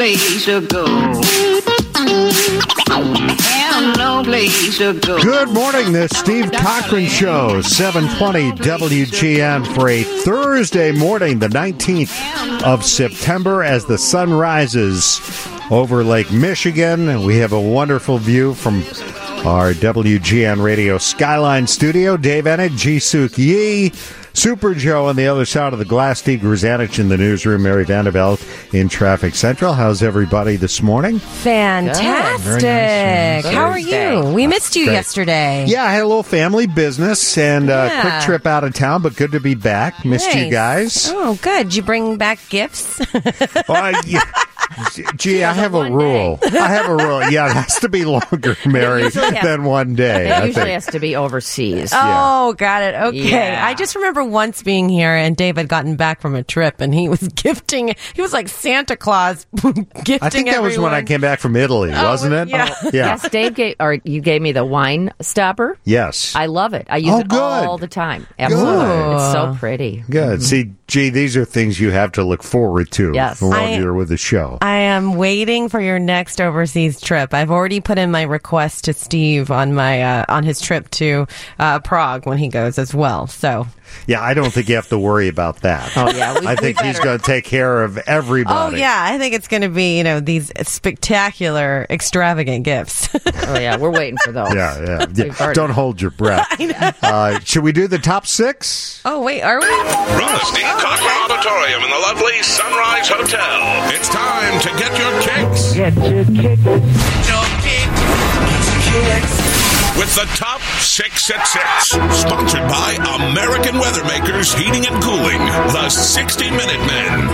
place to go. Have no place to go. Good morning, the Steve Cochran Show, 720 WGN for a Thursday morning, the 19th of September, as the sun rises over Lake Michigan. We have a wonderful view from our WGN Radio Skyline studio. Dave Ennett, Ji-Suk Yi, Super Joe on the other side of the glass, Steve Grzanich in the newsroom, Mary Vanderbilt in Traffic Central. How's everybody this morning? Fantastic. Nice. How are you? We missed you yesterday. Yeah, I had a little family business and a quick trip out of town, but good to be back. Missed you guys. Oh, good. Did you bring back gifts? Gee, I have a rule. Yeah, it has to be longer, Mary, than one day. It usually has to be overseas. Oh, got it. Okay. Yeah. I just remember once being here and Dave had gotten back from a trip and he was gifting. He was like Santa Claus gifting I think that was when I came back from Italy, wasn't it? Yeah. Yes, Dave you gave me the wine stopper. Yes. I love it. I use it all the time. Absolutely. Good. It's so pretty. Good. See, gee, these are things you have to look forward to while you're with the show. I am waiting for your next overseas trip. I've already put in my request to Steve on my on his trip to Prague when he goes as well. So. Yeah, I don't think you have to worry about that. Oh, yeah. I think he's going to take care of everybody. Oh, yeah. I think it's going to be, these spectacular, extravagant gifts. Oh, yeah. We're waiting for those. Yeah. Don't hold your breath. Should we do the top six? Oh, wait. Are we? From the Steve Cochran Auditorium in the lovely Sunrise Hotel, it's time to get your kicks. Get your kicks. Your kicks. With the Top 6 at 6, sponsored by American Weathermakers Heating and Cooling, the 60-Minute Men.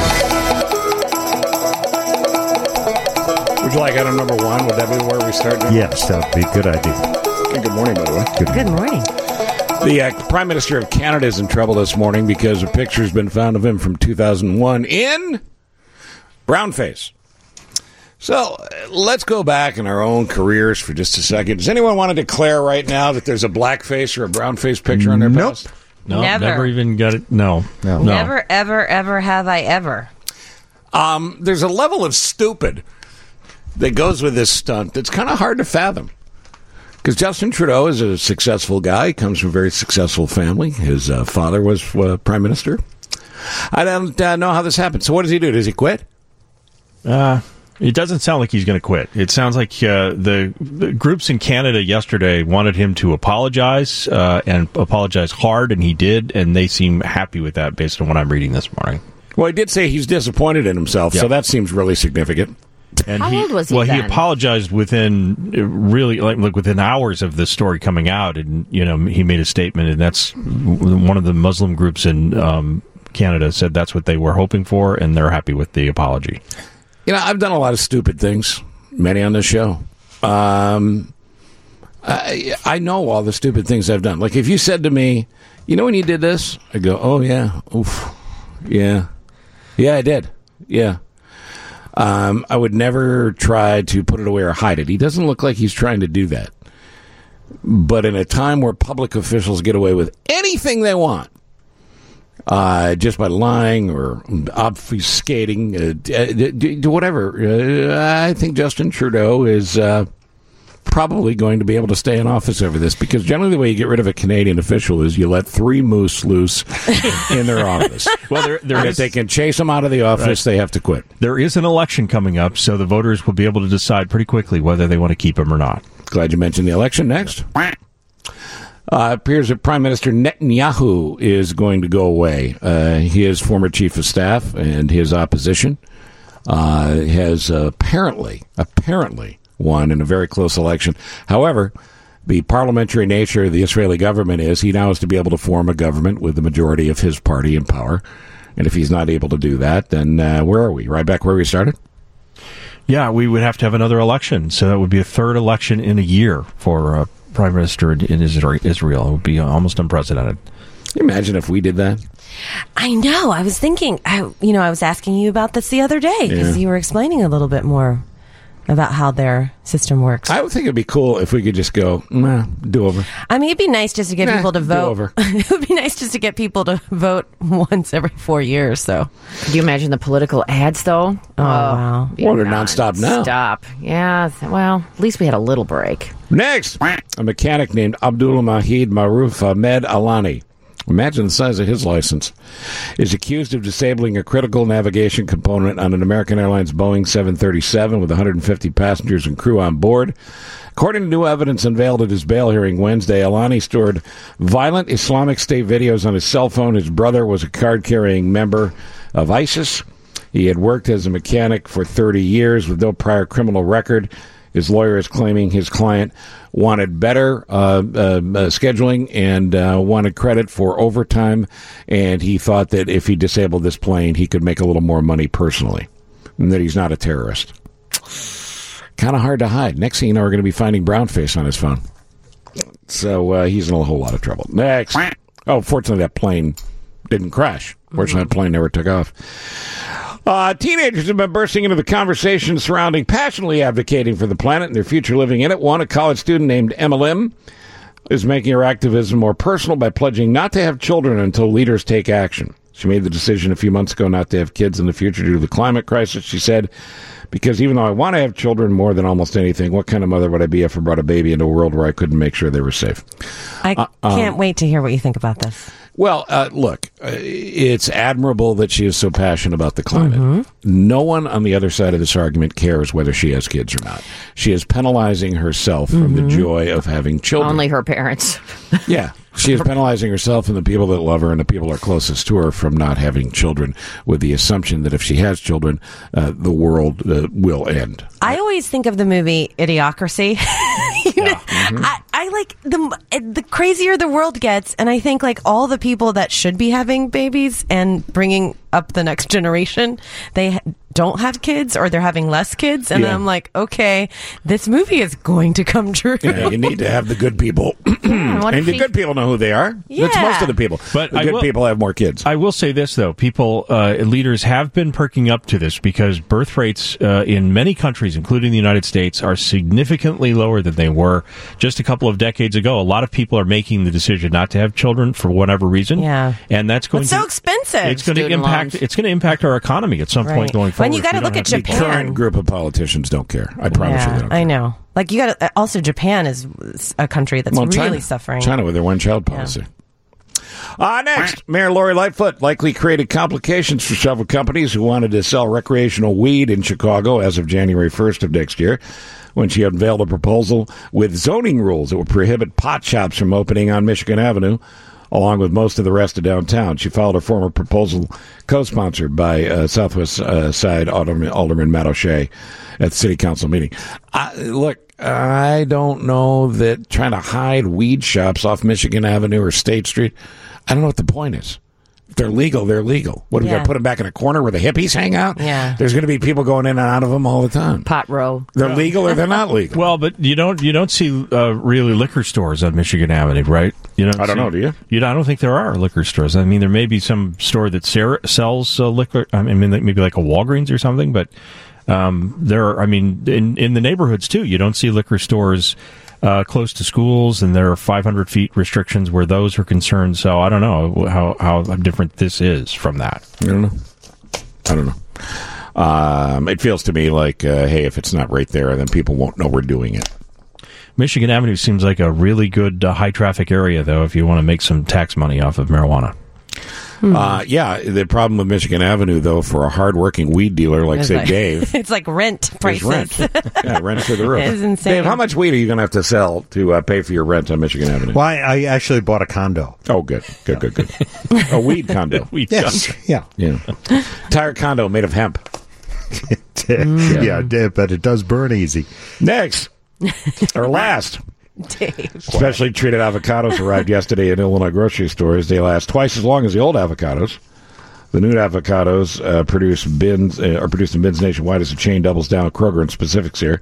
Would you like item number one? Would that be where we start? Yes, that would be a good idea. Okay, good morning, by the way. Good morning. The Prime Minister of Canada is in trouble this morning because a picture has been found of him from 2001 in brownface. So let's go back in our own careers for just a second. Does anyone want to declare right now that there's a blackface or a brownface picture on their post? No, Never. never even got it. No. Never, ever, ever have I ever. There's a level of stupid that goes with this stunt that's kind of hard to fathom. Because Justin Trudeau is a successful guy. He comes from a very successful family. His father was Prime Minister. I don't know how this happened. So what does he do? Does he quit? It doesn't sound like he's going to quit. It sounds like the groups in Canada yesterday wanted him to apologize and apologize hard, and he did, and they seem happy with that based on what I'm reading this morning. Well, he did say he's disappointed in himself, so that seems really significant. And How old was he Well, then? he apologized within really like within hours of the story coming out, and he made a statement, and that's one of the Muslim groups in Canada said that's what they were hoping for, and they're happy with the apology. I've done a lot of stupid things, many on this show. I know all the stupid things I've done. Like if you said to me, when you did this, I go, oh, yeah, oof, yeah, I did, yeah. I would never try to put it away or hide it. He doesn't look like he's trying to do that. But in a time where public officials get away with anything they want, just by lying or obfuscating, whatever. I think Justin Trudeau is probably going to be able to stay in office over this, because generally the way you get rid of a Canadian official is you let three moose loose in their office. Well, if they can chase them out of the office, they have to quit. There is an election coming up, so the voters will be able to decide pretty quickly whether they want to keep him or not. Glad you mentioned the election. Next. Appears that Prime Minister Netanyahu is going to go away. His former chief of staff and his opposition has apparently won in a very close election. However, the parliamentary nature of the Israeli government is he now has to be able to form a government with the majority of his party in power. And if he's not able to do that, then where are we? Right back where we started? Yeah, we would have to have another election. So that would be a third election in a year for Prime Minister in Israel. It would be almost unprecedented. Can you imagine if we did that? I know. I was thinking, I was asking you about this the other day because you were explaining a little bit more about how their system works. I would think it'd be cool if we could just go, do over. I mean, it'd be nice just to get people to do vote. over. It would be nice just to get people to vote once every 4 years. So, Could you imagine the political ads, though? Oh, wow. Well, they're nonstop now. Stop. Yeah. Well, at least we had a little break. Next, a mechanic named Abdul Mahid Maruf Ahmed Alani. Imagine the size of his license. Is accused of disabling a critical navigation component on an American Airlines Boeing 737 with 150 passengers and crew on board. According to new evidence unveiled at his bail hearing Wednesday, Alani stored violent Islamic State videos on his cell phone. His brother was a card-carrying member of ISIS. He had worked as a mechanic for 30 years with no prior criminal record. His lawyer is claiming his client wanted better scheduling and wanted credit for overtime, and he thought that if he disabled this plane, he could make a little more money personally, and that he's not a terrorist. Kind of hard to hide. Next thing you know, we're going to be finding brownface on his phone. So he's in a whole lot of trouble. Next. Oh, fortunately, that plane didn't crash. Fortunately, that plane never took off. Teenagers have been bursting into the conversation surrounding passionately advocating for the planet and their future living in it. One, a college student named Emma Lim, is making her activism more personal by pledging not to have children until leaders take action. She made the decision a few months ago not to have kids in the future due to the climate crisis, she said, because even though I want to have children more than almost anything, what kind of mother would I be if I brought a baby into a world where I couldn't make sure they were safe? I can't wait to hear what you think about this. Well, look, it's admirable that she is so passionate about the climate. No one on the other side of this argument cares whether she has kids or not. She is penalizing herself from the joy of having children. Only her parents. Yeah. She is penalizing herself and the people that love her and the people that are closest to her from not having children, with the assumption that if she has children, the world will end. I always think of the movie Idiocracy. I like the crazier the world gets, and I think like all the people that should be having babies and bringing up the next generation, they don't have kids or they're having less kids, and I'm like, okay, this movie is going to come true. Yeah, you need to have the good people, and the good people know who they are. Yeah. That's most of the people. But the good people have more kids. I will say this, though. People, leaders have been perking up to this because birth rates in many countries, including the United States, are significantly lower than they were just a couple of decades ago. A lot of people are making the decision not to have children for whatever reason. Yeah. And that's going It's so expensive. It's going to impact. It's going to impact our economy at some point going forward. When you got to look at The Japan. current group of politicians don't care. I promise you they don't care. I know. Like you got to. Also, Japan is a country that's really China. suffering. China with their one-child policy. Next, Mayor Lori Lightfoot likely created complications for several companies who wanted to sell recreational weed in Chicago as of January 1st of next year, when she unveiled a proposal with zoning rules that would prohibit pot shops from opening on Michigan Avenue, along with most of the rest of downtown. She filed a former proposal co-sponsored by Southwest Side Alderman Matt O'Shea at the city council meeting. Look, I don't know that trying to hide weed shops off Michigan Avenue or State Street, I don't know what the point is. If they're legal, they're legal. What, are we going to put them back in a corner where the hippies hang out? Yeah. There's going to be people going in and out of them all the time. Pot row. They're legal or they're not legal. Well, but you don't see really liquor stores on Michigan Avenue, right? I don't know. Do you? I don't think there are liquor stores. I mean, there may be some store that sells liquor. I mean, maybe like a Walgreens or something. But there are. I mean, in the neighborhoods too, you don't see liquor stores close to schools, and there are 500 feet restrictions where those are concerned. So I don't know how different this is from that. I don't know. It feels to me like, hey, if it's not right there, then people won't know we're doing it. Michigan Avenue seems like a really good high traffic area, though, if you want to make some tax money off of marijuana. Yeah, the problem with Michigan Avenue, though, for a hardworking weed dealer like, say, Dave, It's like rent prices. rent. Yeah, rent through the roof. It's insane. Dave, how much weed are you going to have to sell to pay for your rent on Michigan Avenue? Well, I actually bought a condo. Oh, good. A weed condo. Yes. Yeah. Yeah. Entire condo made of hemp. Yeah, but it does burn easy. Next, or last. Dave. Specially treated avocados arrived yesterday in Illinois grocery stores. They last twice as long as the old avocados. The new avocados are produced in bins nationwide as the chain doubles down. Kroger and specifics here.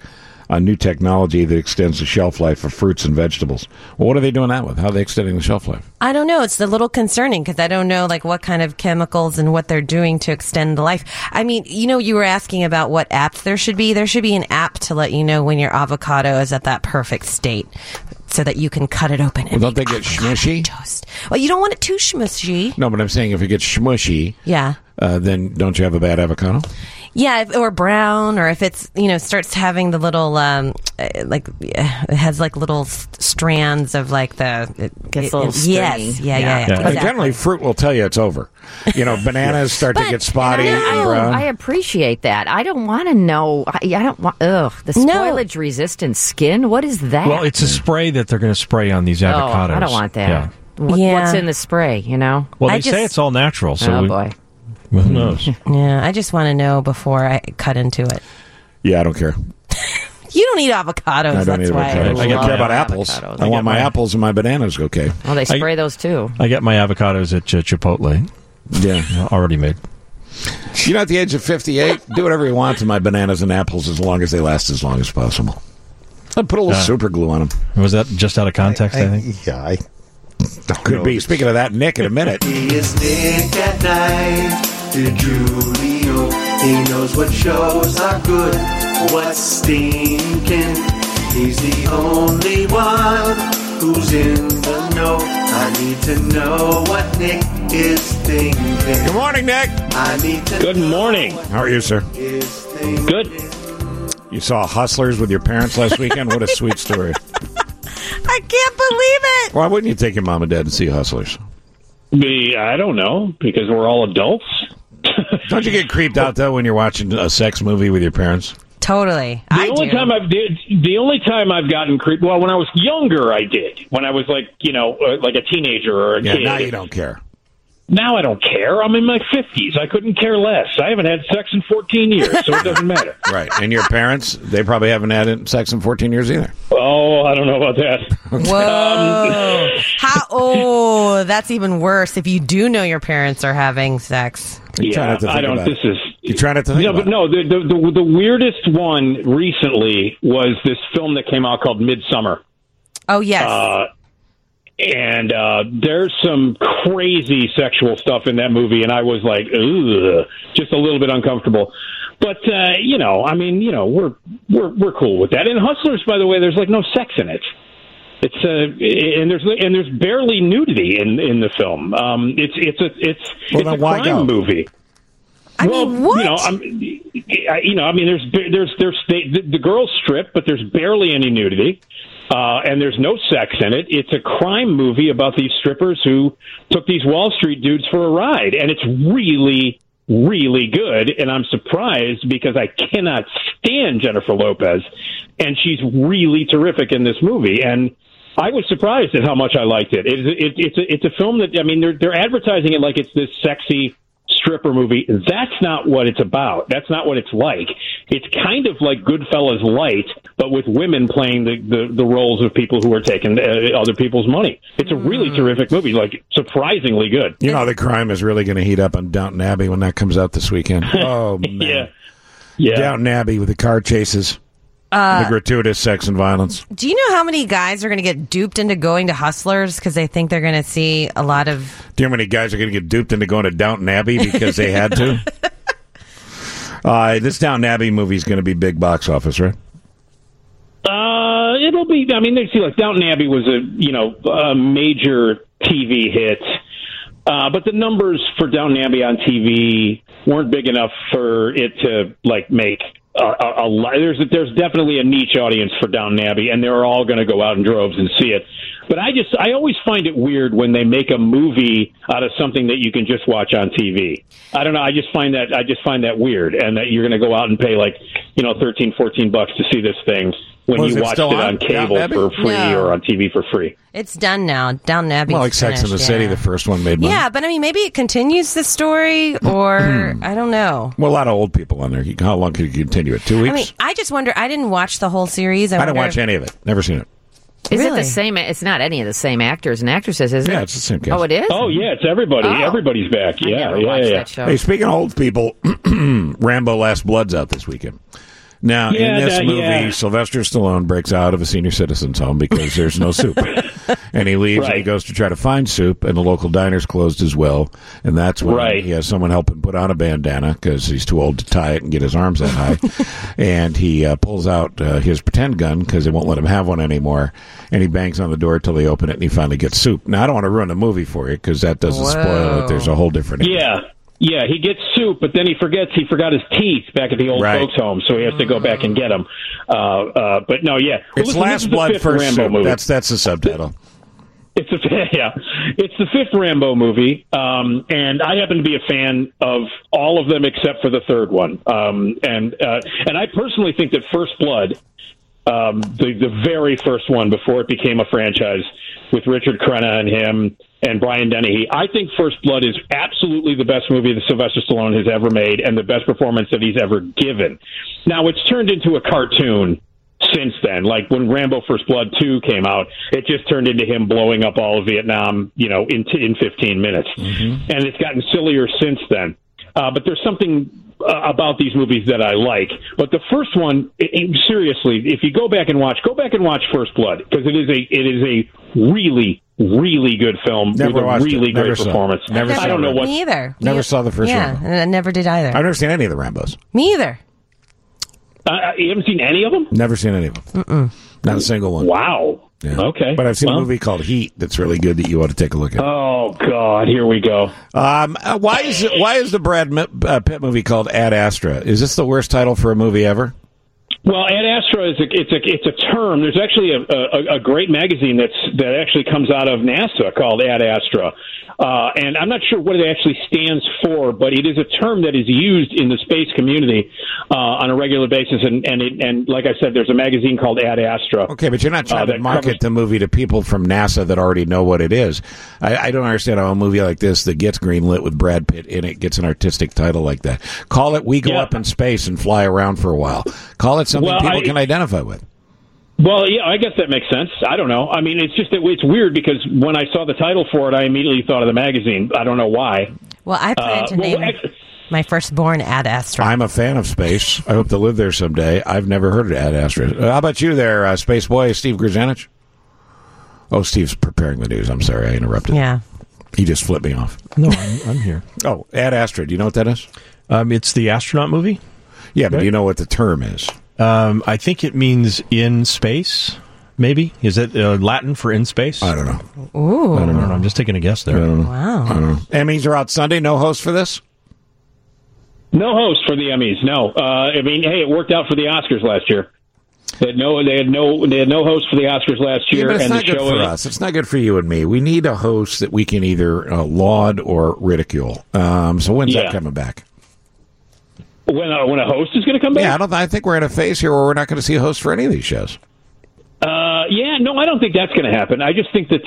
on new technology that extends the shelf life of fruits and vegetables. Well, what are they doing that with? How are they extending the shelf life? I don't know. It's a little concerning because I don't know like what kind of chemicals and what they're doing to extend the life. I mean, you were asking about what apps there should be. There should be an app to let you know when your avocado is at that perfect state so that you can cut it open. Well, don't they get smushy? Toast. Well, you don't want it too smushy. No, but I'm saying if it gets smushy, then don't you have a bad avocado? Yeah, or brown, or if it's starts having the little it has like little strands of like it gets a little stringy. Yes, yeah. Exactly. Generally, fruit will tell you it's over. Bananas start to get spotty and brown. I appreciate that. I don't want to know. I don't want. The spoilage-resistant skin. What is that? Well, it's a spray that they're going to spray on these avocados. I don't want that. Yeah. What's in the spray? Well, they say it's all natural. So boy. Who knows? Yeah, I just want to know before I cut into it. Yeah, I don't care. You don't eat avocados. I don't eat avocados. I don't care about apples. I want my apples and my bananas okay. Well, they spray those too. I get my avocados at Chipotle. Yeah. Already made. At the age of 58, do whatever you want to my bananas and apples as long as they last as long as possible. I put a little super glue on them. Was that just out of context, I think? Yeah, could be. Speaking of that, Nick in a minute. He is Nick at Night. Did you know he knows what shows are good, what's stinking? He's the only one who's in the know. I need to know what Nick is thinking. Good morning, Nick. I need to Good morning. How are you, sir? Good. You saw Hustlers with your parents last weekend? What a sweet story. I can't believe it. Why wouldn't you take your mom and dad to see Hustlers? I don't know, because we're all adults. Don't you get creeped out, though, when you're watching a sex movie with your parents? Totally. The only time I've gotten creeped, well, when I was younger, I did. When I was like a teenager or a kid. Now you don't care. Now I don't care. I'm in my 50s. I couldn't care less. I haven't had sex in 14 years, so it doesn't matter. Right. And your parents, they probably haven't had sex in 14 years either. Oh, I don't know about that. Whoa. That's even worse if you do know your parents are having sex. You're trying not to think about it. You're trying not to think about it. No, the weirdest one recently was this film that came out called Midsummer. Oh, yes. And there's some crazy sexual stuff in that movie, and I was like, ugh, just a little bit uncomfortable. But we're cool with that. And Hustlers, by the way, there's like no sex in it. It's and there's barely nudity in the film. It's a crime movie. I mean, what? The girls strip, but there's barely any nudity. And there's no sex in it. It's a crime movie about these strippers who took these Wall Street dudes for a ride. And it's really, really good. And I'm surprised because I cannot stand Jennifer Lopez. And she's really terrific in this movie. And I was surprised at how much I liked it. It's a film that, they're advertising it like it's this sexy stripper movie. That's not what it's about. That's not what it's like. It's kind of like Goodfellas light, but with women playing the roles of people who are taking other people's money. It's a really terrific movie, like surprisingly good. The crime is really going to heat up on Downton Abbey when that comes out this weekend. Oh, man. Yeah. Downton Abbey with the car chases. The gratuitous sex and violence. Do you know how many guys are going to get duped into going to Hustlers because they think they're going to see a lot of... Do you know how many guys are going to get duped into going to Downton Abbey because they had to? This Downton Abbey movie is going to be big box office, right? It'll be... Downton Abbey was a major TV hit. But the numbers for Downton Abbey on TV weren't big enough for it to, make... there's definitely a niche audience for Downton Abbey, and they're all going to go out in droves and see it. But I always find it weird when they make a movie out of something that you can just watch on TV. I don't know. I just find that weird, and that you're going to go out and pay $13, $14 to see this thing when you watched it on cable for free or on TV for free. It's done now. Downton Abbey. Well, like Sex and the City, the first one made money. Yeah, but maybe it continues the story, or I don't know. Well, a lot of old people on there. How long could you continue it? 2 weeks? I just wonder. I didn't watch the whole series. I didn't watch any of it. Never seen it. Is it the same? It's not any of the same actors and actresses, is it? Yeah, it's the same cast. Oh, it is? Oh, yeah, it's everybody. Oh. Everybody's back. Yeah. That show. Hey, speaking of old people, Rambo Last Blood's out this weekend. Now, Yeah, in this movie, yeah. Sylvester Stallone breaks out of a senior citizen's home because there's no soup. And he leaves and he Right. goes to try to find soup, and the local diner's closed as well. And that's when Right. he has someone help him put on a bandana because he's too old to tie it and get his arms that high. And he pulls out his pretend gun because they won't let him have one anymore. And he bangs on the door till they open it, and he finally gets soup. Now, I don't want to ruin the movie for you because that doesn't spoil it. There's a whole different... Yeah, he gets soup, but then he forgot his teeth back at the old Right. folks' home, so he has to go back and get them. But no, yeah. Well, It's listen, this Last is the Blood, fifth First Rambo Soup. movie. That's the subtitle. It's the fifth Rambo movie, and I happen to be a fan of all of them except for the third one. And I personally think that First Blood, the very first one before it became a franchise, with Richard Crenna and him and Brian Dennehy, I think First Blood is absolutely the best movie that Sylvester Stallone has ever made and the best performance that he's ever given. Now, it's turned into a cartoon since then. Like when Rambo First Blood 2 came out, it just turned into him blowing up all of Vietnam, in 15 minutes. And it's gotten sillier since then. But there's something about these movies that I like. But the first one, seriously, if you go back and watch First Blood, because it is a really, really good film Never with a watched really it. Never great saw it. performance. Never I saw don't know it. what. Me either. Never saw the first Yeah, Rambo. and I never did either. I've never seen any of the Rambos. Me either. You haven't seen any of them? Never seen any of them. Not a single one. Wow. Yeah. Okay. But I've seen Well. a movie called Heat that's really good that you ought to take a look at. Oh God, here we go. Why is the Brad Pitt movie called Ad Astra? Is this the worst title for a movie ever? Well, Ad Astra is it's a term. There's actually a great magazine that actually comes out of NASA called Ad Astra, and I'm not sure what it actually stands for, but it is a term that is used in the space community on a regular basis. And like I said, there's a magazine called Ad Astra. Okay, but you're not trying to that market covers- the movie to people from NASA that already know what it is. I don't understand how a movie like this that gets greenlit with Brad Pitt in it gets an artistic title like that. Call it We Go Yeah. Up in Space and Fly Around for a While. Call it something Well, people can identify with. Well, yeah, I guess that makes sense. I don't know. I mean, it's just that it's weird because when I saw the title for it, I immediately thought of the magazine. I don't know why. Well, I plan to name my firstborn Ad Astra. I'm a fan of space. I hope to live there someday. I've never heard of Ad Astra. How about you there, Space Boy, Steve Grzanich? Oh, Steve's preparing the news. I'm sorry, I interrupted. Yeah. He just flipped me off. No, I'm here. Oh, Ad Astra. Do you know what that is? It's the astronaut movie. Yeah, but Right. do you know what the term is? I think it means in space. Maybe is it Latin for in space? I don't know. Ooh. I don't know. I'm just taking a guess there. I don't know. Wow. I don't know. Emmys are out Sunday. No host for this? No host for the Emmys. No. I mean, hey, it worked out for the Oscars last year. They had no host for the Oscars last year, Yeah, but it's and not the good show for us. It's not good for you and me. We need a host that we can either laud or ridicule. So when's that Yeah. coming back? When a host is going to come back? Yeah, I think we're in a phase here where we're not going to see a host for any of these shows. No, I don't think that's going to happen. I just think that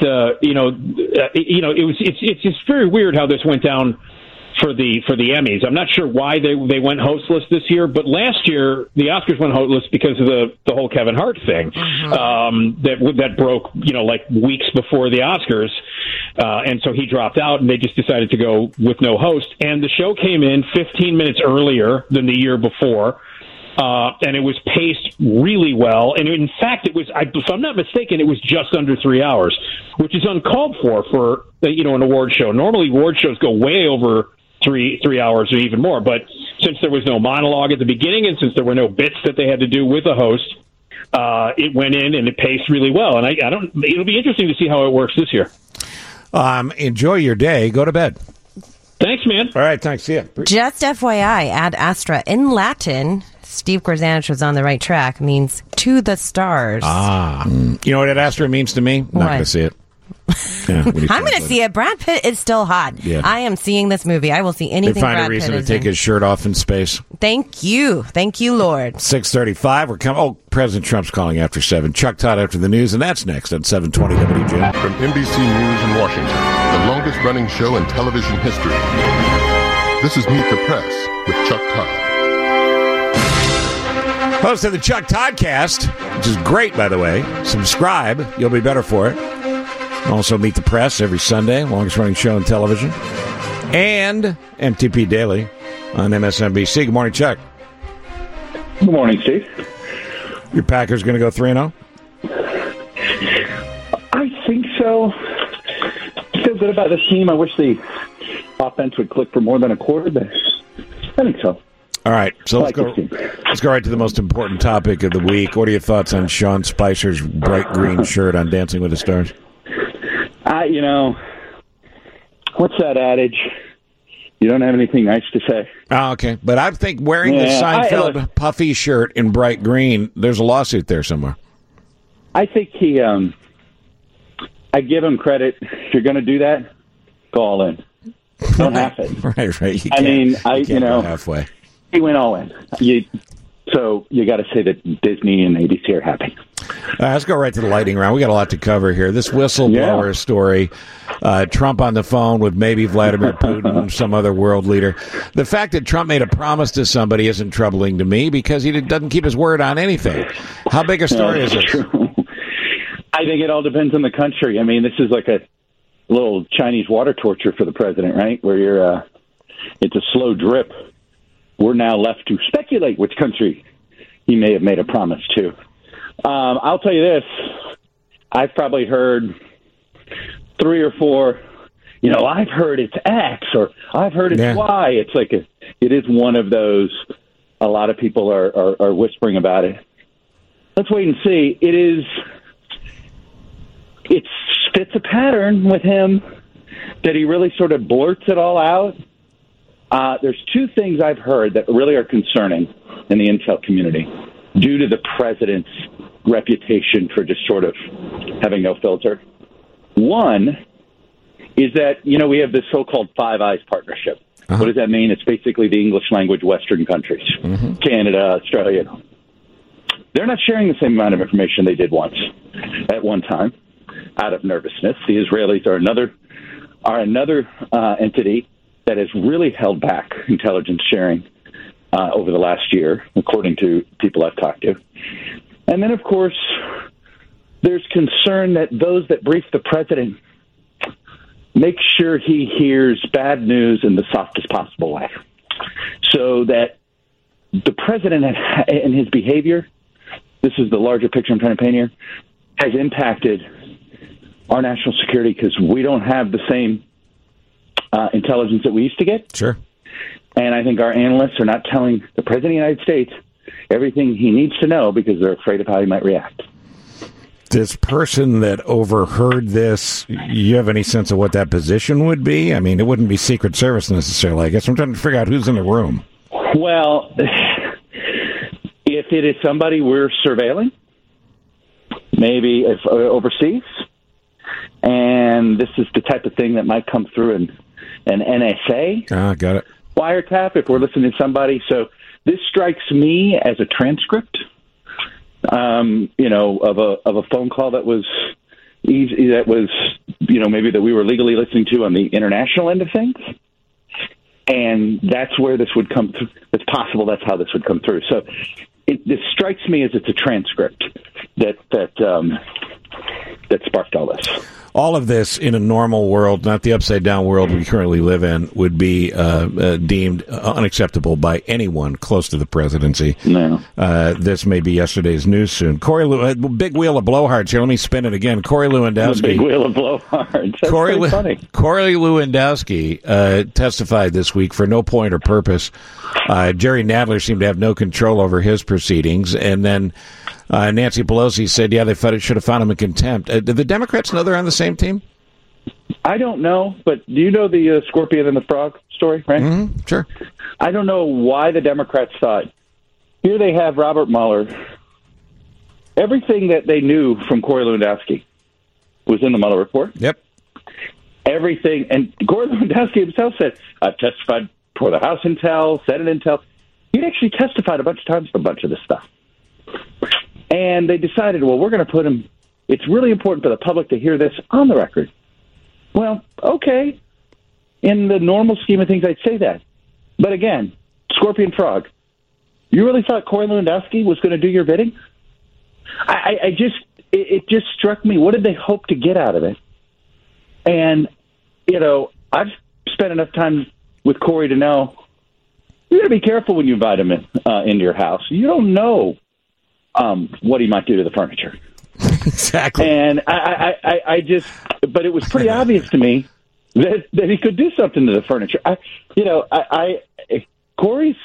it's just very weird how this went down for the Emmys. I'm not sure why they went hostless this year, but last year the Oscars went hostless because of the whole Kevin Hart thing that broke like weeks before the Oscars, and so he dropped out, and they just decided to go with no host. And the show came in 15 minutes earlier than the year before. And it was paced really well. And in fact, if I'm not mistaken, it was just under 3 hours, which is uncalled for an award show. Normally, award shows go way over three hours or even more. But since there was no monologue at the beginning, and since there were no bits that they had to do with a host, it went in and it paced really well. And it'll be interesting to see how it works this year. Enjoy your day. Go to bed. Thanks, man. All right, thanks. See ya. Just FYI, Ad Astra in Latin, Steve Grzanich was on the right track, means to the stars. You know what Ad Astra means to me? Not going to see it. Yeah, I'm going to see it. Brad Pitt is still hot. Yeah. I am seeing this movie. I will see They anything find Brad a reason Pitt to is take in. his shirt off in space. Thank you, Lord. 6:35. We're coming. Oh, President Trump's calling after 7. Chuck Todd after the news, and that's next on 720 WGN. From NBC News in Washington, the longest-running show in television history. This is Meet the Press with Chuck Todd. Host of the Chuck Toddcast, which is great, by the way. Subscribe. You'll be better for it. Also, Meet the Press every Sunday, longest-running show in television. And MTP Daily on MSNBC. Good morning, Chuck. Good morning, Steve. Your Packers going to go 3-0? I think so. I feel good about this team. I wish the offense would click for more than a quarter, but I think so. All right, so let's go right to the most important topic of the week. What are your thoughts on Sean Spicer's bright green shirt on Dancing with the Stars? What's that adage? You don't have anything nice to say. Oh, okay. But I think wearing the Seinfeld puffy shirt in bright green, there's a lawsuit there somewhere. I think I give him credit. If you're going to do that, go all in. Don't half it. Right. You can't go halfway. He went all in. So you got to say that Disney and ABC are happy. Let's go right to the lightning round. We got a lot to cover here. This whistleblower story, Trump on the phone with maybe Vladimir Putin, some other world leader. The fact that Trump made a promise to somebody isn't troubling to me because he doesn't keep his word on anything. How big a story is it? I think it all depends on the country. I mean, this is like a little Chinese water torture for the president, right? Where it's a slow drip. We're now left to speculate which country he may have made a promise to. I'll tell you this. I've probably heard 3 or 4, I've heard it's X or I've heard it's Y. It's like it is one of those. A lot of people are whispering about it. Let's wait and see. It fits a pattern with him that he really sort of blurts it all out. There's 2 things I've heard that really are concerning in the intel community due to the president's reputation for just sort of having no filter. One is that, we have this so-called Five Eyes partnership. Uh-huh. What does that mean? It's basically the English language Western countries, Canada, Australia. They're not sharing the same amount of information they did once at one time out of nervousness. The Israelis are another entity that has really held back intelligence sharing over the last year, according to people I've talked to. And then, of course, there's concern that those that brief the president make sure he hears bad news in the softest possible way, so that the president and his behavior, this is the larger picture I'm trying to paint here, has impacted our national security because we don't have the same intelligence that we used to get. Sure. And I think our analysts are not telling the President of the United States everything he needs to know because they're afraid of how he might react. This person that overheard this, you have any sense of what that position would be? I mean, it wouldn't be Secret Service necessarily. I guess I'm trying to figure out who's in the room. Well, if it is somebody we're surveilling, maybe if overseas, and this is the type of thing that might come through an NSA. Got it. Wiretap, if we're listening to somebody. So this strikes me as a transcript, of a phone call that was easy, that was, maybe that we were legally listening to on the international end of things. And that's where this would come through. It's possible that's how this would come through. So this strikes me as it's a transcript that sparked all this. All of this in a normal world, not the upside-down world we currently live in, would be deemed unacceptable by anyone close to the presidency. No. This may be yesterday's news soon. Big wheel of blowhards here. Let me spin it again. Corey Lewandowski. Big wheel of blowhards. That's pretty funny. Corey Lewandowski testified this week for no point or purpose. Jerry Nadler seemed to have no control over his proceedings. And then Nancy Pelosi said, they should have found him in contempt. Do the Democrats know they're on the same team? I don't know, but do you know the scorpion and the frog story, right? Mm-hmm, sure. I don't know why the Democrats thought, here they have Robert Mueller. Everything that they knew from Corey Lewandowski was in the Mueller report. Yep. Everything. And Corey Lewandowski himself said, I've testified for the House Intel, Senate Intel. He'd actually testified a bunch of times for a bunch of this stuff. And they decided, we're going to put him, it's really important for the public to hear this on the record. Well, okay. In the normal scheme of things, I'd say that. But again, scorpion frog, you really thought Corey Lewandowski was going to do your bidding? It just struck me. What did they hope to get out of it? And, I've spent enough time with Corey to know you got to be careful when you invite him into your house. You don't know what he might do to the furniture. Exactly. And I just, but it was pretty obvious to me that he could do something to the furniture. Corey's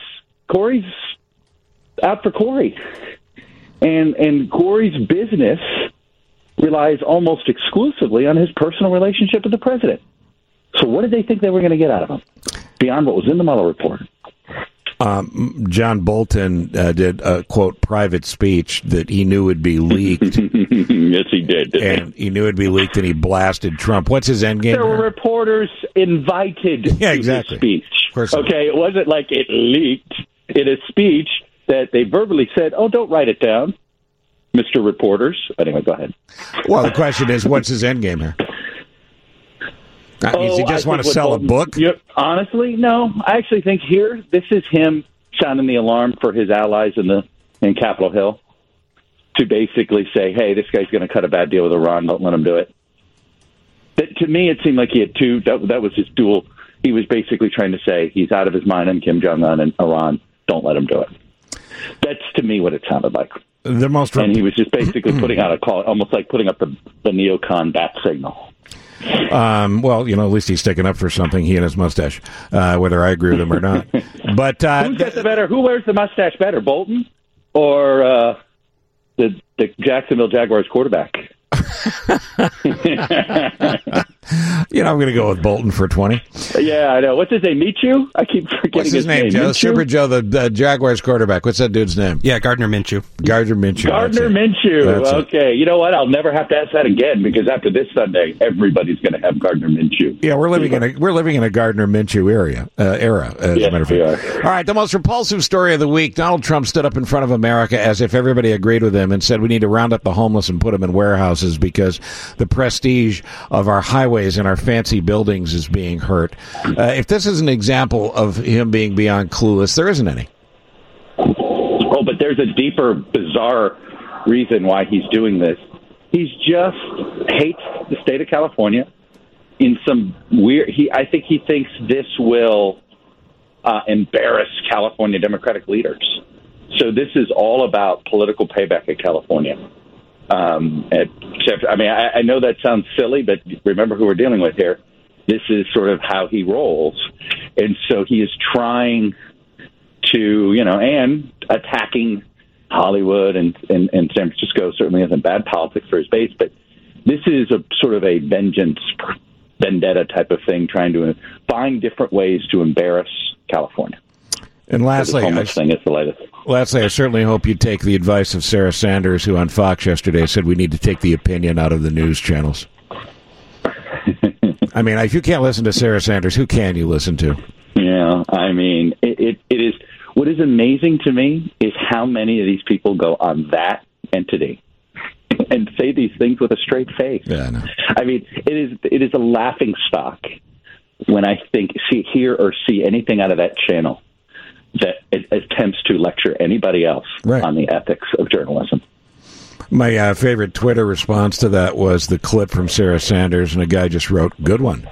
out for Corey, and Corey's business relies almost exclusively on his personal relationship with the president. So what did they think they were going to get out of him beyond what was in the Mueller report? John Bolton did a, quote, private speech that he knew would be leaked. Yes, he did. And he knew it would be leaked, and he blasted Trump. What's his end game? There were reporters invited to his speech. Okay, it wasn't like it leaked in a speech that they verbally said, oh, don't write it down, Mr. Reporters. Anyway, go ahead. Well, the question is, what's his end game here? Does he just want to sell Bolton, a book? Honestly, no. I actually think here, this is him sounding the alarm for his allies in Capitol Hill to basically say, hey, this guy's going to cut a bad deal with Iran. Don't let him do it. That, to me, it seemed like he had two. That was his dual. He was basically trying to say he's out of his mind on Kim Jong-un and Iran. Don't let him do it. That's, to me, what it sounded like. And he was just basically putting out a call, almost like putting up the neocon bat signal. Well, at least he's sticking up for something, he and his mustache, whether I agree with him or not. But who's got the better? Who wears the mustache better, Bolton or the Jacksonville Jaguars quarterback? I'm going to go with Bolton for 20. Yeah, I know. What's his name? Minshew? I keep forgetting What's his name? Joe? Super Joe, the Jaguars quarterback. What's that dude's name? Yeah, Gardner Minshew. Gardner Minshew. Okay. You know what? I'll never have to ask that again because after this Sunday, everybody's going to have Gardner Minshew. Yeah, we're living in a Gardner Minshew era. As a matter of fact. All right. The most repulsive story of the week: Donald Trump stood up in front of America as if everybody agreed with him and said we need to round up the homeless and put them in warehouses because the prestige of our highways and our fancy buildings is being hurt. If this is an example of him being beyond clueless, there isn't any. Oh, but there's a deeper, bizarre reason why he's doing this. He just hates the state of California in some weird... I think he thinks this will embarrass California Democratic leaders. So this is all about political payback in California. I know that sounds silly, but remember who we're dealing with here. This is sort of how he rolls. And so he is trying to, and attacking Hollywood and San Francisco certainly isn't bad politics for his base, but this is a sort of a vendetta type of thing, trying to find different ways to embarrass California. And lastly, I certainly hope you take the advice of Sarah Sanders, who on Fox yesterday said we need to take the opinion out of the news channels. I mean, if you can't listen to Sarah Sanders, who can you listen to? Yeah, I mean, it is. What is amazing to me is how many of these people go on that entity and say these things with a straight face. Yeah, I know. I mean, it is a laughing stock when I hear or see anything out of that channel that attempts to lecture anybody else on the ethics of journalism. My favorite Twitter response to that was the clip from Sarah Sanders, and a guy just wrote, "Good one."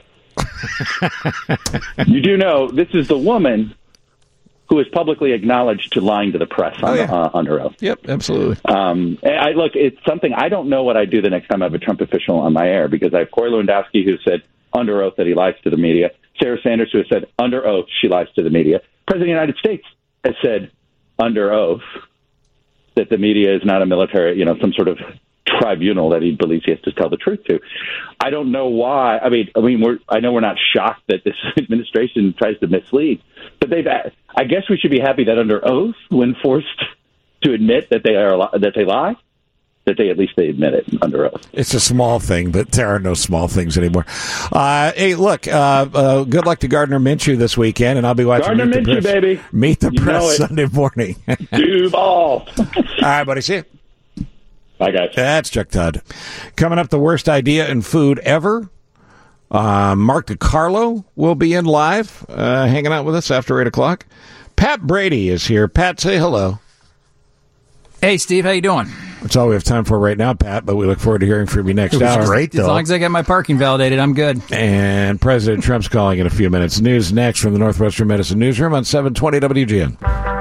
You do know this is the woman who is publicly acknowledged to lying to the press under oath. Yep, absolutely. It's something I don't know what I'd do the next time I have a Trump official on my air, because I have Corey Lewandowski, who said under oath that he lies to the media. Sarah Sanders, who has said under oath she lies to the media. President of the United States has said under oath that the media is not a military, some sort of tribunal that he believes he has to tell the truth to. I don't know why. I mean, I know we're not shocked that this administration tries to mislead, but I guess we should be happy that under oath, when forced to admit that they lie, that they admit it under oath. It's a small thing, but there are no small things anymore. Hey, look, good luck to Gardner Minshew this weekend, and I'll be watching Gardner Minshew, baby. Meet the Press Sunday morning. Duval. All right, buddy. See you. Bye, guys. That's Chuck Todd. Coming up, the worst idea in food ever. Mark DiCarlo will be in live, hanging out with us after 8 o'clock. Pat Brady is here. Pat, say hello. Hey, Steve, how you doing? That's all we have time for right now, Pat, but we look forward to hearing from you next hour. Great, though. As long as I get my parking validated, I'm good. And President Trump's calling in a few minutes. News next from the Northwestern Medicine Newsroom on 720 WGN.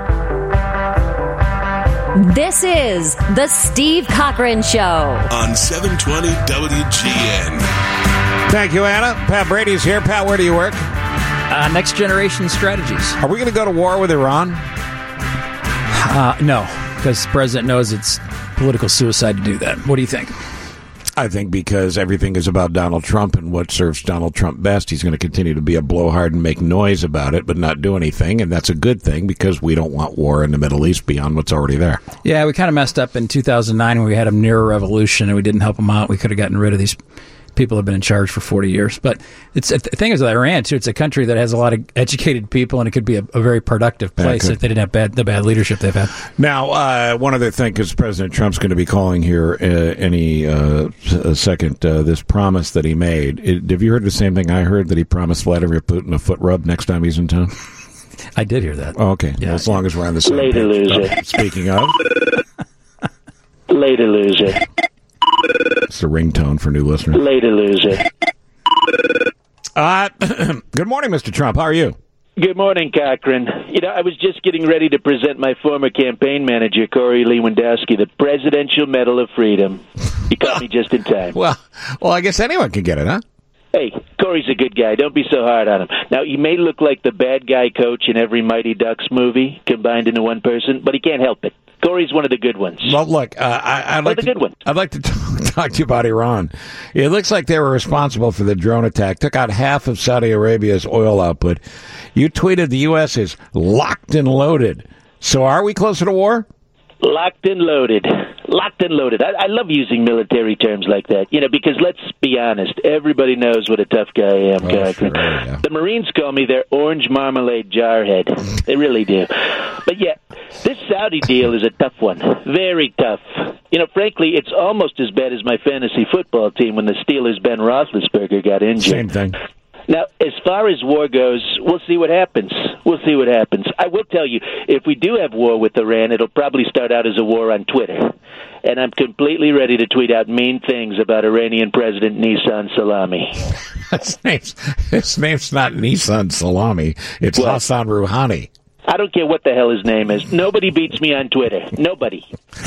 This is the Steve Cochran Show on 720 WGN. Thank you, Anna. Pat Brady's here. Pat, where do you work? Next Generation Strategies. Are we going to go to war with Iran? No, because the president knows it's political suicide to do that. What do you think? I think because everything is about Donald Trump and what serves Donald Trump best, he's going to continue to be a blowhard and make noise about it, but not do anything. And that's a good thing because we don't want war in the Middle East beyond what's already there. Yeah, we kind of messed up in 2009 when we had a near revolution and we didn't help them out. We could have gotten rid of these people who have been in charge for 40 years. But the thing is with Iran, too, it's a country that has a lot of educated people, and it could be a very productive place if they didn't have the bad leadership they've had. Now, one other thing, because President Trump's going to be calling here any second, this promise that he made. Have you heard the same thing I heard, that he promised Vladimir Putin a foot rub next time he's in town? I did hear that. Oh, okay. Yeah. Well, as long as we're on the same Later, page. loser. Speaking of. Later, loser. It's the ringtone for new listeners. Later, loser. Good morning, Mr. Trump. How are you? Good morning, Cochran. I was just getting ready to present my former campaign manager, Corey Lewandowski, the Presidential Medal of Freedom. You caught me just in time. Well, I guess anyone can get it, huh? Hey, Corey's a good guy. Don't be so hard on him. Now, he may look like the bad guy coach in every Mighty Ducks movie combined into one person, but he can't help it. Corey's one of the good ones. Well, look, I'd like to talk to you about Iran. It looks like they were responsible for the drone attack, took out half of Saudi Arabia's oil output. You tweeted the U.S. is locked and loaded. So are we closer to war? Locked and loaded. Locked and loaded. I love using military terms like that, because let's be honest, everybody knows what a tough guy I am, Cochran. Sure, yeah. The Marines call me their orange marmalade jarhead. They really do. But yeah, this Saudi deal is a tough one. Very tough. Frankly, it's almost as bad as my fantasy football team when the Steelers' Ben Roethlisberger got injured. Same thing. Now, as far as war goes, we'll see what happens. We'll see what happens. I will tell you, if we do have war with Iran, it'll probably start out as a war on Twitter. And I'm completely ready to tweet out mean things about Iranian President Nissan Salami. His name's not Nissan Salami. It's Hassan Rouhani. I don't care what the hell his name is. Nobody beats me on Twitter. Nobody.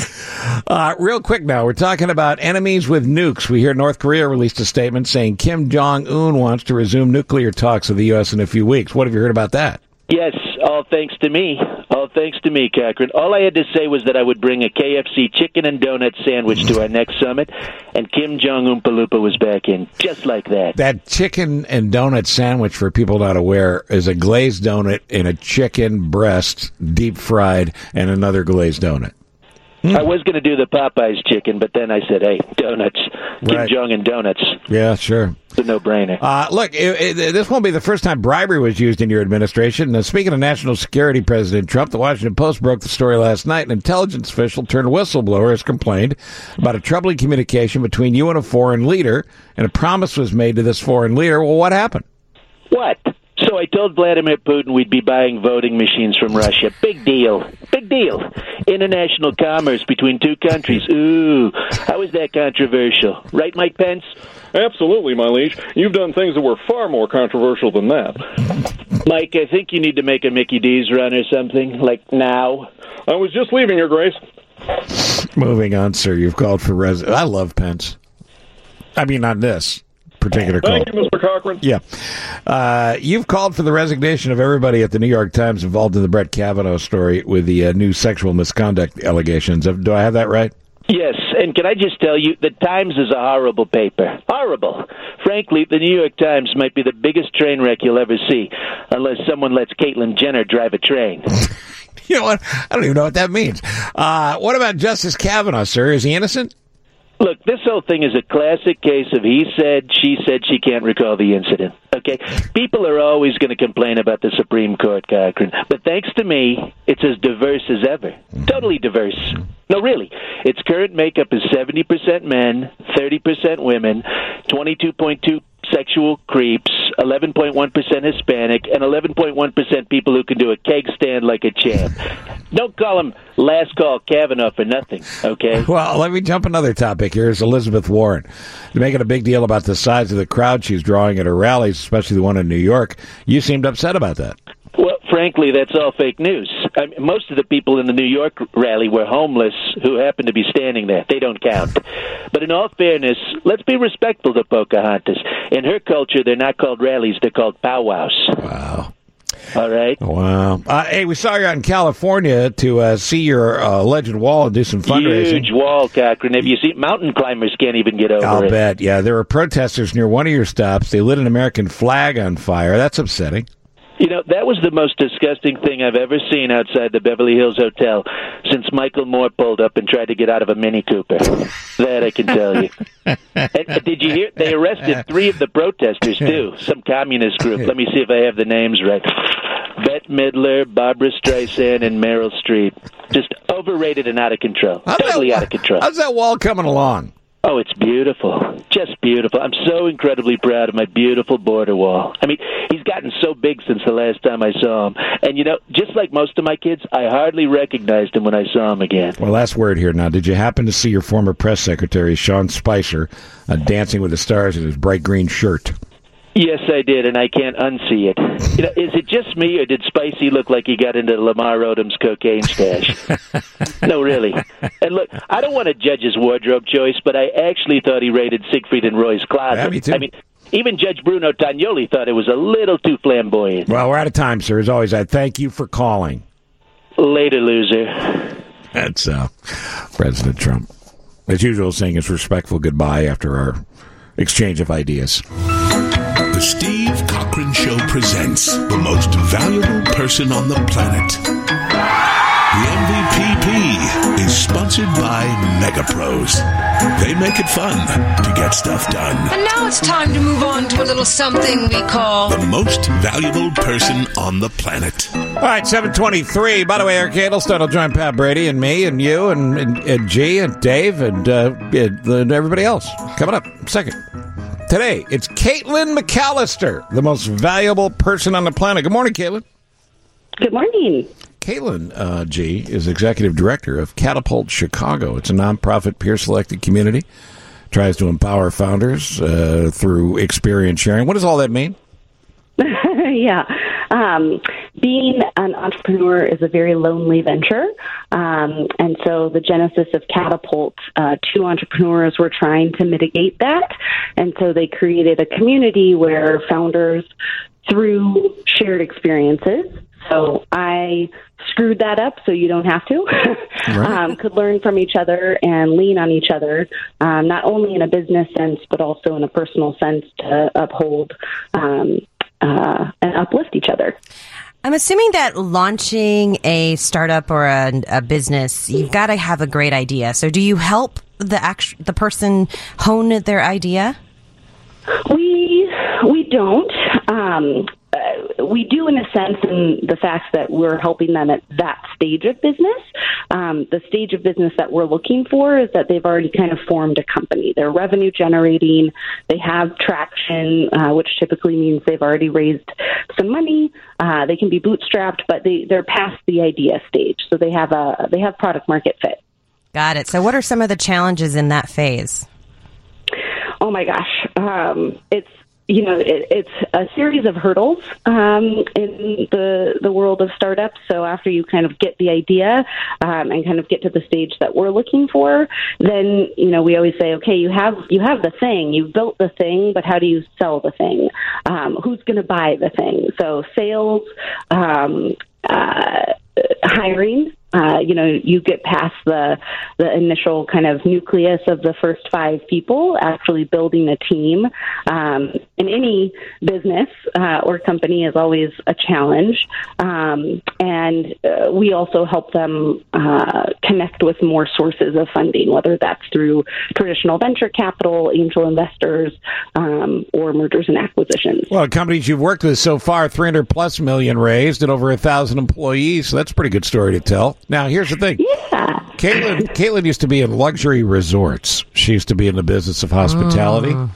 Real quick now, we're talking about enemies with nukes. We hear North Korea released a statement saying Kim Jong-un wants to resume nuclear talks with the U.S. in a few weeks. What have you heard about that? Yes, all thanks to me. All thanks to me, Cochran. All I had to say was that I would bring a KFC chicken and donut sandwich to our next summit, and Kim Jong-un Paloopa was back in, just like that. That chicken and donut sandwich, for people not aware, is a glazed donut in a chicken breast, deep fried, and another glazed donut. I was going to do the Popeyes chicken, but then I said, hey, donuts. Kim Jong-un donuts. Yeah, sure. It's a no-brainer. Look, this won't be the first time bribery was used in your administration. Now, speaking of national security, President Trump, the Washington Post broke the story last night. An intelligence official turned whistleblower has complained about a troubling communication between you and a foreign leader, and a promise was made to this foreign leader. Well, what happened? What? So I told Vladimir Putin we'd be buying voting machines from Russia. Big deal. Big deal. International commerce between two countries. Ooh, how is that controversial? Right, Mike Pence? Absolutely, my liege. You've done things that were far more controversial than that. Mike, I think you need to make a Mickey D's run or something, like now. I was just leaving, Your Grace. Moving on, sir. You've called for I love Pence. I mean, on this particular call. Thank you, Mr. Cochran. Yeah. You've called for the resignation of everybody at the New York Times involved in the Brett Kavanaugh story with the new sexual misconduct allegations. Do I have that right? Yes, and can I just tell you, the Times is a horrible paper. Horrible. Frankly, the New York Times might be the biggest train wreck you'll ever see, unless someone lets Caitlyn Jenner drive a train. You know what? I don't even know what that means. What about Justice Kavanaugh, sir? Is he innocent? Look, this whole thing is a classic case of he said, she can't recall the incident. Okay? People are always going to complain about the Supreme Court, Cochran. But thanks to me, it's as diverse as ever. Totally diverse. No, really. Its current makeup is 70% men, 30% women, 22.2 sexual creeps, 11.1% Hispanic, and 11.1% people who can do a keg stand like a champ. Don't call him last call Kavanaugh for nothing, okay? Well, let me jump another topic here. Is Elizabeth Warren making a big deal about the size of the crowd she's drawing at her rallies, especially the one in New York. You seemed upset about that. Well, frankly, that's all fake news. I mean, most of the people in the New York rally were homeless who happened to be standing there. They don't count. But in all fairness, let's be respectful to Pocahontas. In her culture, they're not called rallies, they're called powwows. Wow. All right. Wow. Hey, we saw you out in California to see your alleged wall and do some fundraising. Huge wall, Cochran. Have you seen mountain climbers can't even get over I'll it? bet. Yeah, there were protesters near one of your stops. They lit an American flag on fire. That's upsetting. You know, that was the most disgusting thing I've ever seen outside the Beverly Hills Hotel since Michael Moore pulled up and tried to get out of a Mini Cooper. That I can tell you. And did you hear? They arrested 3 of the protesters, too. Some communist group. Let me see if I have the names right. Bette Midler, Barbara Streisand, and Meryl Streep. Just overrated and out of control. Totally out of control. How's that wall coming along? Oh, it's beautiful. Just beautiful. I'm so incredibly proud of my beautiful border wall. I mean, he's gotten so big since the last time I saw him. And, you know, just like most of my kids, I hardly recognized him when I saw him again. Well, last word here now. Did you happen to see your former press secretary, Sean Spicer, dancing with the stars in his bright green shirt? Yes, I did, and I can't unsee it. You know, is it just me, or did Spicy look like he got into Lamar Odom's cocaine stash? No, really. And look, I don't want to judge his wardrobe choice, but I actually thought he raided Siegfried and Roy's closet. Yeah, me too. I mean, even Judge Bruno Tagnoli thought it was a little too flamboyant. Well, we're out of time, sir. As always, I thank you for calling. Later, loser. That's President Trump. As usual, saying his respectful goodbye after our exchange of ideas. The Steve Cochran Show presents the most valuable person on the planet. The MVPP is sponsored by MegaPros. They make it fun to get stuff done. And now it's time to move on to a little something we call the most valuable person on the planet. All right, 7:23. By the way, Eric Adelstein will join Pat Brady and me and you and G and Dave and everybody else. Coming up second. Today, it's Caitlin McAllister, the most valuable person on the planet. Good morning, Caitlin. Good morning. Caitlin, G, is executive director of Catapult Chicago. It's a nonprofit peer-selected community. Tries to empower founders through experience sharing. What does all that mean? Yeah. Being an entrepreneur is a very lonely venture. And so the genesis of Catapult, 2 entrepreneurs were trying to mitigate that. And so they created a community where founders, through shared experiences, so I screwed that up so you don't have to, Right. Could learn from each other and lean on each other, not only in a business sense, but also in a personal sense to uphold and uplift each other. I'm assuming that launching a startup or a business, you've got to have a great idea. So do you help the person hone their idea? We don't. We do in a sense in the fact that we're helping them at that stage of business. The stage of business that we're looking for is that they've already kind of formed a company. They're revenue generating. They have traction, which typically means they've already raised some money. They can be bootstrapped, but they're past the idea stage. So they have product market fit. Got it. So what are some of the challenges in that phase? Oh my gosh. It's a series of hurdles in the world of startups. So after you kind of get the idea and kind of get to the stage that we're looking for, then we always say, okay, you have the thing, you've built the thing, but how do you sell the thing? Who's going to buy the thing? So sales, hiring. You get past the initial kind of nucleus of the first 5 people, actually building a team. In any business or company is always a challenge. And we also help them connect with more sources of funding, whether that's through traditional venture capital, angel investors, or mergers and acquisitions. Well, companies you've worked with so far, $300+ million raised and over 1,000 employees. So that's a pretty good story to tell. Now, here's the thing. Yeah. Caitlin used to be in luxury resorts. She used to be in the business of hospitality.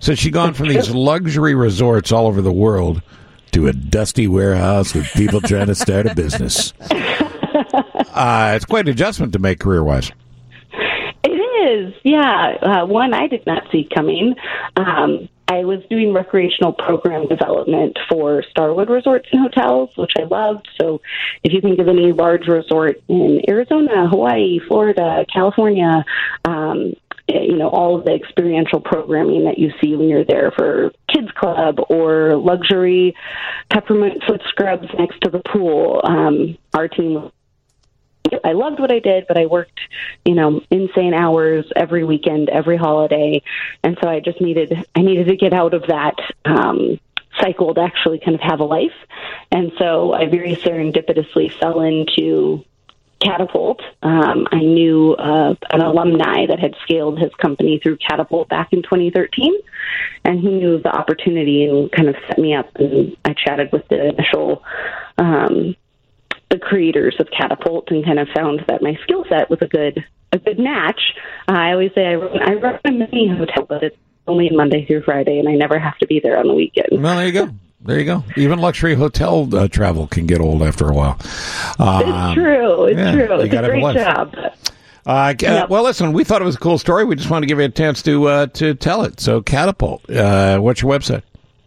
So she's gone from these luxury resorts all over the world to a dusty warehouse with people trying to start a business. It's quite an adjustment to make career-wise. It is, yeah. One I did not see coming. I was doing recreational program development for Starwood Resorts and Hotels, which I loved. So if you think of any large resort in Arizona, Hawaii, Florida, California, all of the experiential programming that you see when you're there for kids club or luxury peppermint foot scrubs next to the pool. Our team, I loved what I did, but I worked, insane hours every weekend, every holiday. And so I needed to get out of that cycle to actually kind of have a life. And so I very serendipitously fell into Catapult. I knew an alumni that had scaled his company through Catapult back in 2013, and he knew of the opportunity and kind of set me up. And I chatted with the initial the creators of Catapult and kind of found that my skill set was a good match. I always say I run a mini hotel, but it's only Monday through Friday, and I never have to be there on the weekend. Well, there you go. Even luxury hotel travel can get old after a while. It's true. It's true. It's a great job. Well, listen, we thought it was a cool story. We just wanted to give you a chance to tell it. So, Catapult, what's your website?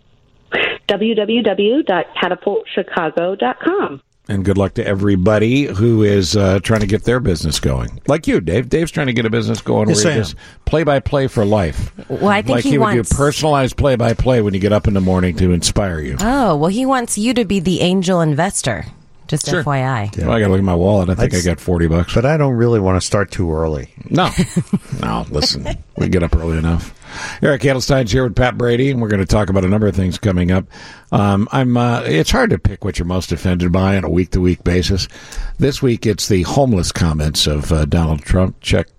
www.catapultchicago.com. And good luck to everybody who is trying to get their business going. Like you, Dave. Dave's trying to get a business going where he does play-by-play for life. Well, I think like he would do personalized play-by-play when you get up in the morning to inspire you. Oh, well, he wants you to be the angel investor. Just sure. FYI. Yeah. Well, I got to look at my wallet. I think I got $40. But I don't really want to start too early. No. Listen. We get up early enough. Eric Edelstein's here with Pat Brady, and we're going to talk about a number of things coming up. It's hard to pick what you're most offended by on a week-to-week basis. This week, it's the homeless comments of Donald Trump.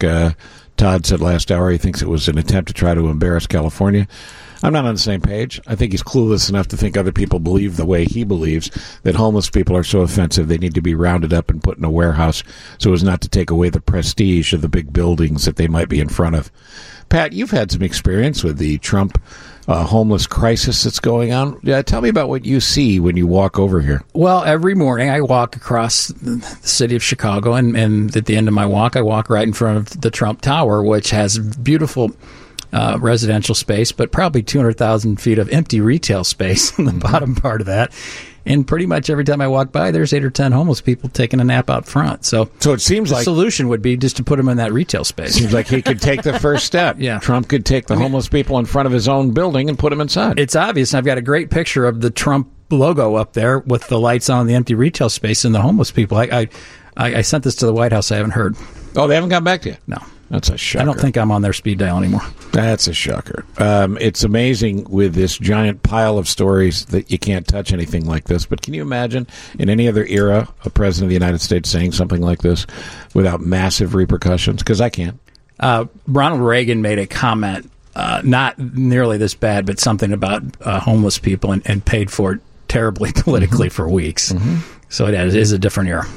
Todd said last hour he thinks it was an attempt to try to embarrass California. I'm not on the same page. I think he's clueless enough to think other people believe the way he believes, that homeless people are so offensive they need to be rounded up and put in a warehouse so as not to take away the prestige of the big buildings that they might be in front of. Pat, you've had some experience with the Trump homeless crisis that's going on. Tell me about what you see when you walk over here. Well, every morning I walk across the city of Chicago, and at the end of my walk, I walk right in front of the Trump Tower, which has beautiful residential space, but probably 200,000 feet of empty retail space in the bottom part of that. And pretty much every time I walk by, there's 8 or 10 homeless people taking a nap out front. So it seems the like solution would be just to put them in that retail space. Seems like he could take the first step. Yeah. Trump could take the homeless people in front of his own building and put them inside. It's obvious. I've got a great picture of the Trump logo up there with the lights on the empty retail space and the homeless people. I sent this to the White House. I haven't heard. Oh, they haven't gotten back to you? No. That's a shocker. I don't think I'm on their speed dial anymore. That's a shocker. It's amazing with this giant pile of stories that you can't touch anything like this. But can you imagine in any other era a president of the United States saying something like this without massive repercussions? Because I can't. Ronald Reagan made a comment, not nearly this bad, but something about homeless people and paid for it terribly politically for weeks. Mm-hmm. So it is a different era.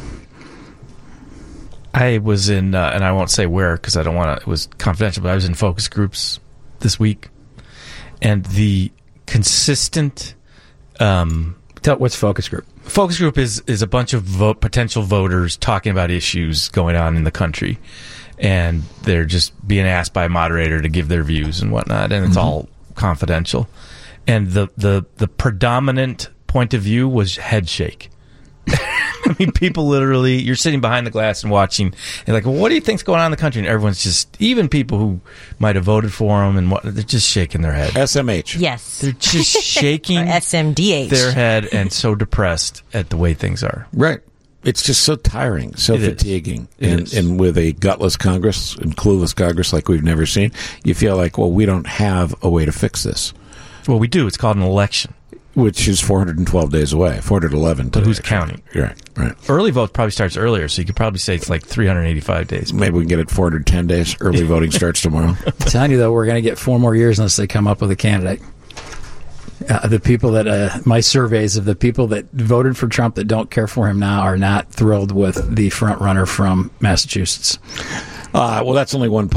I was in, and I won't say where because I don't want to, it was confidential, but I was in focus groups this week. And the consistent... what's focus group? Focus group is a bunch of potential voters talking about issues going on in the country. And they're just being asked by a moderator to give their views and whatnot. And it's all confidential. And the predominant point of view was head shake. I mean, people literally, you're sitting behind the glass and watching, and like, well, what do you think's going on in the country? And everyone's just, even people who might have voted for him, and they're just shaking their head. SMH. Yes. They're just shaking SMDH. their head and so depressed at the way things are. Right. It's just so tiring, so fatiguing. And with a gutless Congress and clueless Congress like we've never seen, you feel like, well, we don't have a way to fix this. Well, we do. It's called an election. Which is 412 days away, 411 today. But who's counting? Right. Early vote probably starts earlier, so you could probably say it's like 385 days. Maybe we can get it 410 days. Early voting starts tomorrow. I'm telling you, though, we're going to get 4 more years unless they come up with a candidate. The people that, my surveys of the people that voted for Trump that don't care for him now are not thrilled with the front runner from Massachusetts. Well, that's only one poll.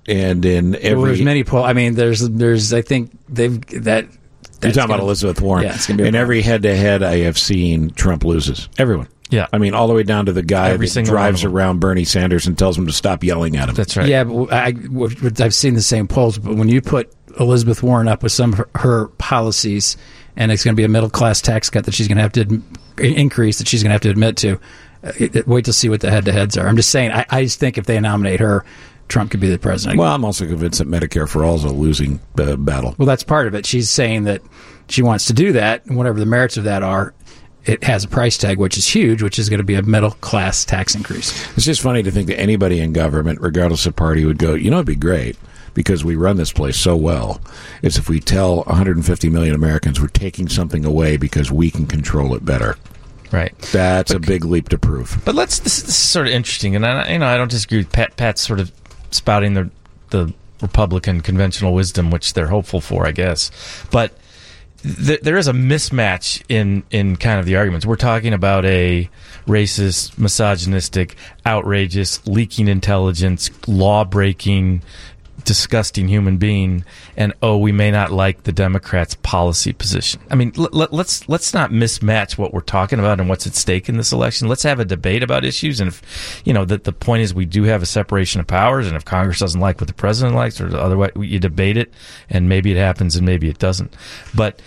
and in every... Well, there's many polls. I mean, there's. I think they've that. You're talking about Elizabeth Warren. Yeah, it's going to be in every head-to-head I have seen, Trump loses. Everyone. Yeah. I mean, all the way down to the guy that drives around Bernie Sanders and tells him to stop yelling at him. That's right. Yeah, but I've seen the same polls, but when you put Elizabeth Warren up with some of her policies, and it's going to be a middle-class tax cut that she's going to have to increase, that she's going to have to admit to, wait to see what the head-to-heads are. I'm just saying, I just think if they nominate her, Trump could be the president. Well, I'm also convinced that Medicare for All is a losing battle. Well, that's part of it. She's saying that she wants to do that, and whatever the merits of that are, it has a price tag, which is huge, which is going to be a middle-class tax increase. It's just funny to think that anybody in government, regardless of party, would go, it'd be great, because we run this place so well, is if we tell 150 million Americans we're taking something away because we can control it better. Right. That's a big leap to prove. But this is sort of interesting, and I don't disagree with Pat's sort of spouting the Republican conventional wisdom, which they're hopeful for, I guess. But there is a mismatch in kind of the arguments. We're talking about a racist, misogynistic, outrageous, leaking intelligence, law-breaking, disgusting human being, and we may not like the Democrats' policy position. I mean, let's not mismatch what we're talking about and what's at stake in this election. Let's have a debate about issues, and if the point is we do have a separation of powers, and if Congress doesn't like what the president likes, or otherwise you debate it, and maybe it happens and maybe it doesn't. But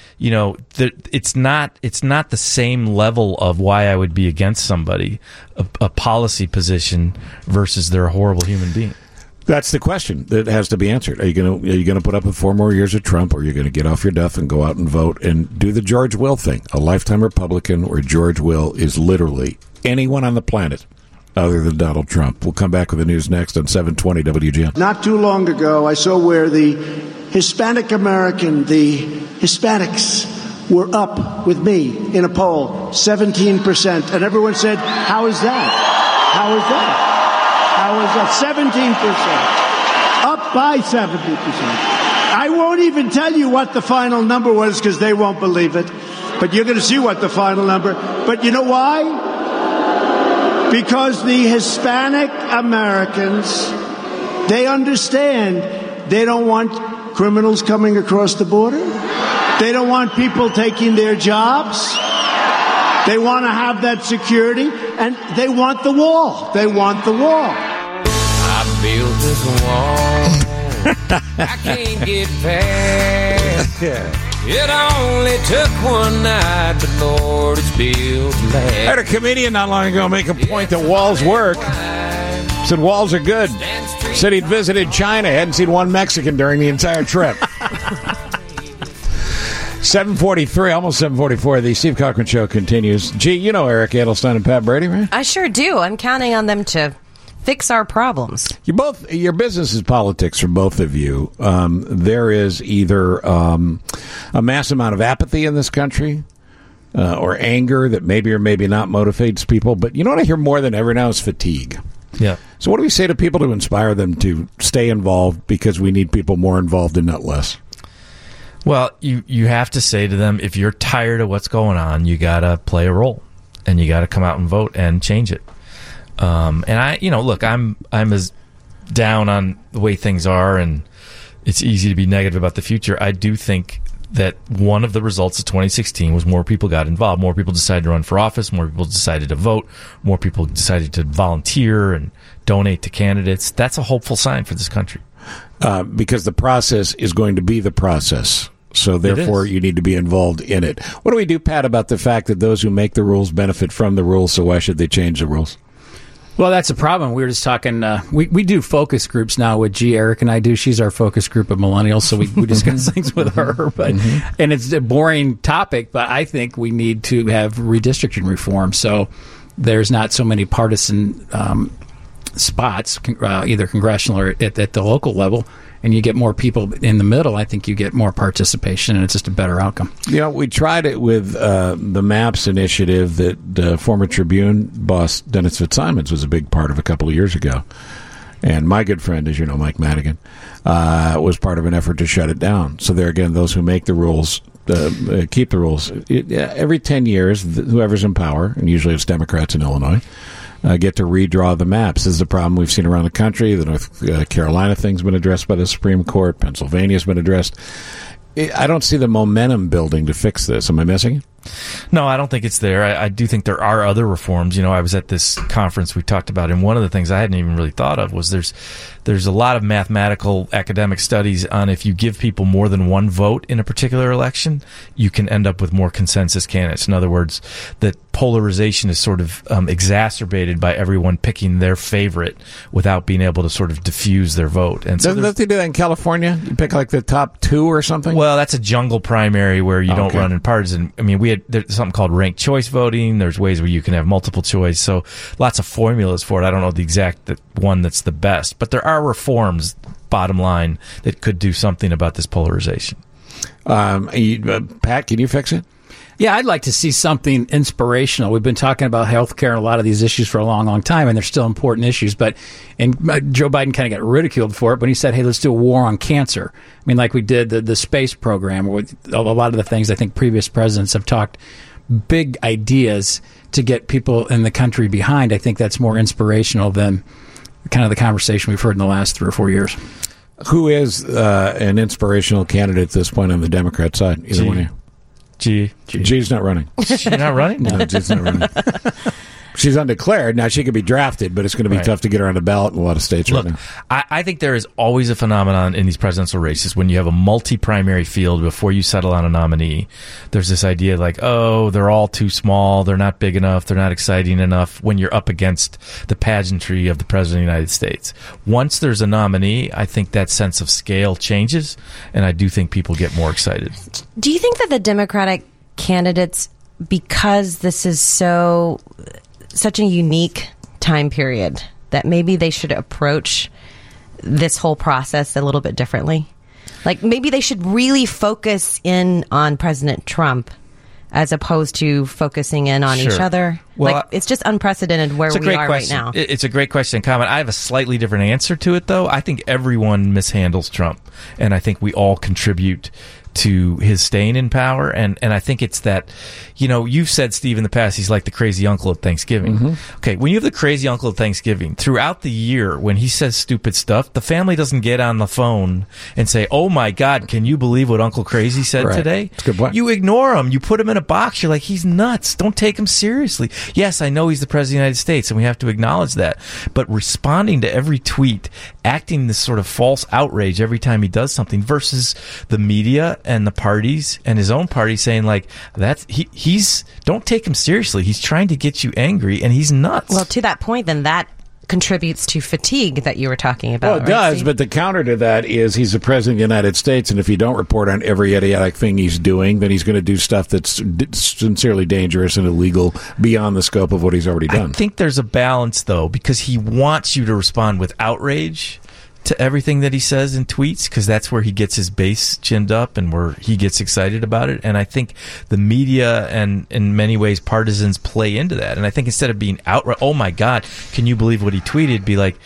it's not the same level of why I would be against somebody, a policy position versus they're a horrible human being. That's the question that has to be answered. Are you going to put up with 4 more years of Trump, or are you going to get off your duff and go out and vote and do the George Will thing, a lifetime Republican where George Will is literally anyone on the planet other than Donald Trump? We'll come back with the news next on 720 WGN. Not too long ago, I saw where the Hispanics were up with me in a poll, 17%, and everyone said, "How is that? How is that?" How is that? 17%. Up by 70%. I won't even tell you what the final number was because they won't believe it. But you're going to see what the final number. But you know why? Because the Hispanic Americans, they understand they don't want criminals coming across the border. They don't want people taking their jobs. They want to have that security, and they want the wall. They want the wall. I built this wall. I can't get past. It only took one night, but Lord, it's built to last. I had a comedian not long ago make a point that walls work. Said walls are good. Said he'd visited China, hadn't seen one Mexican during the entire trip. 7:43, almost 7:44. The Steve Cochran Show continues. Gee, you know Eric Edelstein and Pat Brady, right? I sure do. I'm counting on them to fix our problems. Your business is politics for both of you. There is either a mass amount of apathy in this country or anger that maybe or maybe not motivates people. But you know what I hear more than ever now is fatigue. Yeah. So what do we say to people to inspire them to stay involved, because we need people more involved and not less? Well, you have to say to them, if you're tired of what's going on, you got to play a role, and you got to come out and vote and change it. And look, I'm as down on the way things are, and it's easy to be negative about the future. I do think that one of the results of 2016 was more people got involved. More people decided to run for office. More people decided to vote. More people decided to volunteer and donate to candidates. That's a hopeful sign for this country. Because the process is going to be the process. So therefore, you need to be involved in it. What do we do, Pat, about the fact that those who make the rules benefit from the rules, so why should they change the rules? Well, that's a problem. We were just talking, we do focus groups now with Eric and I do. She's our focus group of millennials, so we discuss things with her. But and it's a boring topic, but I think we need to have redistricting reform. So there's not so many partisan spots, either congressional or at the local level, and you get more people in the middle. I think you get more participation, and it's just a better outcome. We tried it with the MAPS initiative that former Tribune boss Dennis Fitzsimons was a big part of a couple of years ago. And my good friend, as you know, Mike Madigan, was part of an effort to shut it down. So there again, those who make the rules keep the rules. Every 10 years, whoever's in power, and usually it's Democrats in Illinois, get to redraw the maps. This is a problem we've seen around the country. The North Carolina thing's been addressed by the Supreme Court. Pennsylvania's been addressed. I don't see the momentum building to fix this. Am I missing it? No, I don't think it's there. I do think there are other reforms. I was at this conference we talked about, and one of the things I hadn't even really thought of was there's a lot of mathematical academic studies on if you give people more than one vote in a particular election, you can end up with more consensus candidates. In other words, that polarization is sort of exacerbated by everyone picking their favorite without being able to sort of diffuse their vote. And so doesn't they do that in California? You pick like the top 2 or something? Well, that's a jungle primary where you don't run in partisan. I mean, there's something called ranked choice voting. There's ways where you can have multiple choice. So lots of formulas for it. I don't know the exact one that's the best, but there are reforms, bottom line, that could do something about this polarization. Pat, can you fix it? Yeah, I'd like to see something inspirational. We've been talking about healthcare and a lot of these issues for a long, long time, and they're still important issues. And Joe Biden kind of got ridiculed for it when he said, hey, let's do a war on cancer. I mean, like we did the space program, with a lot of the things I think previous presidents have talked, big ideas to get people in the country behind. I think that's more inspirational than kind of the conversation we've heard in the last 3 or 4 years. Who is an inspirational candidate at this point on the Democrat side? Either one of you? G's not running. She's not running? No, G's not running. She's undeclared. Now, she could be drafted, but it's going to be tough to get her on the ballot in a lot of states right now. I think there is always a phenomenon in these presidential races when you have a multi-primary field before you settle on a nominee. There's this idea like, oh, they're all too small, they're not big enough, they're not exciting enough when you're up against the pageantry of the President of the United States. Once there's a nominee, I think that sense of scale changes, and I do think people get more excited. Do you think that the Democratic candidates, because this is such a unique time period, that maybe they should approach this whole process a little bit differently? Like maybe they should really focus in on President Trump as opposed to focusing in on each other. Well, like it's just unprecedented where we are right now. It's a great question and comment. I have a slightly different answer to it, though. I think everyone mishandles Trump, and I think we all contribute to his staying in power, and I think it's that, you've said, Steve, in the past, he's like the crazy uncle at Thanksgiving. Mm-hmm. Okay, when you have the crazy uncle at Thanksgiving, throughout the year, when he says stupid stuff, the family doesn't get on the phone and say, oh my God, can you believe what Uncle Crazy said today? That's a good point. You ignore him. You put him in a box. You're like, he's nuts. Don't take him seriously. Yes, I know he's the President of the United States, and we have to acknowledge that. But responding to every tweet, acting this sort of false outrage every time he does something, versus the media and the parties and his own party saying like, he's don't take him seriously. He's trying to get you angry, and he's nuts. Well, to that point, then that contributes to fatigue that you were talking about. Well, it does, Steve? But the counter to that is he's the President of the United States, and if you don't report on every idiotic thing he's doing, then he's going to do stuff that's sincerely dangerous and illegal beyond the scope of what he's already done. I think there's a balance, though, because he wants you to respond with outrage to everything that he says in tweets, because that's where he gets his base ginned up and where he gets excited about it. And I think the media and in many ways partisans play into that. And I think instead of being outright, oh my God, can you believe what he tweeted, be like,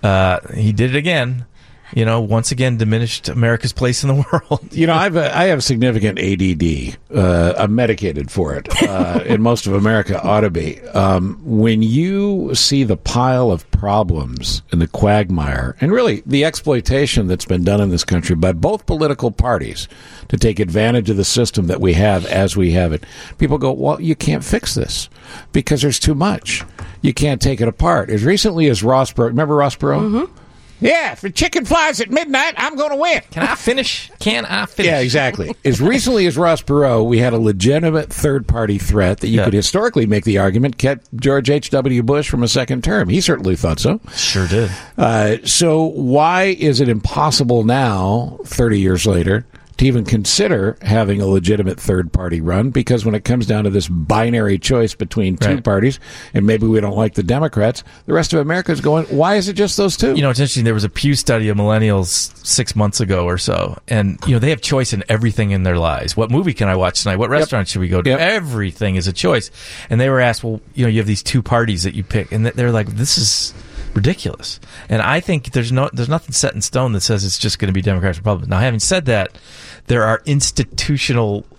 he did it again. Once again diminished America's place in the world. I have significant ADD. I'm medicated for it, and most of America ought to be. When you see the pile of problems and the quagmire, and really the exploitation that's been done in this country by both political parties to take advantage of the system that we have as we have it, people go, well, you can't fix this because there's too much. You can't take it apart. As recently as Ross Perot, remember Ross Perot? Mm-hmm. Yeah, if the chicken flies at midnight, I'm going to win. Can I finish? Yeah, exactly. As recently as Ross Perot, we had a legitimate third-party threat that you could historically make the argument kept George H.W. Bush from a second term. He certainly thought so. Sure did. So why is it impossible now, 30 years later, to even consider having a legitimate third-party run? Because when it comes down to this binary choice between two parties, and maybe we don't like the Democrats, the rest of America is going, why is it just those two? It's interesting. There was a Pew study of millennials 6 months ago or so, and they have choice in everything in their lives. What movie can I watch tonight? What restaurant should we go to? Everything is a choice. And they were asked, well, you have these two parties that you pick, and they're like, this is ridiculous. And I think there's nothing set in stone that says it's just going to be Democrats, Republicans. Now, having said that, there are institutional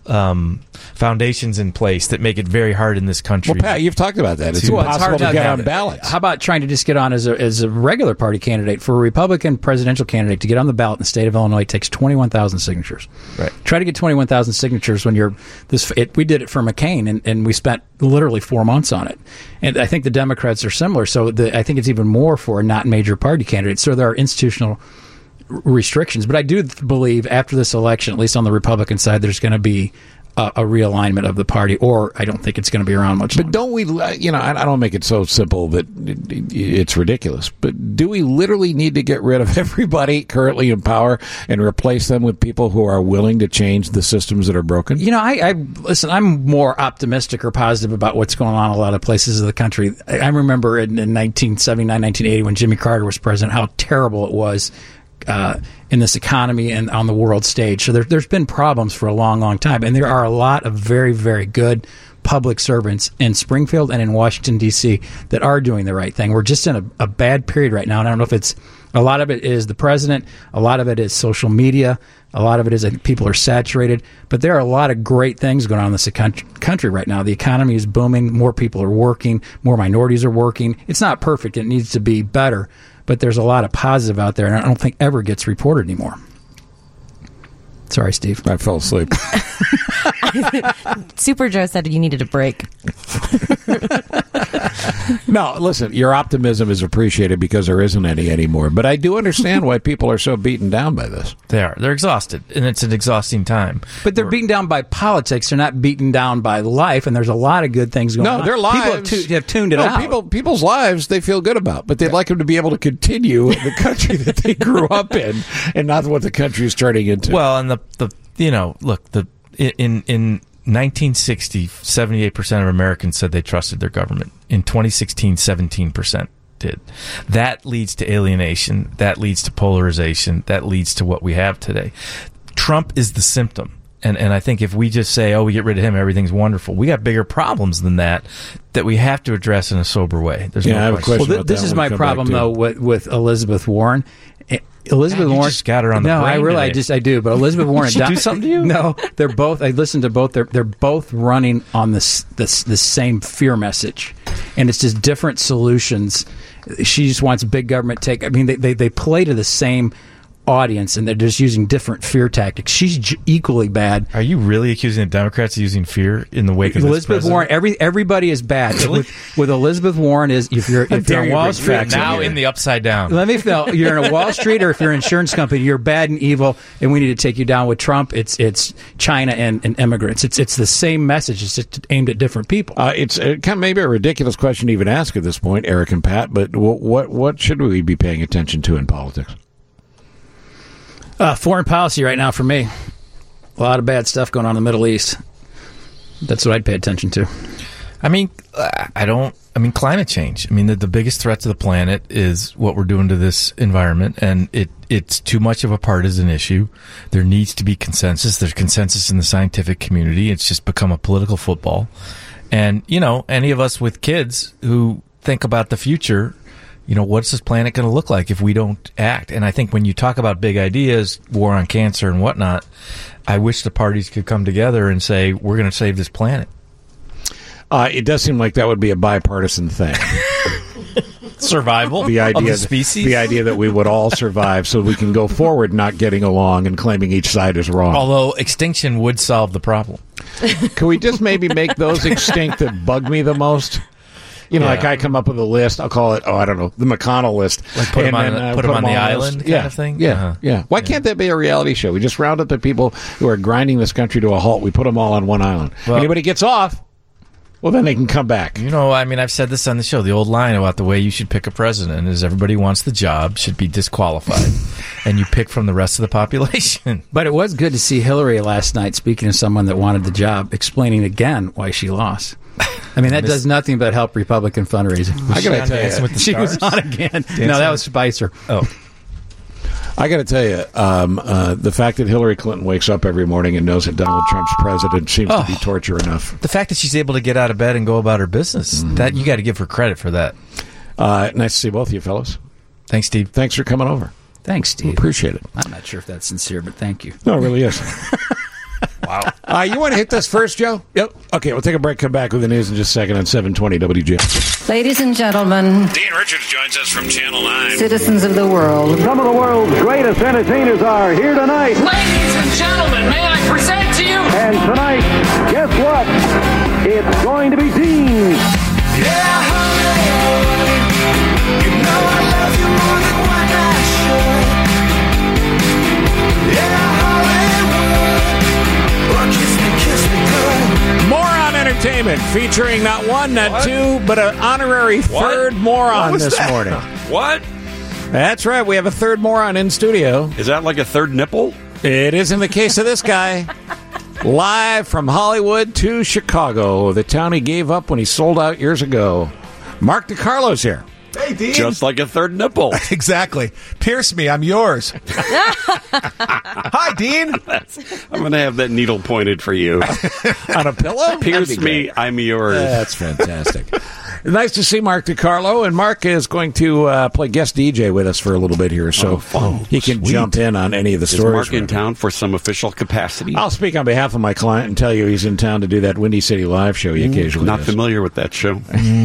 foundations in place that make it very hard in this country. Well, Pat, you've talked about that. It's impossible to get on ballots. How about trying to just get on as a regular party candidate? For a Republican presidential candidate to get on the ballot in the state of Illinois takes 21,000 signatures. Right. Try to get 21,000 signatures when you're we did it for McCain, and we spent literally 4 months on it. And I think the Democrats are similar. So I think it's even more for a not major party candidate. So there are institutional restrictions. But I do believe after this election, at least on the Republican side, there's going to be a realignment of the party, or I don't think it's going to be around much longer. But don't we, I don't make it so simple that it's ridiculous, but do we literally need to get rid of everybody currently in power and replace them with people who are willing to change the systems that are broken? Listen, I'm more optimistic or positive about what's going on in a lot of places of the country. I remember in 1979, 1980, when Jimmy Carter was president, how terrible it was in this economy and on the world stage. So there's been problems for a long, long time. And there are a lot of very, very good public servants in Springfield and in Washington, D.C. that are doing the right thing. We're just in a bad period right now. And I don't know if it's a lot of it is the president. A lot of it is social media. A lot of it is that people are saturated. But there are a lot of great things going on in this country right now. The economy is booming. More people are working. More minorities are working. It's not perfect. It needs to be better. But there's a lot of positive out there, and I don't think ever gets reported anymore. Sorry, Steve. I fell asleep. Super Joe said you needed a break. No, listen, your optimism is appreciated because there isn't any anymore. But I do understand why people are so beaten down by this. They are. They're exhausted, and it's an exhausting time. But they're beaten down by politics. They're not beaten down by life, and there's a lot of good things going on. No, their lives. People have tuned it out. People's lives they feel good about, but they'd like them to be able to continue in the country that they grew up in and not what the country is turning into. Well, and in 1960, 78% of Americans said they trusted their government. In 2016, 17% did. That leads to alienation. That leads to polarization. That leads to what we have today. Trump is the symptom. And I think if we just say, we get rid of him, everything's wonderful. We got bigger problems than that we have to address in a sober way. There's no I have a question about this is my problem, though, with Elizabeth Warren. Elizabeth Warren just got her on the brain. No, I really, I do. But Elizabeth Warren, did she do something to you? No, they're both. I listened to both. They're both running on the same fear message, and it's just different solutions. She just wants big government take. I mean, they play to the same audience, and they're just using different fear tactics. She's equally bad. Are you really accusing the Democrats of using fear in the wake of Elizabeth Warren? Everybody is bad. Really? With Elizabeth Warren, is if you're on Wall Street now in the upside down. Let me know. You're in a Wall Street, or if you're an insurance company, you're bad and evil, and we need to take you down. With Trump, it's China and immigrants. It's the same message. It's just aimed at different people. It's kind of maybe a ridiculous question to even ask at this point, Eric and Pat. But what should we be paying attention to in politics? Foreign policy right now for me. A lot of bad stuff going on in the Middle East. That's what I'd pay attention to. I mean, climate change. I mean, the biggest threat to the planet is what we're doing to this environment, and it's too much of a partisan issue. There needs to be consensus. There's consensus in the scientific community. It's just become a political football. And, any of us with kids who think about the future, what's this planet going to look like if we don't act? And I think when you talk about big ideas, war on cancer and whatnot, I wish the parties could come together and say, we're going to save this planet. It does seem like that would be a bipartisan thing. Survival the idea of the species? The idea that we would all survive so we can go forward not getting along and claiming each side is wrong. Although extinction would solve the problem. Can we just maybe make those extinct that bug me the most? Like I come up with a list. I'll call it, I don't know, the McConnell list. Like put them on the island kind of thing? Yeah, yeah. Why can't that be a reality show? We just round up the people who are grinding this country to a halt. We put them all on one island. Well, anybody gets off, well, then they can come back. I've said this on the show. The old line about the way you should pick a president is everybody who wants the job should be disqualified. And you pick from the rest of the population. But it was good to see Hillary last night, speaking of someone that wanted the job, explaining again why she lost. I mean, that does nothing but help Republican fundraising. I got to tell you, she was on again. No, that was Spicer. Oh. I got to tell you, the fact that Hillary Clinton wakes up every morning and knows that Donald Trump's president seems to be torture enough. The fact that she's able to get out of bed and go about her business, that you got to give her credit for that. Nice to see both of you fellows. Thanks, Steve. Thanks for coming over. Thanks, Steve. We appreciate it. I'm not sure if that's sincere, but thank you. No, it really is. Wow. Wow. You want to hit this first, Joe? Yep. Okay, we'll take a break, come back with the news in just a second on 720 WGN. Ladies and gentlemen, Dean Richards joins us from Channel 9. citizens of the world. Some of the world's greatest entertainers are here tonight. Ladies and gentlemen, may I present to you? And tonight, guess what? It's going to be Dean. Yeah, Hollywood. You know I love you more than what I should. Yeah, Hollywood. Well, kiss me good. Moron Entertainment featuring not one, not two, but an honorary third moron this morning. What? That's right. We have a third moron in studio. Is that like a third nipple? It is in the case of this guy. Live from Hollywood to Chicago, the town he gave up when he sold out years ago. Mark DiCarlo's here. Hey, Dean. Just like a third nipple. Exactly. Pierce me, I'm yours. Hi, Dean. I'm going to have that needle pointed for you. On a pillow? Pierce me, I'm yours. That's fantastic. Nice to see Mark DiCarlo, and Mark is going to play guest DJ with us for a little bit here, so he can jump in on any of the stories. Is Mark in town for some official capacity? I'll speak on behalf of my client and tell you he's in town to do that Windy City Live show he occasionally Not does. familiar with that show.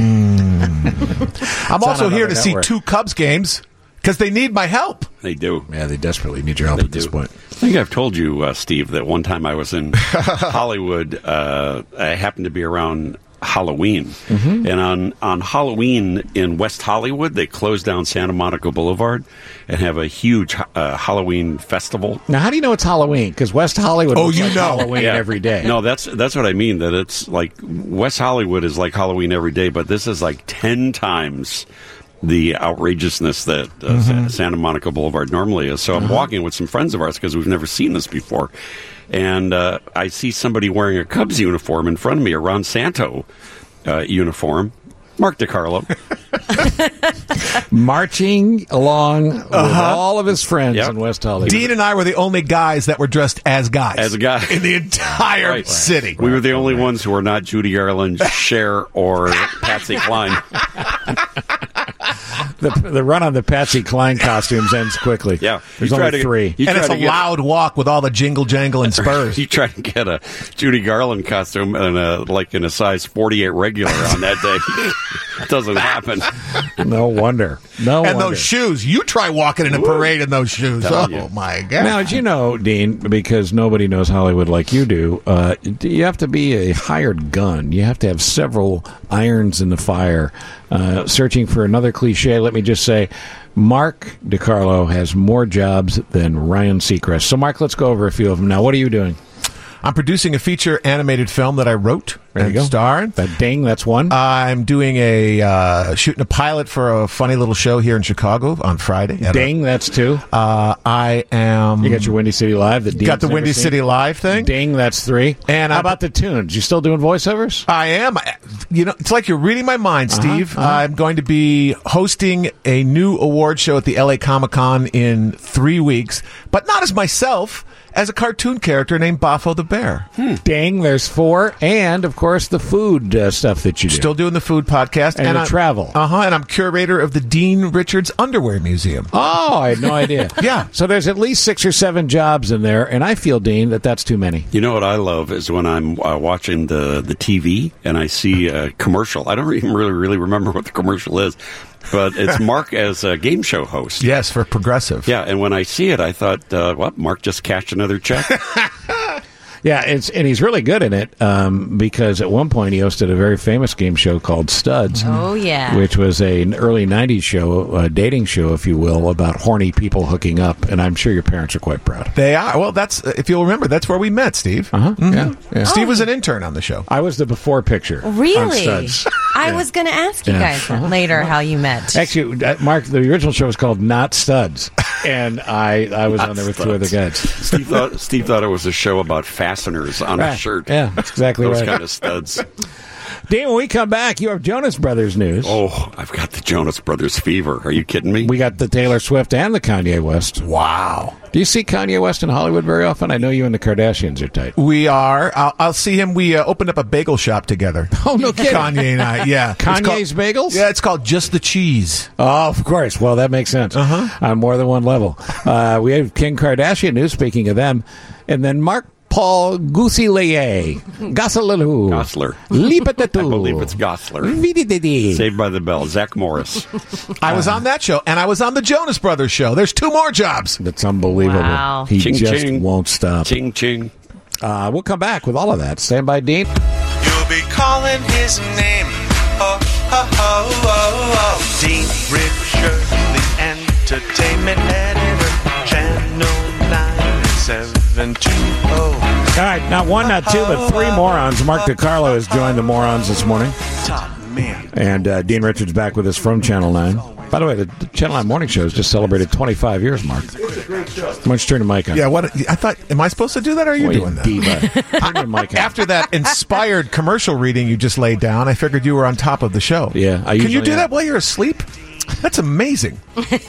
I'm also here to see 2 Cubs games because they need my help. They do. Yeah, they desperately need your help at this point. I think I've told you, Steve, that one time I was in Hollywood. I happened to be around Halloween. Mm-hmm. And on Halloween in West Hollywood, they closed down Santa Monica Boulevard and have a huge Halloween festival. Now, how do you know it's Halloween? Because West Hollywood looks like Halloween every day. No, that's what I mean, that it's like West Hollywood is like Halloween every day, but this is like 10 times the outrageousness that Santa Monica Boulevard normally is. So I'm walking with some friends of ours because we've never seen this before. And I see somebody wearing a Cubs uniform in front of me, a Ron Santo uniform. Mark DiCarlo. Marching along with all of his friends in West Hollywood. Dean and I were the only guys that were dressed as guys. As a guy. In the entire city. We were the only ones who were not Judy Garland, Cher, or Patsy Cline. The run on the Patsy Cline costumes ends quickly. Yeah. There's only 3. And it's a loud walk with all the jingle jangle and spurs. You try to get a Judy Garland costume and like in a size 48 regular on that day. It doesn't happen. No wonder. And those shoes. You try walking in a parade in those shoes. Oh, my God. Now, as you know, Dean, because nobody knows Hollywood like you do, you have to be a hired gun. You have to have several irons in the fire. Searching for another cliche, let me just say, Mark DiCarlo has more jobs than Ryan Seacrest. So, Mark, let's go over a few of them. Now, what are you doing? I'm producing a feature animated film that I wrote and starred. That's one. I'm doing shooting a pilot for a funny little show here in Chicago on Friday. That's 2. I am. You got your Windy City Live. Got the Windy City Live thing. That's 3. And how about the tunes? You still doing voiceovers? I am. You know, it's like you're reading my mind, Steve. I'm going to be hosting a new award show at the LA Comic-Con in 3 weeks, but not as myself. As a cartoon character named Boffo the Bear. There's 4. And, of course, the food stuff that you do. Still doing the food podcast. And the travel. And I'm curator of the Dean Richards Underwear Museum. Oh, I had no idea. Yeah. So there's at least 6 or 7 jobs in there, and I feel, Dean, that's too many. You know what I love is when I'm watching the TV and I see a commercial. I don't even really remember what the commercial is. But it's Mark as a game show host. Yes, for Progressive. Yeah, and when I see it, I thought, Mark just cashed another check. Yeah, and he's really good in it because at one point he hosted a very famous game show called Studs. Oh, yeah. Which was an early 90s show, a dating show, if you will, about horny people hooking up. And I'm sure your parents are quite proud. They are. Well, that's, if you'll remember, that's where we met, Steve. Yeah. Steve was an intern on the show. I was the before picture. Really? On Studs. I was going to ask you guys later how you met. Actually, Mark, the original show was called Not Studs. And I was on there with 2 other guys. Steve thought it was a show about fasteners on a shirt. Yeah, that's exactly Those right. kind of studs. Dean, when we come back, you have Jonas Brothers news. Oh, I've got the Jonas Brothers fever. Are you kidding me? We got the Taylor Swift and the Kanye West. Wow. Do you see Kanye West in Hollywood very often? I know you and the Kardashians are tight. We are. I'll see him. We opened up a bagel shop together. Oh, no kidding. Kanye and I, yeah. Kanye's Bagels? Yeah, it's called Just the Cheese. Oh, of course. Well, that makes sense. On more than one level. We have Kim Kardashian news, speaking of them. And then Mark Paul Gosselaar. Gosler. Lipetatu. I believe it's Gosler. Vidididi. Saved by the Bell. Zach Morris. I was on that show, and I was on the Jonas Brothers show. There's 2 more jobs. That's unbelievable. Wow. He Ching, just ching. won't stop. Ching, ching. We'll come back with all of that. Stand by, Dean. You'll be calling his name. Oh, oh, oh, oh, oh. Dean Richard, the entertainment editor, Channel 9720. All right, not 1, not 2, but 3 morons. Mark DiCarlo has joined the morons this morning. Top man. And Dean Richards back with us from Channel 9. By the way, the Channel 9 Morning Show has just celebrated 25 years, Mark. Why don't you turn the mic on? Yeah, what? I thought, am I supposed to do that, or are you doing that? Diva. Turn the mic on. After that inspired commercial reading you just laid down, I figured you were on top of the show. Yeah, I Can you usually do am. that while you're asleep? That's amazing.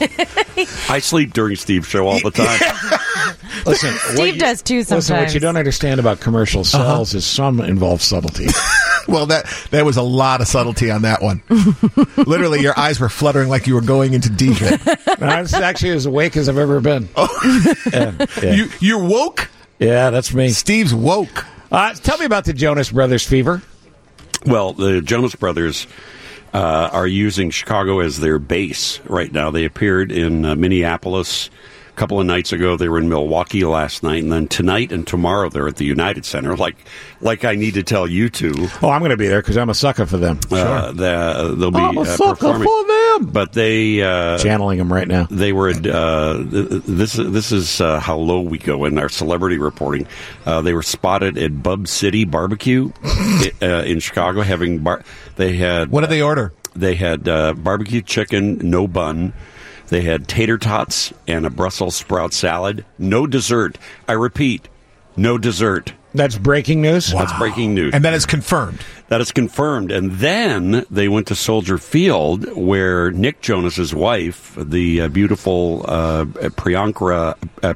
I sleep during Steve's show all the time. Listen, Steve does too sometimes. Listen, what you don't understand about commercial sales is some involve subtlety. Well, there was a lot of subtlety on that one. Literally, your eyes were fluttering like you were going into deep. I was actually as awake as I've ever been. Oh. Yeah. You're woke? Yeah, that's me. Steve's woke. Tell me about the Jonas Brothers fever. Well, the Jonas Brothers are using Chicago as their base right now. They appeared in Minneapolis a couple of nights ago. They were in Milwaukee last night, and then tonight and tomorrow they're at the United Center. Like I need to tell you two. Oh, I'm going to be there because I'm a sucker for them. They'll be I'm a sucker performing for them. But they channeling them right now. They were. This is how low we go in our celebrity reporting. They were spotted at Bub City Barbecue in Chicago having They had. What did they order? They had barbecue chicken, no bun. They had tater tots and a Brussels sprout salad. No dessert. I repeat, no dessert. That's breaking news? Wow. That's breaking news. And that is confirmed. That is confirmed. And then they went to Soldier Field, where Nick Jonas's wife, the beautiful Priyanka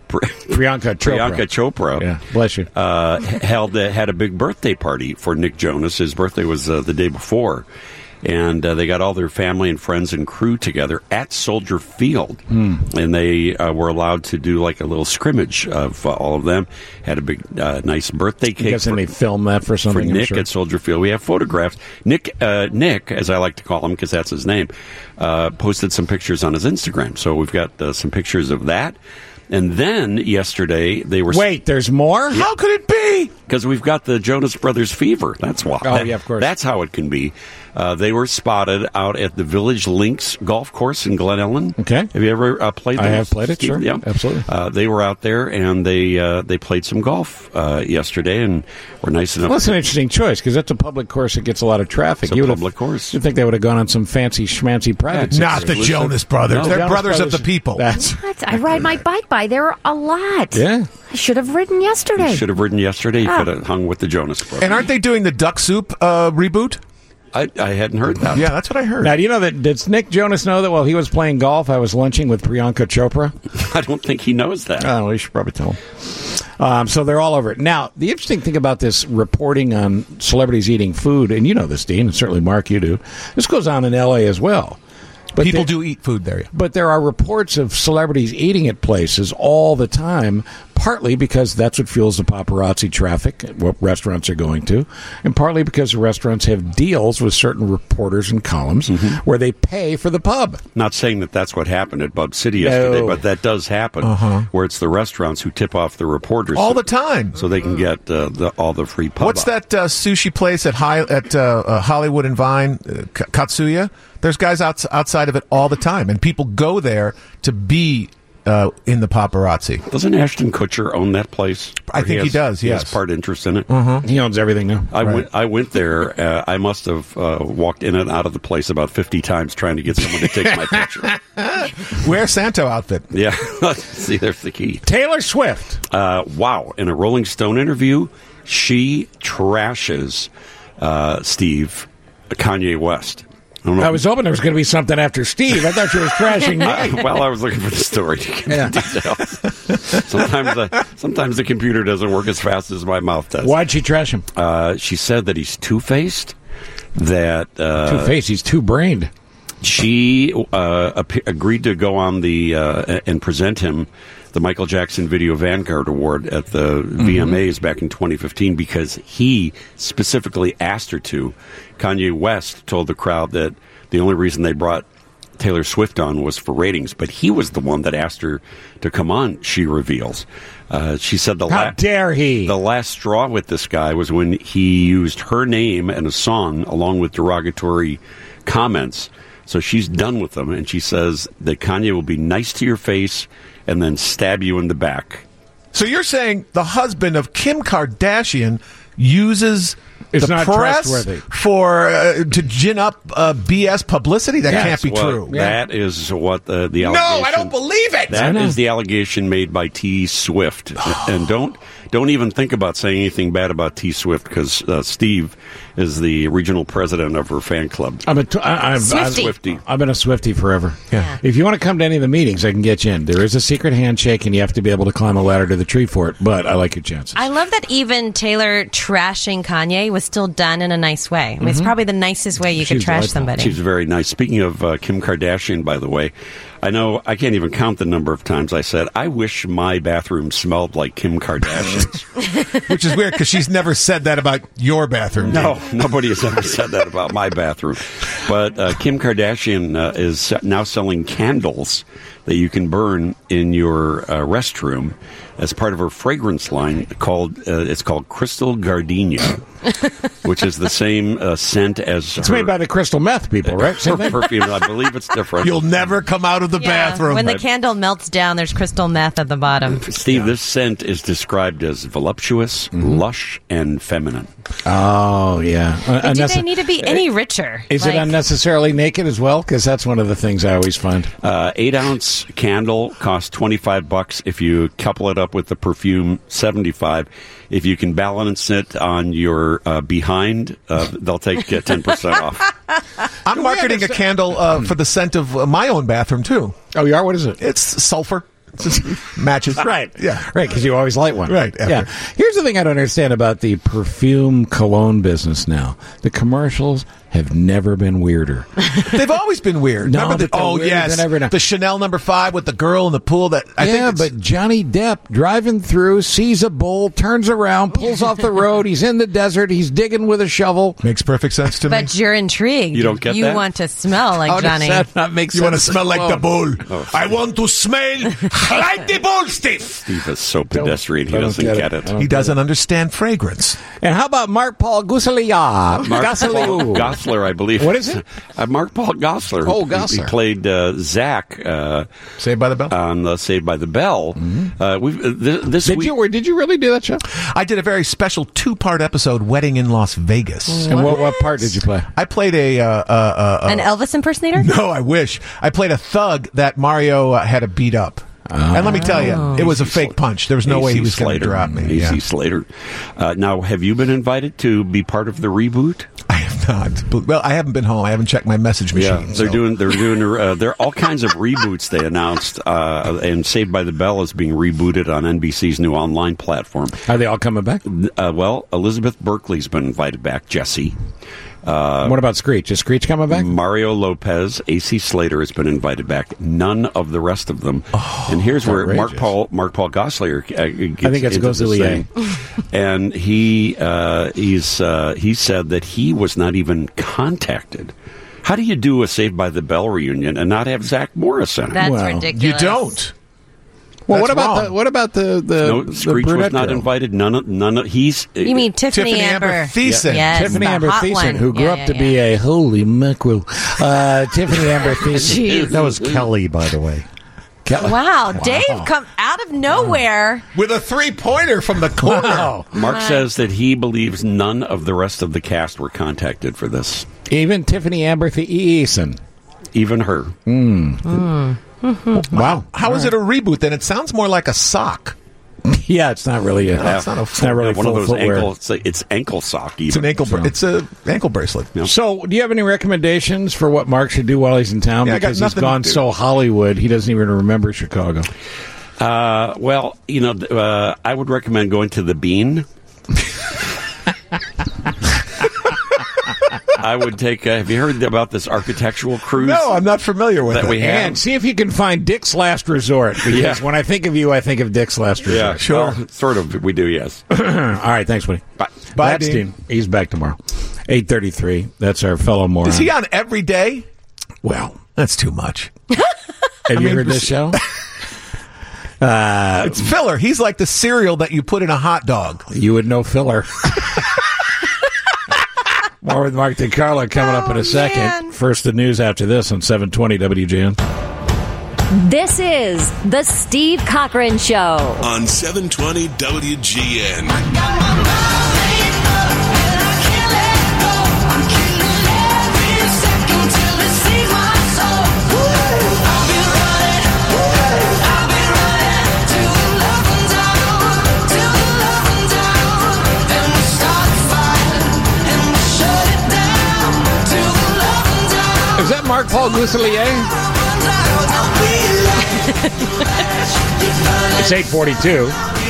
Chopra, yeah, bless you, Mm-hmm. had a big birthday party for Nick Jonas. His birthday was the day before. And they got all their family and friends and crew together at Soldier Field. And they were allowed to do like a little scrimmage of all of them. Had a big, nice birthday cake. I'm guessing they filmed that for something, for I'm Nick sure. at Soldier Field. We have photographs. Nick, as I like to call him because that's his name, posted some pictures on his Instagram. So we've got some pictures of that. And then yesterday they were. Wait, there's more? Yeah. How could it be? Because we've got the Jonas Brothers fever. That's why. Oh, yeah, of course. That's how it can be. They were spotted out at the Village Links golf course in Glen Ellen. Okay. Have you ever played that? I have played it, Steve? sure. Yeah, Absolutely. They were out there and they played some golf yesterday and were nice enough. Well, that's an interesting choice because that's a public course that gets a lot of traffic. It's a public course. You'd think they would have gone on some fancy schmancy private. Not the Jonas Brothers. No, They're Jonas brothers of the people. What? I ride my bike by there a lot. Yeah. I should have ridden yesterday. You should have ridden yesterday. You could have hung with the Jonas Brothers. And aren't they doing the Duck Soup reboot? I hadn't heard that. Yeah, that's what I heard. Now, do you know that? Did Nick Jonas know that while he was playing golf, I was lunching with Priyanka Chopra? I don't think he knows that. Oh, you should probably tell him. So they're all over it. Now, the interesting thing about this reporting on celebrities eating food, and you know this, Dean, and certainly Mark, you do, this goes on in L.A. as well. But people do eat food there. Yeah. But there are reports of celebrities eating at places all the time, partly because that's what fuels the paparazzi traffic, what restaurants are going to, and partly because the restaurants have deals with certain reporters and columns where they pay for the pub. Not saying that that's what happened at Bub City yesterday, but that does happen where it's the restaurants who tip off the reporters all the time, so they can get all the free pub. What's that sushi place at Hollywood and Vine, Katsuya? There's guys outside of it all the time, and people go there to be in the paparazzi. Doesn't Ashton Kutcher own that place? I think he does, He yes. has part interest in it. He owns everything now. I went there. I must have walked in and out of the place about 50 times trying to get someone to take my picture. Wear Santo outfit. Yeah. See, there's the key. Taylor Swift. Wow. In a Rolling Stone interview, she trashes Steve, Kanye West. I was hoping there was going to be something after Steve. I thought you were trashing me. Well, I was looking for the story to get the details. Sometimes the computer doesn't work as fast as my mouth does. Why'd she trash him? She said that he's two-faced. That two-faced. He's two-brained. She agreed to go on the and present him the Michael Jackson Video Vanguard Award at the VMAs back in 2015 because he specifically asked her to. Kanye West told the crowd that the only reason they brought Taylor Swift on was for ratings, but he was the one that asked her to come on, she reveals. She said How dare he? The last straw with this guy was when he used her name and a song along with derogatory comments. So she's done with them, and she says that Kanye will be nice to your face and then stab you in the back. So you're saying the husband of Kim Kardashian uses It's the not press trustworthy. for to gin up BS publicity? That can't be true. That is what the allegation. No, I don't believe it. That is the allegation made by T. Swift, and don't even think about saying anything bad about T. Swift because Steve is the regional president of her fan club. I'm a Swiftie. I've been a Swiftie forever. Yeah. If you want to come to any of the meetings, I can get you in. There is a secret handshake, and you have to be able to climb a ladder to the tree for it. But I like your chances. I love that even Taylor trashing Kanye was still done in a nice way. I mean, it's probably the nicest way you could trash somebody. She's very nice. Speaking of Kim Kardashian, by the way, I know I can't even count the number of times I said, I wish my bathroom smelled like Kim Kardashian's. Which is weird because she's never said that about your bathroom. No, nobody has ever said that about my bathroom. But Kim Kardashian is now selling candles that you can burn in your restroom as part of her fragrance line called Crystal Gardenia, which is the same scent as It's made by the crystal meth people, right? her perfume. I believe it's different. You'll never come out of the bathroom. When the candle melts down, there's crystal meth at the bottom. Steve, this scent is described as voluptuous, lush, and feminine. Oh, yeah. But do they need to be any richer? Is it unnecessarily naked as well? Because that's one of the things I always find. 8-ounce candle costs $25. If you couple it up with the perfume, $75. If you can balance it on your behind, they'll take 10% off. I'm marketing a candle for the scent of my own bathroom, too. Oh, you are? What is it? It's sulfur. It just matches. Right. Yeah. Right, because you always light one. Right. Yeah. Here's the thing I don't understand about the perfume cologne business now. The commercials have never been weirder. They've always been weird. No, Remember but they're weirder yes, than ever now. the Chanel No. 5 with the girl in the pool. That I think but Johnny Depp driving through, sees a bull, turns around, pulls off the road. He's in the desert. He's digging with a shovel. Makes perfect sense to me. But you're intrigued. You don't get You that? want to smell like How Johnny. does that not make sense? You want to smell like the bull. Oh, I want to smell like the bull, Steve. Steve is so pedestrian, he I don't Oh, doesn't get it. He doesn't understand fragrance. And how about Mark Paul Gosselaar? Mark Paul Gosselaar, I believe. What is it? Mark Paul Gosselaar. Oh, He Gosselaar. played Zach. Saved by the Bell. On Saved by the Bell. This Did week. you really do that show? I did a very special 2-part episode, Wedding in Las Vegas. And what part did you play? I played An Elvis impersonator? No, I wish. I played a thug that Mario had to beat up. And let me tell you, it was a fake punch. There was no way he was going to drop me. AC Slater. Now, have you been invited to be part of the reboot? I have not. Well, I haven't been home. I haven't checked my message machine. They're doing. There are all kinds of reboots they announced, and Saved by the Bell is being rebooted on NBC's new online platform. Are they all coming back? Well, Elizabeth Berkley's been invited back. Jesse. What about Screech? Is Screech coming back? Mario Lopez, AC Slater has been invited back. None of the rest of them. And here's where Mark Paul Gosselaar gets I think it's into this Gosselaar. thing. And he said that he was not even contacted. How do you do a Saved by the Bell reunion and not have Zach Morris in it? That's ridiculous. You don't. Well, That's what about the No, Screech was brunette not girl? invited. None of he's. You mean Tiffany Amber Thiessen. Yes, Tiffany the Amber hot Thiessen, one. who grew Yeah, up to yeah, be a holy mackerel. Tiffany Amber Thiessen. That was Kelly, by the way. Wow, Dave come out of nowhere. With a 3-pointer from the corner. Wow. Mark says that he believes none of the rest of the cast were contacted for this. Even Tiffany Amber Thiessen. Even her. Wow. How is it a reboot then? It sounds more like a sock. Yeah, it's not really a. It's not a It's not really one of full those footwear. ankle. It's ankle sock. Even. It's an ankle. It's a ankle bracelet. So, do you have any recommendations for what Mark should do while he's in town? Yeah, I got Because he's nothing to gone do. so Hollywood, he doesn't even remember Chicago. Well, I would recommend going to the Bean. I would take. Have you heard about this architectural cruise? No, I'm not familiar with that it. we have. And see if you can find Dick's Last Resort. Because when I think of you, I think of Dick's Last Resort. Yeah, sure. Well, sort of. We do, yes. All right, thanks, buddy. Bye. That's Dean. He's back tomorrow. 8:33. That's our fellow moron. Is he on every day? Well, that's too much. Have you heard this show? It's filler. He's like the cereal that you put in a hot dog. You would know filler. More with Mark DeCarlo coming up in a second. Man. First, the news after this on 720 WGN. This is the Steve Cochran Show on 720 WGN. Is that Mark Paul Gosselaar? It's 8:42.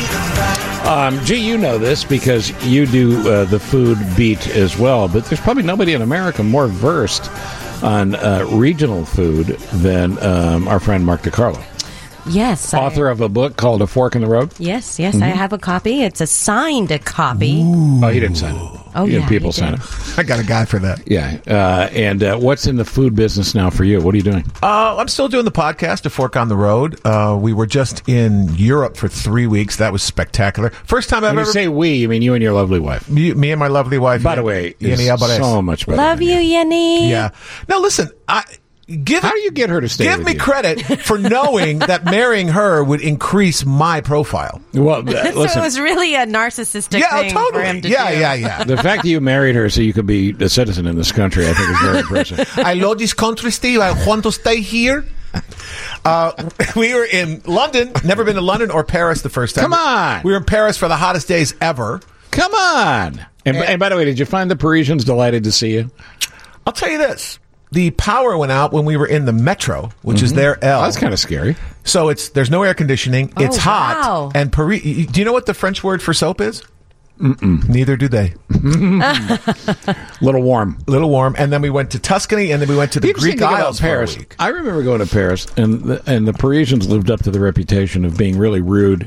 Gee, you know this because you do the food beat as well, but there's probably nobody in America more versed on regional food than our friend Mark DeCarlo. Yes. Author of a book called A Fork in the Road? Yes, I have a copy. It's a signed copy. Oh, he didn't sign it. Oh, You yeah, had people he sign did. it. I got a guy for that. Yeah. And what's in the food business now for you? What are you doing? I'm still doing the podcast, A Fork on the Road. We were just in Europe for 3 weeks. That was spectacular. First time I've When ever... you say we, you mean you and your lovely wife. Me and my lovely wife. By the way, is Yenny Alvarez. so much better. Love you, Yenny. Yeah. Now, listen, How do you get her to stay Give with me you? credit for knowing that marrying her would increase my profile. Well, So listen. it was really a narcissistic thing for him to do. Yeah. The fact that you married her so you could be a citizen in this country, I think, is very impressive. I love this country, Steve. I want to stay here. We were in London. Never been to London or Paris the first time. Come on. We were in Paris for the hottest days ever. Come on. And by the way, did you find the Parisians delighted to see you? I'll tell you this. The power went out when we were in the metro, which is their L. That's kind of scary. So there's no air conditioning. It's hot. wow. And Paris. Do you know what the French word for soap is? Neither do they. Little warm. And then we went to Tuscany, and then we went to the Greek Isles for a Paris. week. I remember going to Paris, and the Parisians lived up to the reputation of being really rude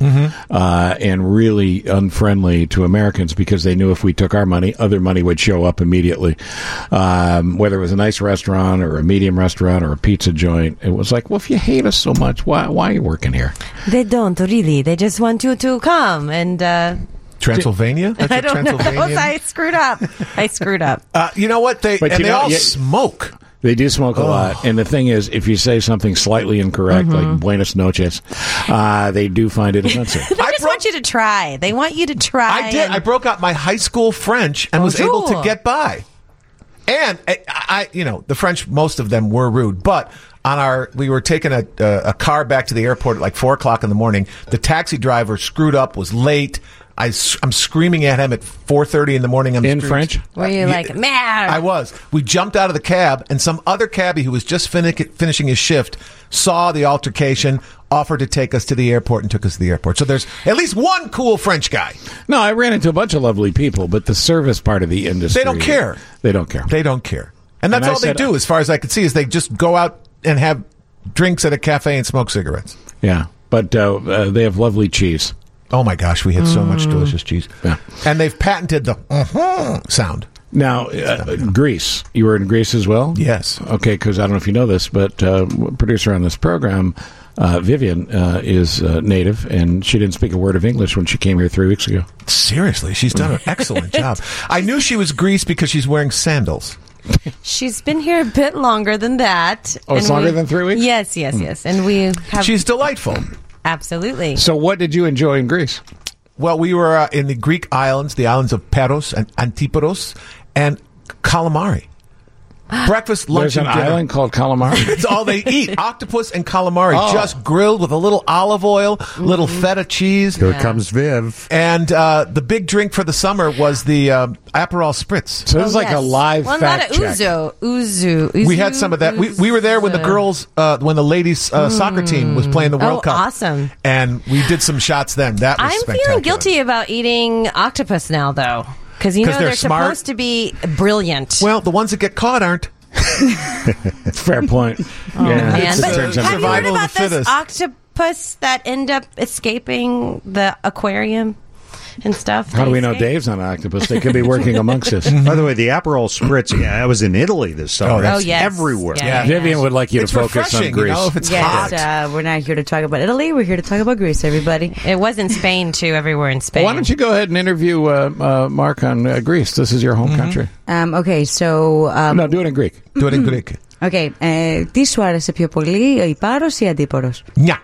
and really unfriendly to Americans because they knew if we took our money, other money would show up immediately. Whether it was a nice restaurant or a medium restaurant or a pizza joint, it was like, well, if you hate us so much, why are you working here? They don't really. They just want you to come and. Transylvania? That's I a don't know. Transylvanian? I screwed up. You know what? They all yeah, smoke. They do smoke a lot. And the thing is, if you say something slightly incorrect, like buenas noches, they do find it offensive. They just want you to try. They want you to try. I did. I broke out my high school French and was able to get by. And I the French, most of them were rude, but we were taking a car back to the airport at like 4:00 in the morning. The taxi driver screwed up, was late. I'm screaming at him at 4:30 in the morning on the In streets. French? Were you like, man? I was. We jumped out of the cab, and some other cabbie who was just finishing his shift saw the altercation, offered to take us to the airport, and took us to the airport. So there's at least one cool French guy. No, I ran into a bunch of lovely people, but the service part of the industry... They don't care. They don't care. They don't care. And that's And I all they said- do, as far as I can see, is they just go out and have drinks at a cafe and smoke cigarettes. Yeah, but they have lovely cheese. Oh, my gosh, we had so much delicious cheese. Yeah. And they've patented the sound. Now, Greece. You were in Greece as well? Yes. Okay, because I don't know if you know this, but producer on this program, Vivian, is native, and she didn't speak a word of English when she came here 3 weeks ago. Seriously, she's done an excellent job. I knew she was Greece because she's wearing sandals. She's been here a bit longer than that. Oh, it's and longer than 3 weeks? Yes. And we have... She's delightful. Absolutely. So what did you enjoy in Greece? Well, we were in the Greek islands, the islands of Paros and Antiparos, and calamari. Breakfast, lunch, There's an and dinner. island called Calamari. It's all they eat. Octopus and calamari, Oh. just grilled with a little olive oil, little feta cheese. Here comes Viv. And the big drink for the summer was the Aperol Spritz. So this is like a live well, fact not a check. Uzu. We had some of that. We were there when the girls, when the ladies' soccer team was playing the World Cup. Awesome. And we did some shots then. That was I'm spectacular. feeling guilty about eating octopus now, though. Because they're smart. supposed to be brilliant. Well, the ones that get caught aren't. Fair point. Man. But turns out have you heard survival of about the this fittest. octopus that end up escaping the aquarium and stuff? How do we know Escape? Dave's not an octopus? They could be working amongst us. By the way, the Aperol Spritz, I was in Italy this summer. Oh, It's yes. everywhere. Yeah. Vivian would like you It's to focus refreshing, on Greece. if it's Yes, hot. we're not here to talk about Italy. We're here to talk about Greece, everybody. It was in Spain, too, everywhere in Spain. Why don't you go ahead and interview Mark on Greece? This is your home country. Okay, so... No, do it in Greek. Do it in Greek. Okay, τι σου άρεσε πιο πολύ, ο υπάρος ή αντίπορος? Nya.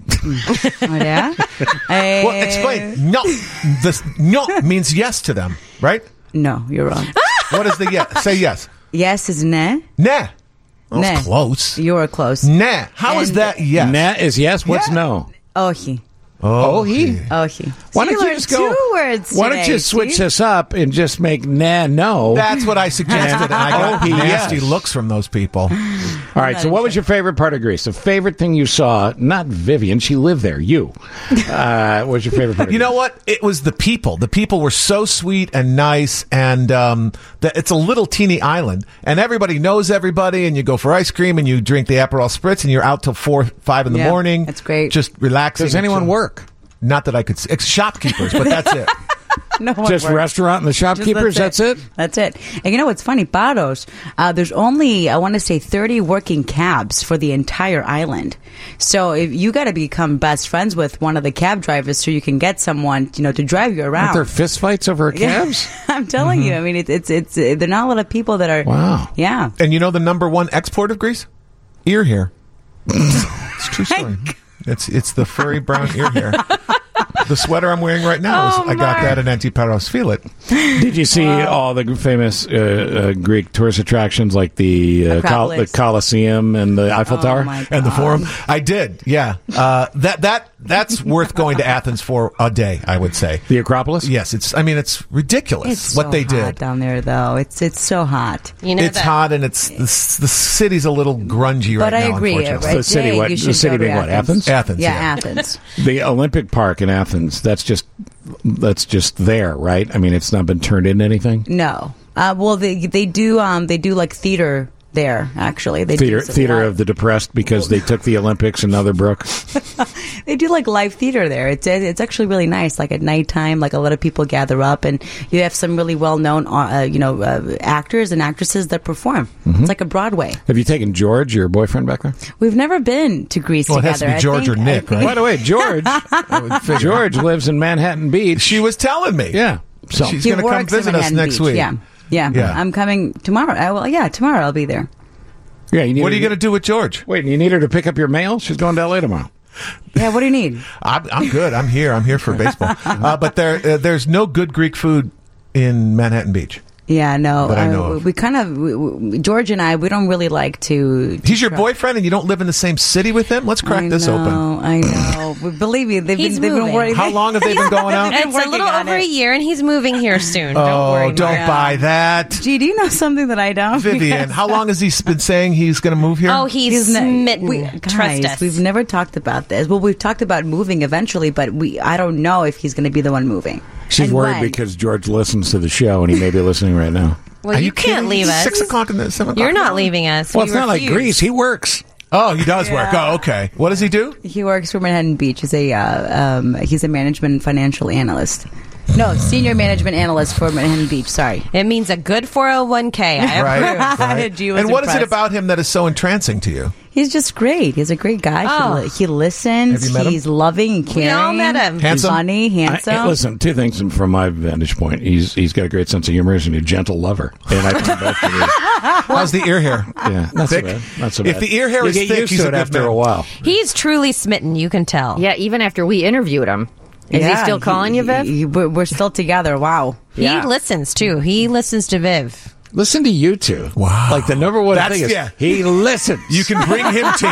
Ωραία. Well, explain. No. The no means yes to them, right? No, you're wrong. What is the yes? Say yes. Yes is ναι. Nah. Oh, Ναι. it's close. You're close. Nah. How is And- that yes? Nah is yes. What's Yeah. no? Όχι. Oh, he? Όχι. Why So don't you you learned just go? two words Why don't today, you switch see? this up and just make nah no? That's what I suggested. And I got Oh, nasty yes. looks from those people. All right. So, what was your favorite part of Greece? The favorite thing you saw? Not Vivian. She lived there. You. What was your favorite part? Of You know what? It was the people. The people were so sweet and nice, and it's a little teeny island, and everybody knows everybody. And you go for ice cream, and you drink the Aperol Spritz, and you're out till 4, 5 in the Yeah, morning. that's great. Just relaxing. Does and anyone chilling. work? Not that I could. Shopkeepers, but that's it. No one Just works. restaurant and the shopkeepers. That's it. That's it. And you know what's funny? Paros, there's only, I want to say, 30 working cabs for the entire island. So if you got to become best friends with one of the cab drivers so you can get someone, to drive you around. Aren't there fist fights over cabs? I'm telling you. I mean, it's there are not a lot of people that are. Wow. Yeah. And you know the number one export of Greece? Ear hair. It's a true story. It's the furry brown ear hair. The sweater I'm wearing right now, I got that at Antiparos. Feel it. Did you see all the famous Greek tourist attractions like the Acropolis. Colosseum and the Eiffel Tower my And the God. forum. I did, yeah. That's worth going to Athens for a day, I would say. The Acropolis? Yes, it's ridiculous It's what so they hot did. down there, though. It's so hot. It's hot and it's the city's a little grungy right But now. I agree. Unfortunately. Right? The city, Dave, what? you The should city go to being what? Athens? Athens, Yeah, yeah. Athens. The Olympic Park in Athens. That's just there, right? I mean, it's not been turned into anything. No. Well, they do like theater there. Actually, they do some Theater live- of the depressed because they took the Olympics and now they're broke. They do like live theater there. It's actually really nice. Like at nighttime, like a lot of people gather up, and you have some really well known actors and actresses that perform. Mm-hmm. It's like a Broadway. Have you taken George, your boyfriend, back there? We've never been to Greece Well, it together. has to be George or Nick, right? By the way, George lives in Manhattan Beach. She was telling me. Yeah. So She's He going to come works in visit us Manhattan next Beach. week. Yeah. Yeah. I'm coming tomorrow. Tomorrow I'll be there. yeah, you need What are you going to do with George? Wait, you need her to pick up your mail? She's going to LA tomorrow. Yeah, what do you need? I'm good. I'm here for baseball. But there's no good Greek food in Manhattan Beach. Yeah, no. That I know of. We kind of, George and I, we don't really like to. He's your boyfriend, and you don't live in the same city with him. Let's crack this open. I know. Believe me, they've He's been moving. worried. How long have they been going out? It's a little over a year, and he's moving here soon. Don't worry. Don't Mark. buy that. Gee, do you know something that I don't? Vivian, how long has he been saying he's going to move here? Oh, he's smitten. Trust Guys, us. we've never talked about this. Well, we've talked about moving eventually, but I don't know if he's going to be the one moving. She's And worried when. because George listens to the show and he may be listening right now. Well, you can't leave us. 6 o'clock in the 7 o'clock. You're not leaving us. Well, We it's not like refuse. Greece. He works. Oh, he does work. Oh, okay. What does he do? He works for Manhattan Beach. He's a management and financial analyst. No, senior management analyst for Manhattan Beach. Sorry. It means a good 401k. I approve. Right. Gee was And what is it impressed. about him that is so entrancing to you? He's just great. He's a great guy. Oh. He listens. Have you met him? He's loving and caring. We all met him. Handsome? Funny, handsome. Listen, two things from my vantage point. He's got a great sense of humor. He's a gentle lover. And I think both of you. How's the ear hair? Yeah, not Thick? so bad. Not so bad. If the ear hair you is get thick, used he's to a it good after man. a while. He's truly smitten. You can tell. Yeah, even after we interviewed him. Is he still calling you, Viv? We're still together. Wow. He listens too. He listens to Viv. Listen to you two. Wow. Like the number one That's- thing is yeah. he listens. You can bring him to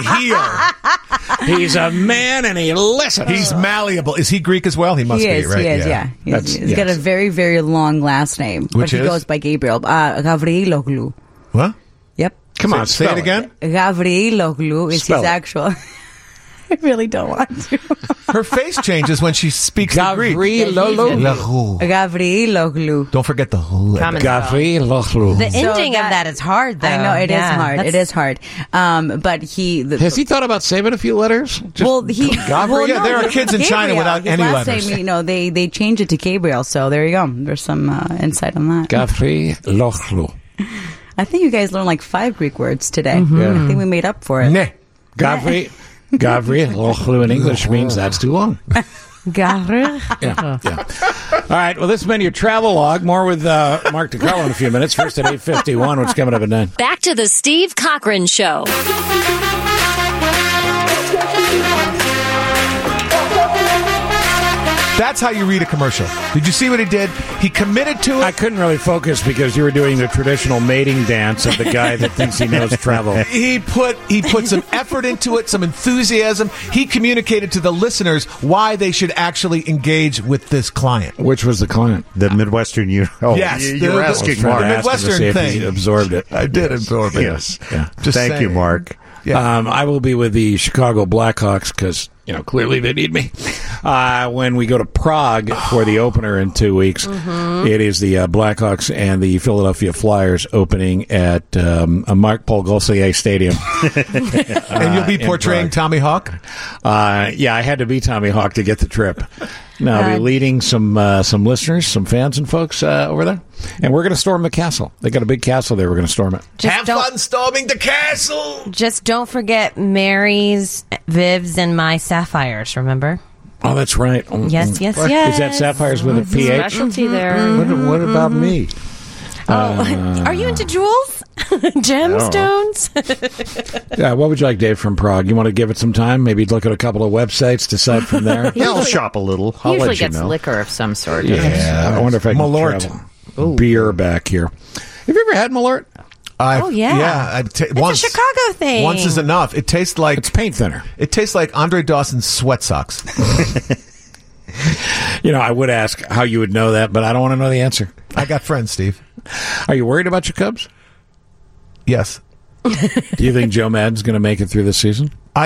heel. He's a man and he listens. He's malleable. Is he Greek as well? He must He be, is, right? he is, yeah. He's got a very, very long last name. But Which he is? goes by Gabriel. Gavriloglu. What? Yep. Come on, Say spell it again. Gavriloglu is Spell his it. actual... I really don't want to. Her face changes when she speaks in Greek. Gavriloglu. Don't forget the who. Gavriloglu. The ending of that is hard, though. I know, it is hard. That's- It is hard. But he... Has he thought about saving a few letters? There are kids in China without any last letters. Time, they changed it to Gabriel, so there you go. There's some insight on that. Gavriloglu. I think you guys learned like 5 Greek words today. Yeah. I think we made up for it. Gavriloglu in English means that's too long. Yeah. All right. Well, this has been your travel log. More with Mark DiCarlo in a few minutes. First at 8:51. What's coming up at 9? Back to the Steve Cochran Show. That's how you read a commercial. Did you see what he did? He committed to it. I couldn't really focus because you were doing the traditional mating dance of the guy that thinks he knows travel. He put some effort into it, some enthusiasm. He communicated to the listeners why they should actually engage with this client. Which was the client? The Midwestern Yes, you're asking the Mark. Midwestern thing. He absorbed it. I did absorb it. Yes. Yeah. Just Thank you, saying. Mark. Yeah. I will be with the Chicago Blackhawks because, clearly they need me. When we go to Prague for the opener in 2 weeks, it is the Blackhawks and the Philadelphia Flyers opening at a Marc-Paul Gosselaar Stadium. And you'll be portraying Tommy Hawk? Yeah, I had to be Tommy Hawk to get the trip. Now, I'll be leading some listeners, some fans and folks over there. And we're going to storm the castle. They got a big castle there. We're going to storm it. Have fun storming the castle! Just don't forget Mary's, Viv's, and my sapphires, remember? Oh, that's right. Yes, yes, What? yes. Is that sapphires with a PH? Specialty there. What about me? Are you into jewels? Gemstones? Yeah, what would you like, Dave, from Prague? You want to give it some time? Maybe look at a couple of websites, decide from there? Yeah, I'll shop a little. I'll Usually let you gets know. liquor of some sort. Yeah, I wonder if I can Malort. travel. Beer back here. Have you ever had Malort? Oh, yeah. Yeah. It's Once. a Chicago thing. Once is enough. It tastes like... It's paint thinner. It tastes like Andre Dawson's sweat socks. I would ask how you would know that, but I don't want to know the answer. I got friends, Steve. Are you worried about your Cubs? Yes. Do you think Joe Madden's going to make it through this season?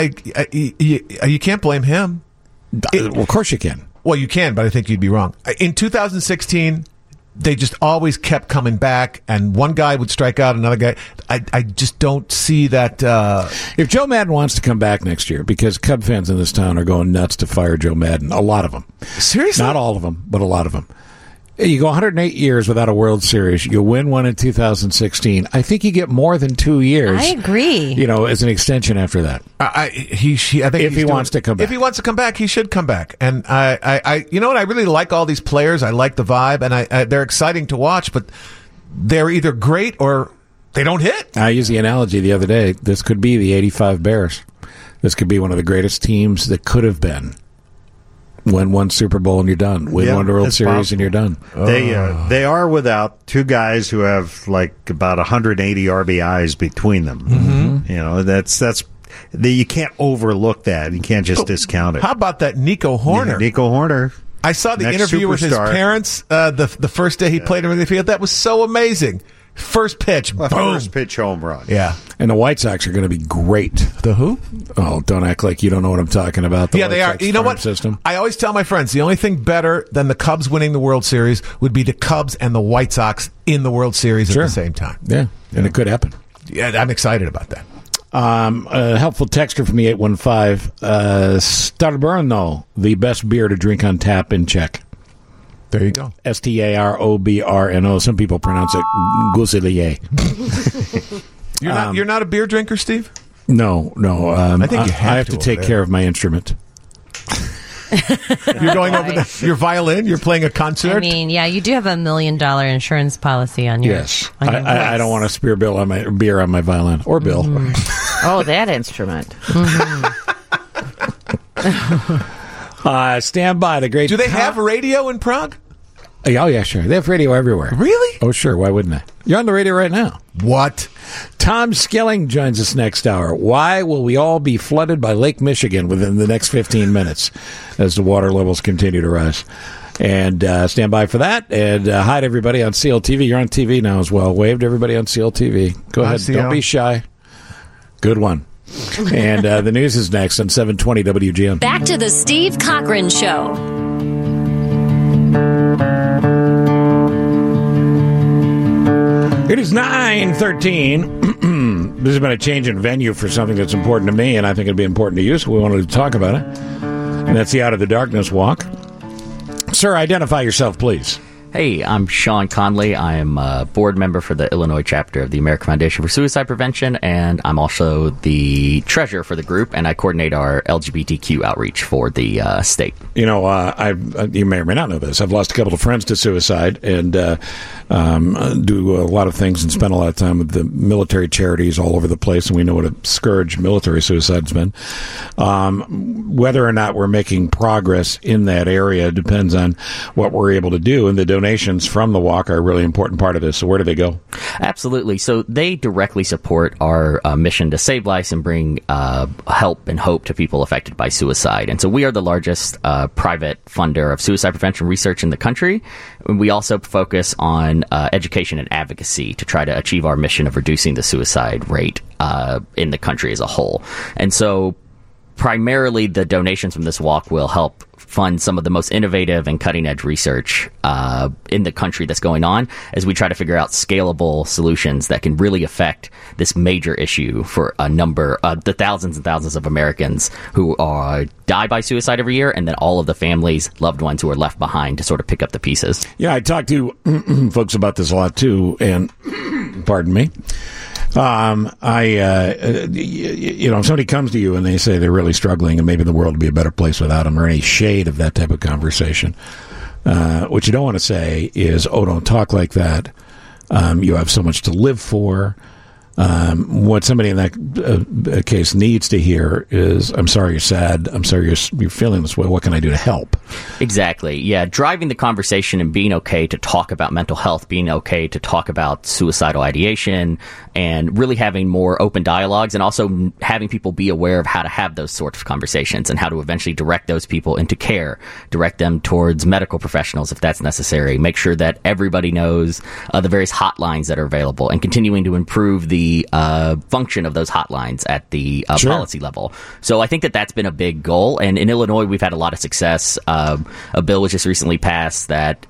You can't blame him. Well, of course you can. Well, you can, but I think you'd be wrong. In 2016, they just always kept coming back, and one guy would strike out another guy. I just don't see that. If Joe Madden wants to come back next year, because Cub fans in this town are going nuts to fire Joe Madden, a lot of them. Seriously? Not all of them, but a lot of them. You go 108 years without a World Series. You win one in 2016. I think you get more than 2 years. I agree. As an extension after that. I think if he wants to come back. If he wants to come back, he should come back. And I you know what? I really like all these players. I like the vibe, and they're exciting to watch. But they're either great or they don't hit. I used the analogy the other day. This could be the '85 Bears. This could be one of the greatest teams that could have been. Win one Super Bowl and you're done. Win one World Series and you're done. They are without two guys who have like about 180 RBIs between them. Mm-hmm. That's you can't overlook that. You can't just discount it. How about that Nico Horner? Yeah, Nico Horner. I saw the Next interview with his superstar. parents the first day he played in the field. That was so amazing. First pitch, boom. First pitch home run. Yeah. And the White Sox are going to be great. The who? Oh, don't act like you don't know what I'm talking about. The Yeah, White they are. Sox You know farm what? System. I always tell my friends the only thing better than the Cubs winning the World Series would be the Cubs and the White Sox in the World Series at the same time. Yeah, and it could happen. Yeah, I'm excited about that. A helpful texter from the 815. Starburno, the best beer to drink on tap in Czech. There you go. Starobrno. Some people pronounce it Gosselaar. You're not a beer drinker, Steve? No. I think you have to take care of my instrument. You're going over your violin. You're playing a concert. I mean, yeah, you do have $1 million insurance policy on your. Yes, on your I don't want to spear beer on my violin or Bill. Oh, that instrument. Stand by the great. Do they have radio in Prague? Oh yeah, sure. They have radio everywhere. Really? Oh sure. Why wouldn't they? You're on the radio right now. What? Tom Skilling joins us next hour. Why will we all be flooded by Lake Michigan within the next 15 minutes as the water levels continue to rise? And stand by for that. And hi to everybody on CLTV. You're on TV now as well. Wave to everybody on CLTV. Go ahead. CL. Don't be shy. Good one. And the news is next on 720 WGN. Back to the Steve Cochran Show. It is 9:13. This has been a change in venue for something that's important to me, and I think it'd be important to you, so we wanted to talk about it. And that's the Out of the Darkness Walk. Sir, identify yourself, please. Hey, I'm Sean Conley. I am a board member for the Illinois chapter of the American Foundation for Suicide Prevention, and I'm also the treasurer for the group, and I coordinate our LGBTQ outreach for the state. You know, you may or may not know this. I've lost a couple of friends to suicide and do a lot of things and spend a lot of time with the military charities all over the place, and we know what a scourge military suicide's been. Whether or not we're making progress in that area depends on what we're able to do, and the donations from the walk are a really important part of this. So where do they go? Absolutely. So they directly support our mission to save lives and bring help and hope to people affected by suicide. And so we are the largest private funder of suicide prevention research in the country. And we also focus on education and advocacy to try to achieve our mission of reducing the suicide rate in the country as a whole. And so primarily the donations from this walk will help fund some of the most innovative and cutting-edge research in the country that's going on as we try to figure out scalable solutions that can really affect this major issue for a number of the thousands and thousands of Americans who die by suicide every year, and then all of the families, loved ones who are left behind to sort of pick up the pieces. Yeah, I talk to folks about this a lot, too, and pardon me. If somebody comes to you and they say they're really struggling and maybe the world would be a better place without them, or any shade of that type of conversation, what you don't want to say is, oh, don't talk like that. You have so much to live for. What somebody in that case needs to hear is, I'm sorry you're sad. I'm sorry you're feeling this way. What can I do to help? Exactly. Yeah. Driving the conversation and being okay to talk about mental health, being okay to talk about suicidal ideation, and really having more open dialogues, and also having people be aware of how to have those sorts of conversations and how to eventually direct those people into care, direct them towards medical professionals if that's necessary, make sure that everybody knows the various hotlines that are available, and continuing to improve the function of those hotlines at the policy level. So I think that that's been a big goal. And in Illinois, we've had a lot of success. A bill was just recently passed that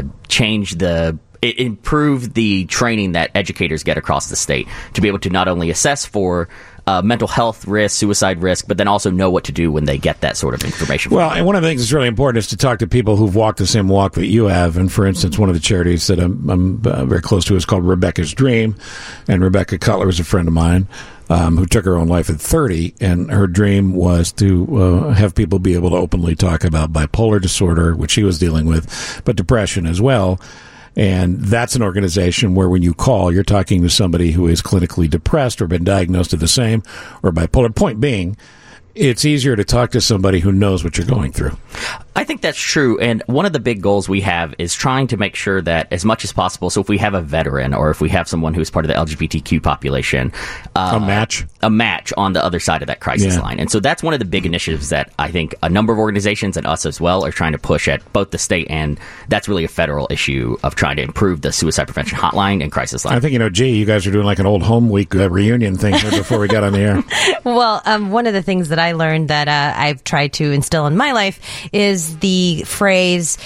it improved the training that educators get across the state to be able to not only assess for mental health risk, suicide risk, but then also know what to do when they get that sort of information. Well, and one of the things that's really important is to talk to people who've walked the same walk that you have. And for instance, one of the charities that I'm very close to is called Rebecca's Dream. And Rebecca Cutler is a friend of mine who took her own life at 30. And her dream was to have people be able to openly talk about bipolar disorder, which she was dealing with, but depression as well. And that's an organization where when you call, you're talking to somebody who is clinically depressed or been diagnosed with the same or bipolar. Point being, it's easier to talk to somebody who knows what you're going through. I think that's true. And one of the big goals we have is trying to make sure that as much as possible, so if we have a veteran or if we have someone who's part of the LGBTQ population, a match on the other side of that crisis line. And so that's one of the big initiatives that I think a number of organizations and us as well are trying to push at both the state, and that's really a federal issue of trying to improve the suicide prevention hotline and crisis line. I think, you guys are doing like an old home week reunion thing here before we got on the air. Well, one of the things that I learned that I've tried to instill in my life is the phrase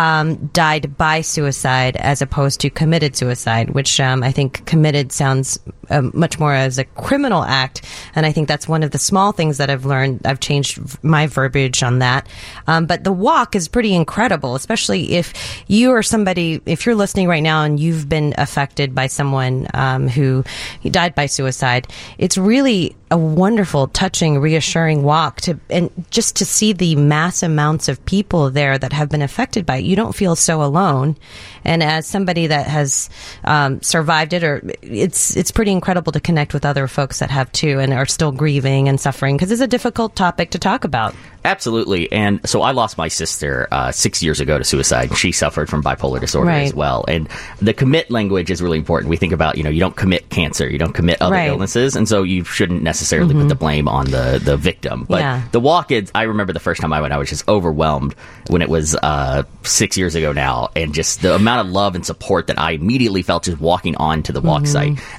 died by suicide as opposed to committed suicide, which I think committed sounds much more as a criminal act. And I think that's one of the small things that I've learned. I've changed my verbiage on that. But the walk is pretty incredible, especially if you are somebody, if you're listening right now and you've been affected by someone who died by suicide. It's really a wonderful, touching, reassuring walk and just to see the mass amounts of people there that have been affected by it. You don't feel so alone. And as somebody that has survived it, or it's pretty incredible to connect with other folks that have too and are still grieving and suffering, because it's a difficult topic to talk about. Absolutely. And so I lost my sister 6 years ago to suicide. She suffered from bipolar disorder as well. And the commit language is really important. We think about, you don't commit cancer, you don't commit other illnesses. And so you shouldn't necessarily put the blame on the victim. But the walk, I remember the first time I went, I was just overwhelmed when it was 6 years ago now. And just the amount of love and support that I immediately felt just walking onto the walk site. And that has continued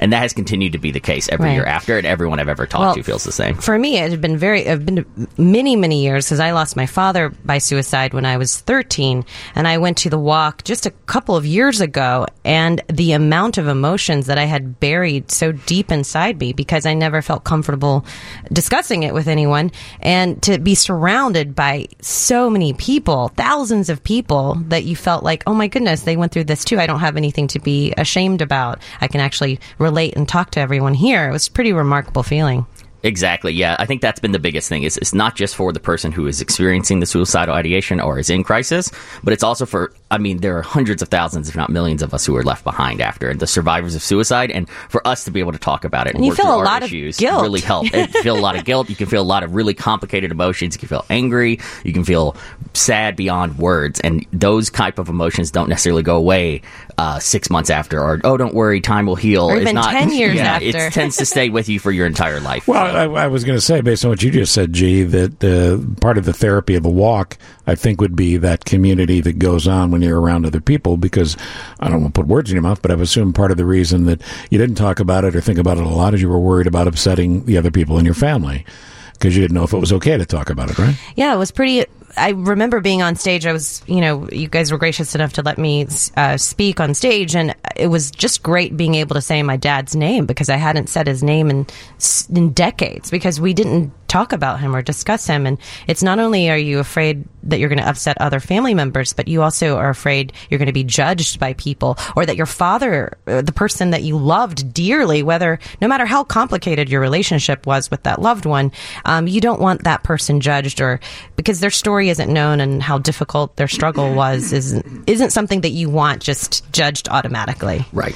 continued to be the case every Right. year after, and everyone I've ever talked to feels the same. For me, it had been many years because I lost my father by suicide when I was 13, and I went to the walk just a couple of years ago, and the amount of emotions that I had buried so deep inside me because I never felt comfortable discussing it with anyone, and to be surrounded by so many people, thousands of people, that you felt like, oh my goodness, they went through this too. I don't have anything to be ashamed about. I can actually relate and talk to everyone here. It was a pretty remarkable feeling. Exactly. Yeah, I think that's been the biggest thing. It's not just for the person who is experiencing the suicidal ideation or is in crisis, but it's also for, I mean, there are hundreds of thousands, if not millions of us who are left behind after, and the survivors of suicide. And for us to be able to talk about it and you work feel through a our lot of issues guilt. really help. You feel a lot of guilt. You can feel a lot of really complicated emotions. You can feel angry. You can feel sad beyond words. And those type of emotions don't necessarily go away 6 months after, or, oh, don't worry, time will heal. Or even 10 years yeah, after. It tends to stay with you for your entire life. Well, I was going to say, based on what you just said, G, that part of the therapy of the walk, I think, would be that community that goes on when you're around other people, because I don't want to put words in your mouth, but I've assumed part of the reason that you didn't talk about it or think about it a lot is you were worried about upsetting the other people in your family because you didn't know if it was okay to talk about it, right? Yeah, it was pretty. I remember being on stage. I was, you guys were gracious enough to let me speak on stage, and it was just great being able to say my dad's name because I hadn't said his name in decades because we didn't talk about him or discuss him. And it's not only are you afraid that you're going to upset other family members, but you also are afraid you're going to be judged by people, or that your father, the person that you loved dearly, no matter how complicated your relationship was with that loved one, you don't want that person judged, or because their story isn't known and how difficult their struggle was isn't something that you want just judged automatically. Right.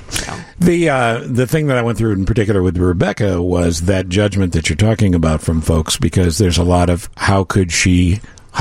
The thing that I went through in particular with Rebecca was that judgment that you're talking about from folks, because there's a lot of how could he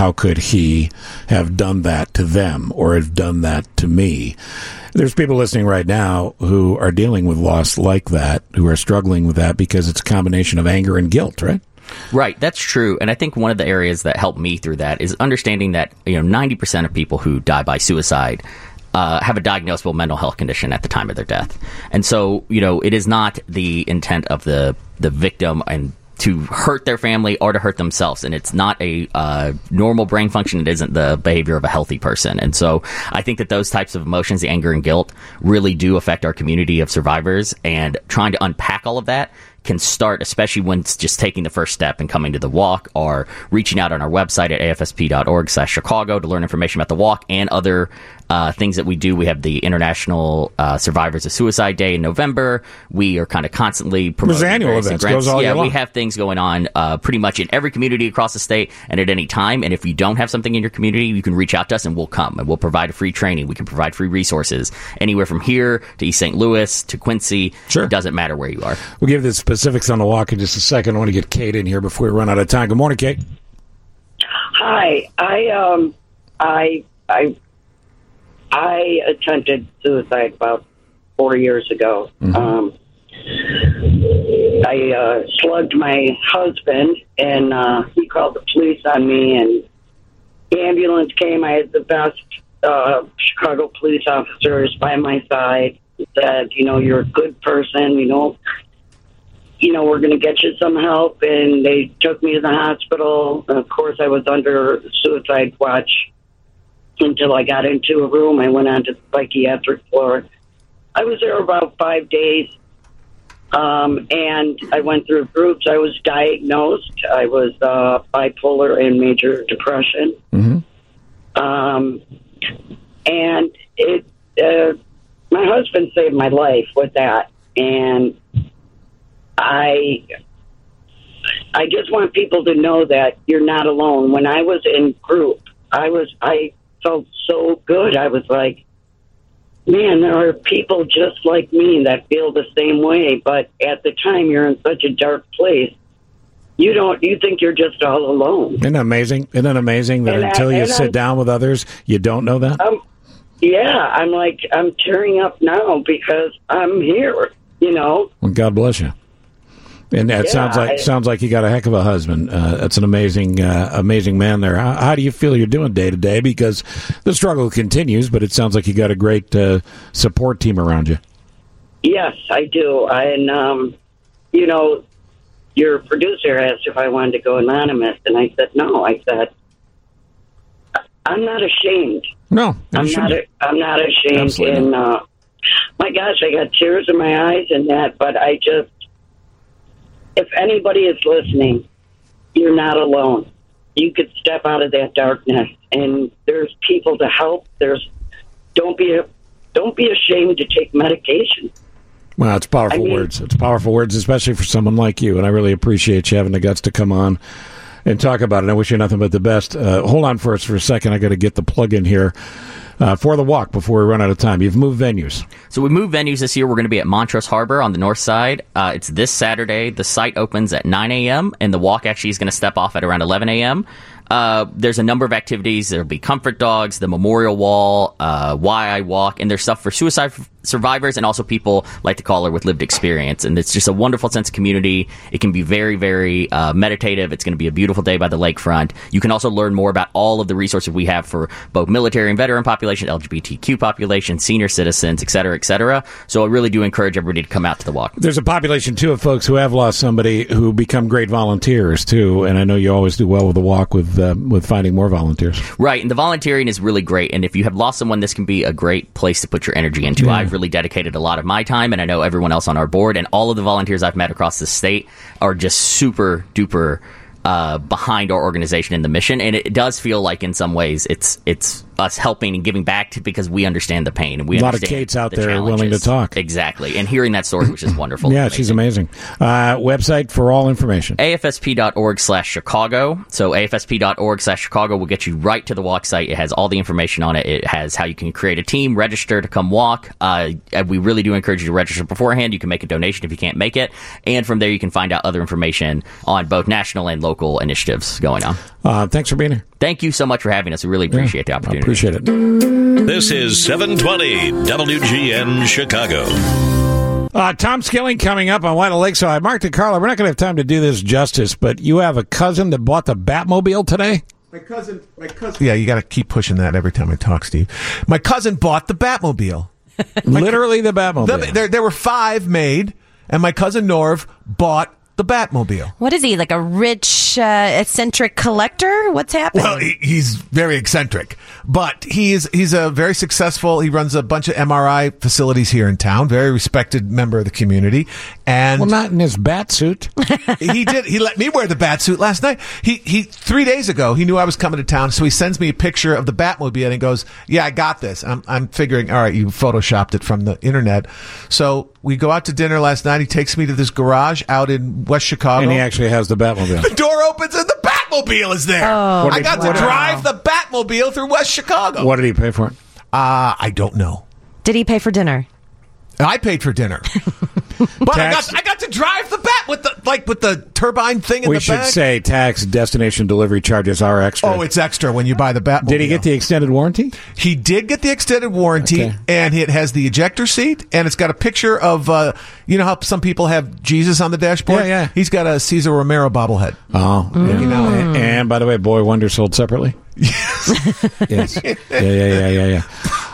have done that to them or have done that to me. There's people listening right now who are dealing with loss like that, who are struggling with that because it's a combination of anger and guilt, right? Right, that's true. And I think one of the areas that helped me through that is understanding that 90% of people who die by suicide have a diagnosable mental health condition at the time of their death. And so, it is not the intent of the victim and to hurt their family or to hurt themselves. And it's not a normal brain function. It isn't the behavior of a healthy person. And so I think that those types of emotions, the anger and guilt, really do affect our community of survivors. And trying to unpack all of that can start, especially when it's just taking the first step and coming to the walk, or reaching out on our website at afsp.org/Chicago to learn information about the walk and other things that we do. We have the International Survivors of Suicide Day in November. We are kind of constantly promoting There's annual various events. events. Goes all year Yeah, we long. have things going on pretty much in every community across the state and at any time. And if you don't have something in your community, you can reach out to us and we'll come and we'll provide a free training. We can provide free resources anywhere from here to East St. Louis to Quincy. Sure. It doesn't matter where you are. We'll give the specifics on the walk in just a second. I want to get Kate in here before we run out of time. Good morning, Kate. Hi. I attempted suicide about 4 years ago. Mm-hmm. I slugged my husband, and he called the police on me, and the ambulance came. I had the best Chicago police officers by my side. He said, you're a good person, we're going to get you some help. And they took me to the hospital. And of course, I was under suicide watch until I got into a room. I went onto the psychiatric floor. I was there about 5 days. And I went through groups. I was diagnosed. I was bipolar and major depression. Mm-hmm. And my husband saved my life with that. And I just want people to know that you're not alone. When I was in group, I felt so good. I was like, man, there are people just like me that feel the same way. But at the time, you're in such a dark place. You think you're just all alone. Isn't that amazing? Isn't that amazing that until you sit down with others, you don't know that? Yeah, I'm tearing up now because I'm here, Well, God bless you. And that sounds like you got a heck of a husband. That's an amazing man there. How do you feel you're doing day to day? Because the struggle continues, but it sounds like you got a great support team around you. Yes, I do. And, your producer asked if I wanted to go anonymous, and I said no. I said, I'm not ashamed. No, I'm not ashamed. Absolutely and my gosh, I got tears in my eyes and that. But I just, if anybody is listening, you're not alone. You could step out of that darkness, and there's people to help. Don't be ashamed to take medication. Well, it's powerful words. It's powerful words, especially for someone like you. And I really appreciate you having the guts to come on and talk about it. I wish you nothing but the best. Hold on for us for a second. I got to get the plug in here for the walk before we run out of time. You've moved venues. So we moved venues this year. We're going to be at Montrose Harbor on the north side. It's this Saturday. The site opens at 9 a.m., and the walk actually is going to step off at around 11 a.m. There's a number of activities. There'll be comfort dogs, the memorial wall, Why I Walk, and there's stuff for suicide survivors and also people like the caller with lived experience. And it's just a wonderful sense of community. It can be very, very meditative. It's going to be a beautiful day by the lakefront. You can also learn more about all of the resources we have for both military and veteran population, LGBTQ population, senior citizens, et cetera, et cetera. So I really do encourage everybody to come out to the walk. There's a population, too, of folks who have lost somebody who become great volunteers, too. And I know you always do well with the walk with finding more volunteers. Right, and the volunteering is really great. And if you have lost someone, this can be a great place to put your energy into. Yeah. I've really dedicated a lot of my time, and I know everyone else on our board, and all of the volunteers I've met across the state are just super duper behind our organization and the mission. And it does feel like in some ways it's us helping and giving back because we understand the pain. And we a lot of understand Kates out the there challenges. willing to talk. Exactly. And hearing that story, which is wonderful. Yeah, she's amazing. Website for all information. AFSP.org/Chicago. So AFSP.org/Chicago will get you right to the walk site. It has all the information on it. It has how you can create a team, register to come walk. We really do encourage you to register beforehand. You can make a donation if you can't make it. And from there, you can find out other information on both national and local initiatives going on. Thanks for being here. Thank you so much for having us. We really appreciate the opportunity. I appreciate it. This is 720 WGN Chicago. Tom Skilling coming up on White Lake. So I marked it, Carla. We're not going to have time to do this justice, but you have a cousin that bought the Batmobile today? My cousin. Yeah, you got to keep pushing that every time I talk, Steve. My cousin bought the Batmobile. Literally the Batmobile. There were 5 made, and my cousin Norv bought the Batmobile. What is he, like a rich, eccentric collector? What's happening? Well, he's very eccentric, but he's a very successful. He runs a bunch of MRI facilities here in town. Very respected member of the community, and well, not in his bat suit. He did. He let me wear the bat suit last night. He 3 days ago, he knew I was coming to town, so he sends me a picture of the Batmobile and he goes, "Yeah, I got this." I'm figuring, all right, you photoshopped it from the internet. So we go out to dinner last night. He takes me to this garage out in West Chicago. And he actually has the Batmobile. The door opens and the Batmobile is there. Oh. I got to drive the Batmobile through West Chicago. What did he pay for it? I don't know. Did he pay for dinner? I paid for dinner. But I got to drive the Bat with the turbine thing in the back. We should say tax, destination delivery charges are extra. Oh, it's extra when you buy the Batmobile. Did he get the extended warranty? He did get the extended warranty, and it has the ejector seat, and it's got a picture of, you know how some people have Jesus on the dashboard? Yeah. He's got a Cesar Romero bobblehead. Oh. Yeah. You know, and by the way, Boy Wonder sold separately? Yes. Yeah.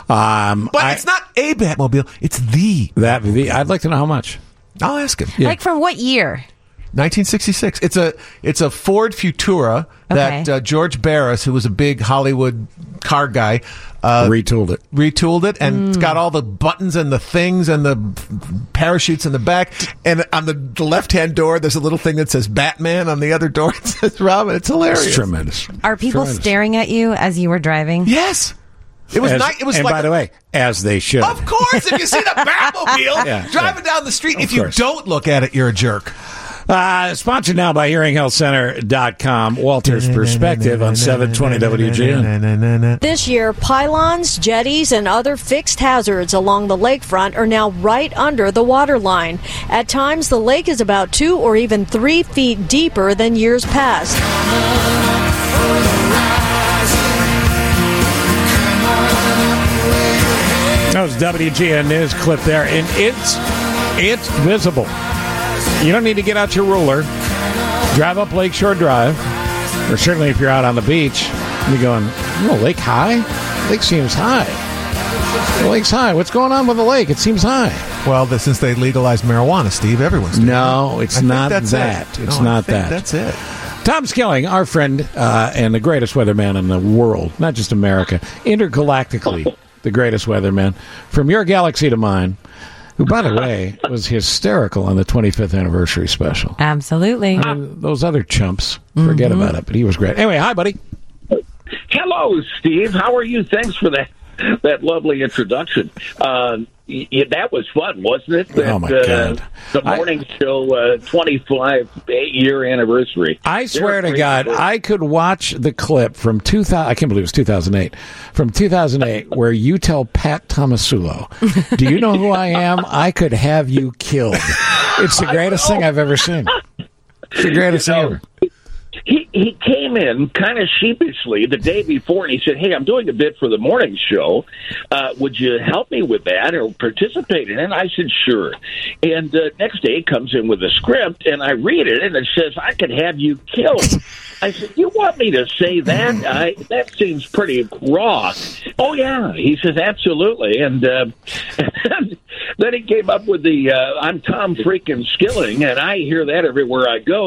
But it's not a Batmobile, it's the. I'd like to know how much. I'll ask him. Yeah. Like from what year? 1966. It's a Ford Futura that George Barris, who was a big Hollywood car guy, retooled it, and it's got all the buttons and the things and the parachutes in the back. And on the left-hand door, there's a little thing that says Batman. On the other door, it says Robin. It's hilarious. It's tremendous. Are people staring at you as you were driving? Yes. It was nice. It was and like, by the way, as they should. Of course, if you see the Batmobile driving down the street, if you don't look at it, you're a jerk. Sponsored now by HearingHealthCenter.com. Walter's Perspective on 720 WGN. This year, pylons, jetties, and other fixed hazards along the lakefront are now right under the water line. At times, the lake is about 2 or even 3 feet deeper than years past. That was WGN News clip there, and it's visible. You don't need to get out your ruler, drive up Lakeshore Drive, or certainly if you're out on the beach, and you're going, Lake high? Lake seems high. The lake's high. What's going on with the lake? It seems high. Well, since they legalized marijuana, Steve, everyone's doing No, it's not that. It's not that. That's it. Tom Skilling, our friend and the greatest weatherman in the world, not just America, intergalactically the greatest weatherman, from your galaxy to mine, who, by the way, was hysterical on the 25th anniversary special. Absolutely. I mean, those other chumps, forget about it, but he was great. Anyway, hi, buddy. Hello, Steve. How are you? Thanks for that lovely introduction. That was fun, wasn't it? Oh, my God. The morning show 25-year anniversary. I swear to God, I could watch the clip from 2000. I can't believe it was 2008. From 2008, where you tell Pat Tomasulo, "Do you know who I am? I could have you killed." It's the greatest thing I've ever seen. It's the greatest thing ever. He came in kind of sheepishly the day before, and he said, "Hey, I'm doing a bit for the morning show. Would you help me with that or participate in it?" And I said, "Sure." And next day he comes in with a script, and I read it, and it says, "I could have you killed." I said, "You want me to say that? That seems pretty raw." "Oh, yeah." He says, "Absolutely." And then he came up with the "I'm Tom freaking Skilling," and I hear that everywhere I go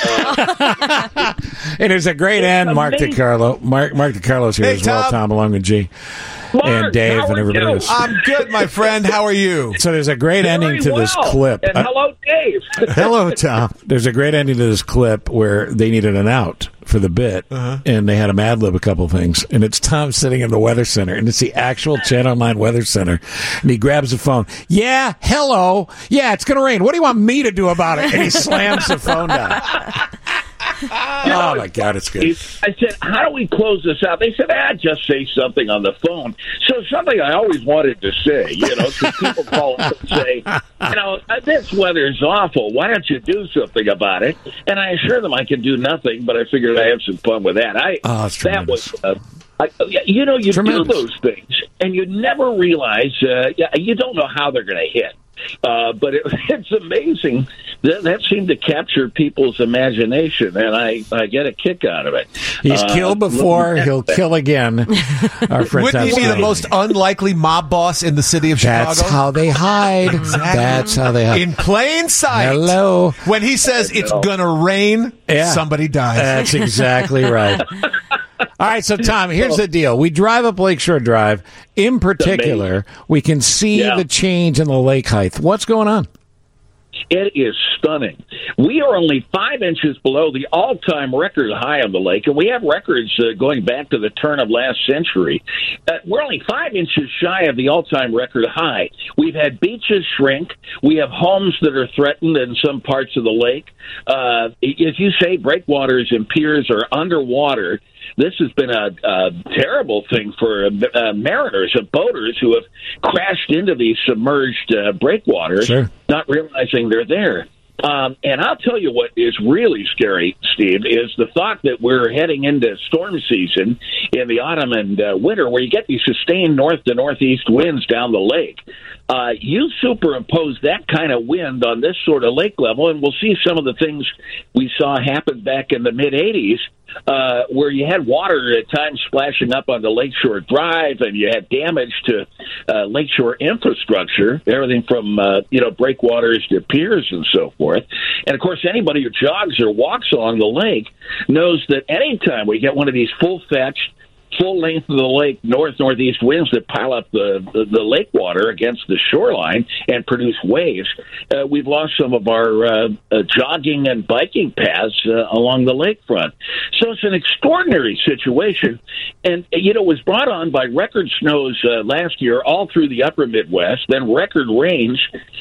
now. It is a great end, Mark DiCarlo. Mark DiCarlo's here as well, Tom, along with G. Mark, and Dave how and are everybody you? else. I'm good, my friend. How are you? So there's a great ending to this clip. And hello, Dave. Hello, Tom. There's a great ending to this clip where they needed an out for the bit, and they had him ad-lib a couple things, and it's Tom sitting in the Weather Center, and it's the actual Channel 9 Weather Center, and he grabs the phone. "Yeah, hello. Yeah, it's going to rain. What do you want me to do about it?" And he slams the phone down. Oh, my God, it's good. I said, "How do we close this out?" They said, just say something on the phone. So something I always wanted to say, because people call up and say, "This weather's awful. Why don't you do something about it?" And I assure them I can do nothing, but I figured I'd have some fun with that. That was... you do those things, and you never realize, you don't know how they're going to hit. But it's amazing that seemed to capture people's imagination, and I get a kick out of it. He's killed before, he'll kill again. Our friend Wouldn't he be the most unlikely mob boss in the city of Chicago? That's how they hide. Exactly. That's how they hide. In plain sight. Hello. When he says it's gonna rain, somebody dies. That's exactly right. All right, so Tom, here's the deal. We drive up Lakeshore Drive. In particular, we can see the change in the lake height. What's going on? It is stunning. We are only 5 inches below the all-time record high on the lake, and we have records going back to the turn of last century. We're only 5 inches shy of the all-time record high. We've had beaches shrink. We have homes that are threatened in some parts of the lake. As you say, breakwaters and piers are underwater. This has been a terrible thing for mariners and boaters who have crashed into these submerged breakwaters, not realizing they're there. And I'll tell you what is really scary, Steve, is the thought that we're heading into storm season in the autumn and winter where you get these sustained north to northeast winds down the lake. You superimpose that kind of wind on this sort of lake level, and we'll see some of the things we saw happen back in the mid-'80s, where you had water at times splashing up onto Lakeshore Drive, and you had damage to lakeshore infrastructure, everything from breakwaters to piers and so forth. And, of course, anybody who jogs or walks along the lake knows that anytime we get one of these full-fetched, full length of the lake, northeast winds that pile up the lake water against the shoreline and produce waves, we've lost some of our jogging and biking paths along the lakefront. So it's an extraordinary situation, and it was brought on by record snows last year all through the upper Midwest, then record rains.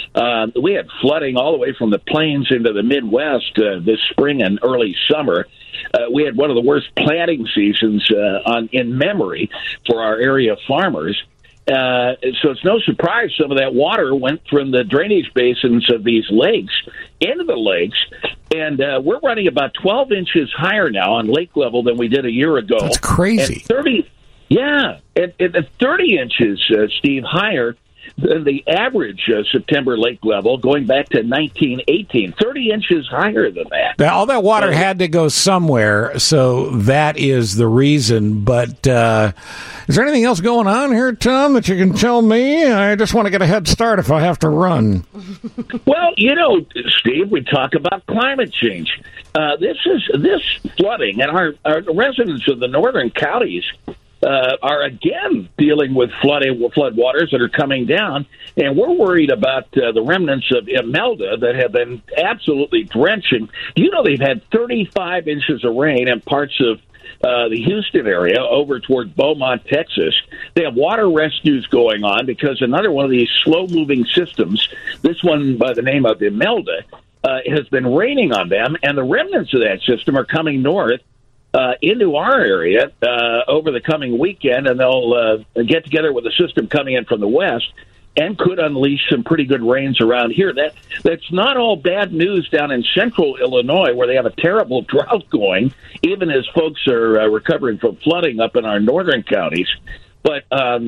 We had flooding all the way from the plains into the Midwest this spring and early summer. We had one of the worst planting seasons in memory for our area farmers. So it's no surprise some of that water went from the drainage basins of these lakes into the lakes, and we're running about 12 inches higher now on lake level than we did a year ago. That's crazy. And 30 inches, Steve, higher than the average September lake level going back to 1918, 30 inches higher than that. Now, all that water had to go somewhere, so that is the reason. But is there anything else going on here, Tom, that you can tell me? I just want to get a head start if I have to run. Well, Steve, we talk about climate change. This flooding, and our residents of the northern counties are again dealing with flood waters that are coming down, and we're worried about the remnants of Imelda that have been absolutely drenching. They've had 35 inches of rain in parts of the Houston area over toward Beaumont, Texas. They have water rescues going on because another one of these slow-moving systems, this one by the name of Imelda, has been raining on them, and the remnants of that system are coming north into our area over the coming weekend, and they'll get together with a system coming in from the west and could unleash some pretty good rains around here. That's not all bad news down in central Illinois, where they have a terrible drought going, even as folks are recovering from flooding up in our northern counties. But,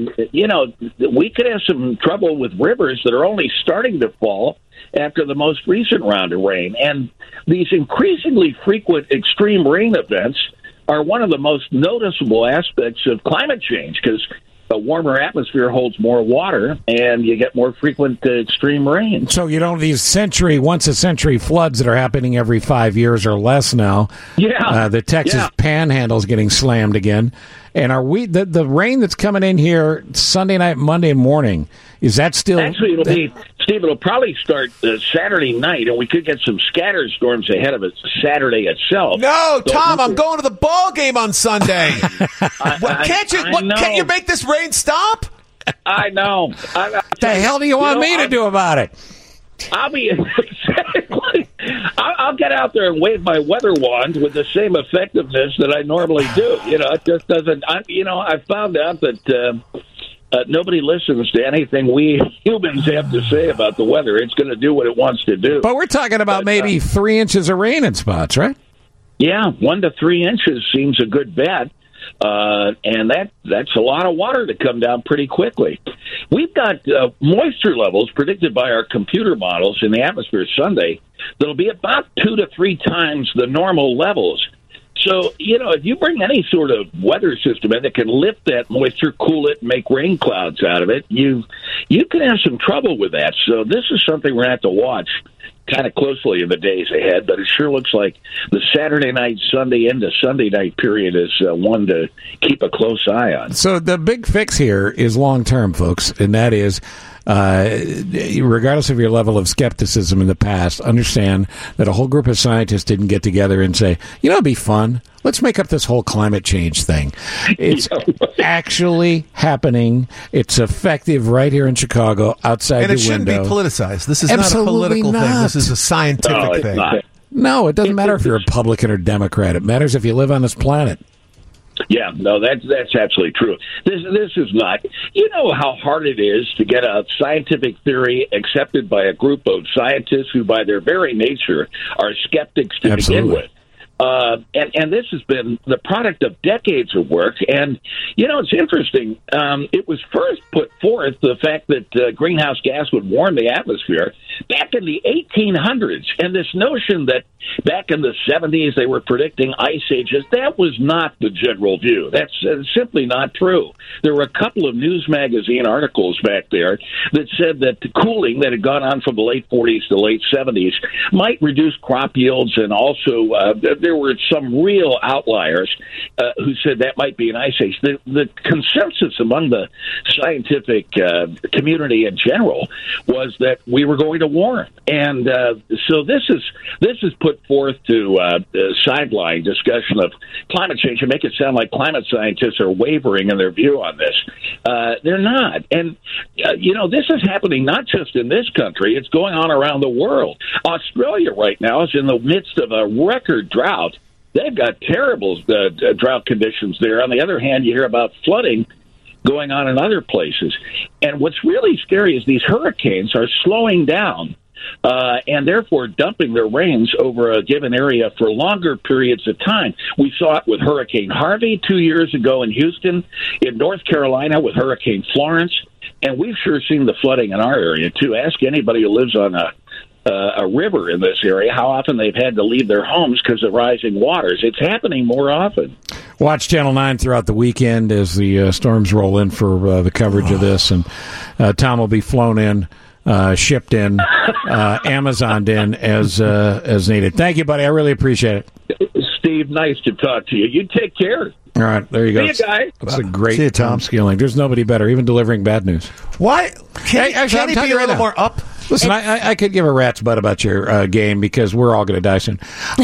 we could have some trouble with rivers that are only starting to fall after the most recent round of rain. And these increasingly frequent extreme rain events are one of the most noticeable aspects of climate change, because a warmer atmosphere holds more water, and you get more frequent extreme rain. So these once-a-century floods that are happening every 5 years or less now. Yeah. The Texas Panhandle is getting slammed again. And are we the rain that's coming in here Sunday night, Monday morning? Is that still? Actually, it'll probably start Saturday night, and we could get some scatter storms ahead of it Saturday itself. No, Tom, I'm going to the ball game on Sunday. Can't you make this rain stop? I know. What the hell do you want me to do about it? I'll get out there and wave my weather wand with the same effectiveness that I normally do. It just doesn't. I found out that nobody listens to anything we humans have to say about the weather. It's going to do what it wants to do. But we're talking about maybe 3 inches of rain in spots, right? Yeah, 1 to 3 inches seems a good bet. And that's a lot of water to come down pretty quickly. We've got moisture levels predicted by our computer models in the atmosphere Sunday that'll be about 2 to 3 times the normal levels. So, if you bring any sort of weather system in that can lift that moisture, cool it, and make rain clouds out of it, you can have some trouble with that. So this is something we're going to have to watch kind of closely in the days ahead, but it sure looks like the Saturday night, Sunday into Sunday night period is one to keep a close eye on. So the big fix here is long-term, folks, and that is, regardless of your level of skepticism in the past, understand that a whole group of scientists didn't get together and say, it'd be fun. Let's make up this whole climate change thing. It's actually happening. It's effective right here in Chicago, outside the window. And it shouldn't be politicized. This is Absolutely not a political thing. This is a scientific thing. Not. No, it doesn't matter if you're Republican or Democrat. It matters if you live on this planet. Yeah, no, that's absolutely true. This is not. You know how hard it is to get a scientific theory accepted by a group of scientists who, by their very nature, are skeptics to begin with. And this has been the product of decades of work. And, it's interesting. It was first put forth, the fact that greenhouse gas would warm the atmosphere, back in the 1800s. And this notion that back in the 70s they were predicting ice ages, that was not the general view. That's simply not true. There were a couple of news magazine articles back there that said that the cooling that had gone on from the late 40s to late 70s might reduce crop yields, and also there were some real outliers who said that might be an ice age. The consensus among the scientific community in general was that we were going to warm, and so this is put forth to sideline discussion of climate change and make it sound like climate scientists are wavering in their view on this. They're not, and this is happening not just in this country; it's going on around the world. Australia right now is in the midst of a record drought. They've got terrible drought conditions there. On the other hand, you hear about flooding going on in other places. And what's really scary is these hurricanes are slowing down and therefore dumping their rains over a given area for longer periods of time. We saw it with Hurricane Harvey 2 years ago in Houston, in North Carolina with Hurricane Florence, and we've sure seen the flooding in our area, too. Ask anybody who lives on a river in this area how often they've had to leave their homes because of rising waters. It's happening more often. Watch Channel 9 throughout the weekend as the storms roll in for the coverage of this, and Tom will be flown in, shipped in, Amazoned in as needed. Thank you, buddy. I really appreciate it. Steve, nice to talk to you. You take care. All right, there you go. See you, guys. That's a great See you, Tom. Skilling. There's nobody better, even delivering bad news. Why? Can he be a little more up? Listen, I could give a rat's butt about your game because we're all going to die soon.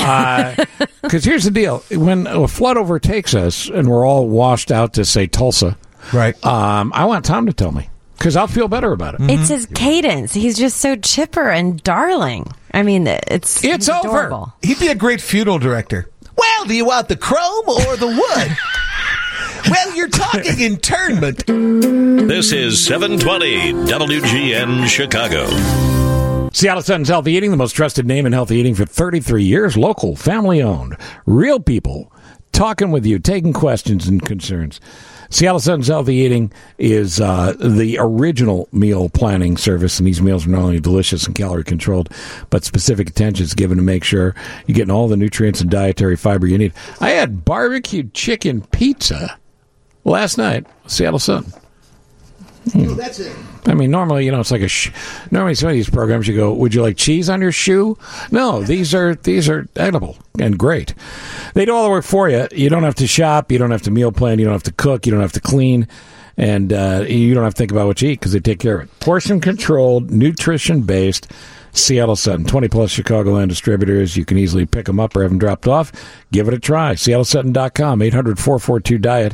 Because here's the deal. When a flood overtakes us and we're all washed out to, say, Tulsa, right? I want Tom to tell me because I'll feel better about it. It's his cadence. He's just so chipper and darling. I mean, it's adorable. Over. He'd be a great funeral director. Well, do you want the chrome or the wood? Well, you're talking internment. This is 720 WGN Chicago. Seattle Sun's Healthy Eating, the most trusted name in healthy eating for 33 years. Local, family-owned, real people talking with you, taking questions and concerns. Seattle Sun's Healthy Eating is the original meal planning service, and these meals are not only delicious and calorie-controlled, but specific attention is given to make sure you're getting all the nutrients and dietary fiber you need. I had barbecued chicken pizza last night, Seattle Sun. That's it. I mean, normally, it's like normally some of these programs you go, would you like cheese on your shoe? No, these are edible and great. They do all the work for you. You don't have to shop. You don't have to meal plan. You don't have to cook. You don't have to clean. And you don't have to think about what you eat because they take care of it. Portion controlled, nutrition based. Seattle Sutton, 20-plus Chicagoland distributors. You can easily pick them up or have them dropped off. Give it a try. SeattleSutton.com, 800-442-DIET,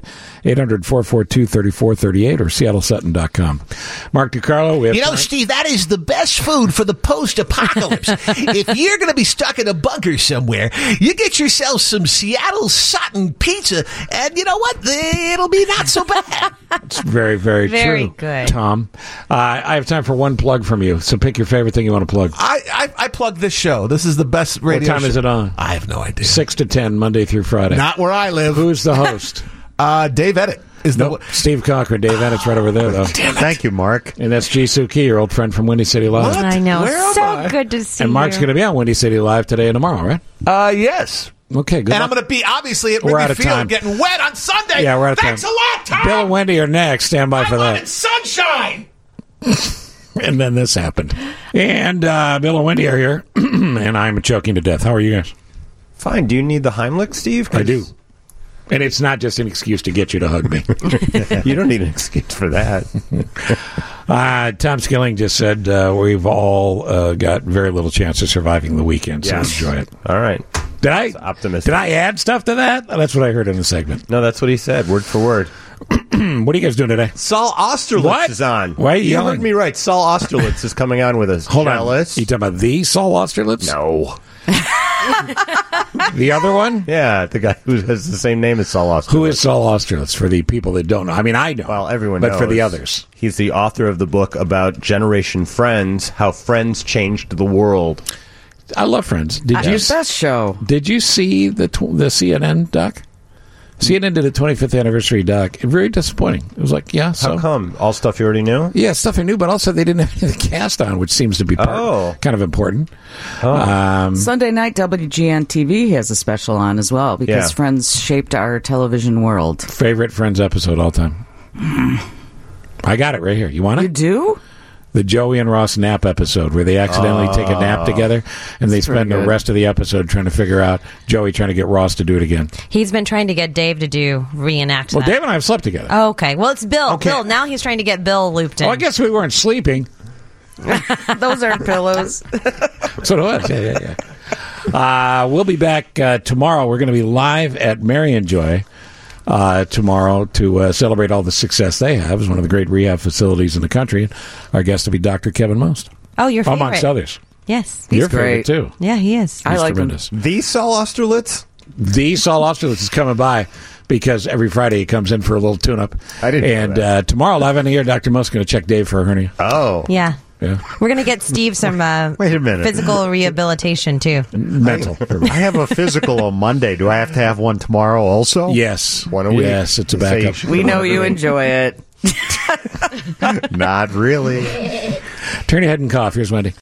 800-442-3438, or SeattleSutton.com. Mark DiCarlo. Steve, that is the best food for the post-apocalypse. If you're going to be stuck in a bunker somewhere, you get yourself some Seattle Sutton pizza, and you know what? It'll be not so bad. It's very, very true. Very good. Tom, I have time for one plug from you, so pick your favorite thing you want to plug. I plug this show. This is the best radio What time is it on? I have no idea. 6 to 10, Monday through Friday. Not where I live. Who's the host? Dave Edit. Steve Cochran. Dave Edit's right over there, though. Thank you, Mark. And that's Jisoo Key, your old friend from Windy City Live. I know. Where So am I? good to see And Mark's you. going to be on Windy City Live today and tomorrow, right? Yes. Okay, good. And I'm going to be, obviously, at We're out Wrigley of Field time. getting wet on Sunday. Yeah, we're out of Thanks time. a lot, Tom. Bill and Wendy are next. Stand by for I that. wanted sunshine. And then this happened. And Bill and Wendy are here, and I'm choking to death. How are you guys? Fine. Do you need the Heimlich, Steve? I do. And it's not just an excuse to get you to hug me. You don't need an excuse for that. Tom Skilling just said we've all got very little chance of surviving the weekend, so enjoy it. All right. Did I optimistic. Did I add stuff to that? That's what I heard in the segment. No, that's what he said, word for word. What are you guys doing today? Saul Osterlitz is on. Why are you You yelling? heard me right. Saul Osterlitz is coming on with us. Hold Jealous. on. You talking about the Saul Austerlitz? No. The other one? Yeah, the guy who has the same name as Saul Osterlitz. Who is Saul Austerlitz for the people that don't know? I mean, I know. Well, everyone but knows. for the others. He's the author of the book about Generation Friends, How Friends Changed the World. I love Friends. Did you best show? Did you see the CNN doc? CNN did a 25th anniversary doc. Very disappointing. It was like, yeah, so. How come? All stuff you already knew? Yeah, stuff I knew, but also they didn't have any of the cast on, which seems to be kind of important. Sunday night, WGN TV has a special on as well because Yeah. Friends shaped our television world. Favorite Friends episode all time? I got it right here. You want it? You do? The Joey and Ross nap episode where they accidentally take a nap together and they That's pretty spend the good. rest of the episode trying to figure out Joey trying to get Ross to do it again. He's been trying to get Dave to reenact Well, that. Dave and I have slept together. Oh, okay. Well, it's Bill. Okay. Bill. Now he's trying to get Bill looped in. Well, I guess we weren't sleeping. Those aren't pillows. So it was. Yeah. We'll be back tomorrow. We're going to be live at Marion Joy tomorrow to celebrate all the success they have as one of the great rehab facilities in the country. Our guest will be Dr. Kevin Most. Oh, your favorite. Amongst others. Yes. Your favorite, too. Yeah, he is. He's tremendous. The Saul Austerlitz? The Saul Austerlitz is coming by because every Friday he comes in for a little tune-up. I didn't know And tomorrow, live on the air, Dr. Most is going to check Dave for a hernia. Oh. Yeah. Yeah. We're going to get Steve some Wait a minute. physical rehabilitation, too. Mental. I have a physical on Monday. Do I have to have one tomorrow also? Yes. One a week? Yes, it's a backup. We know you enjoy it. Not really. Turn your head and cough. Here's Wendy.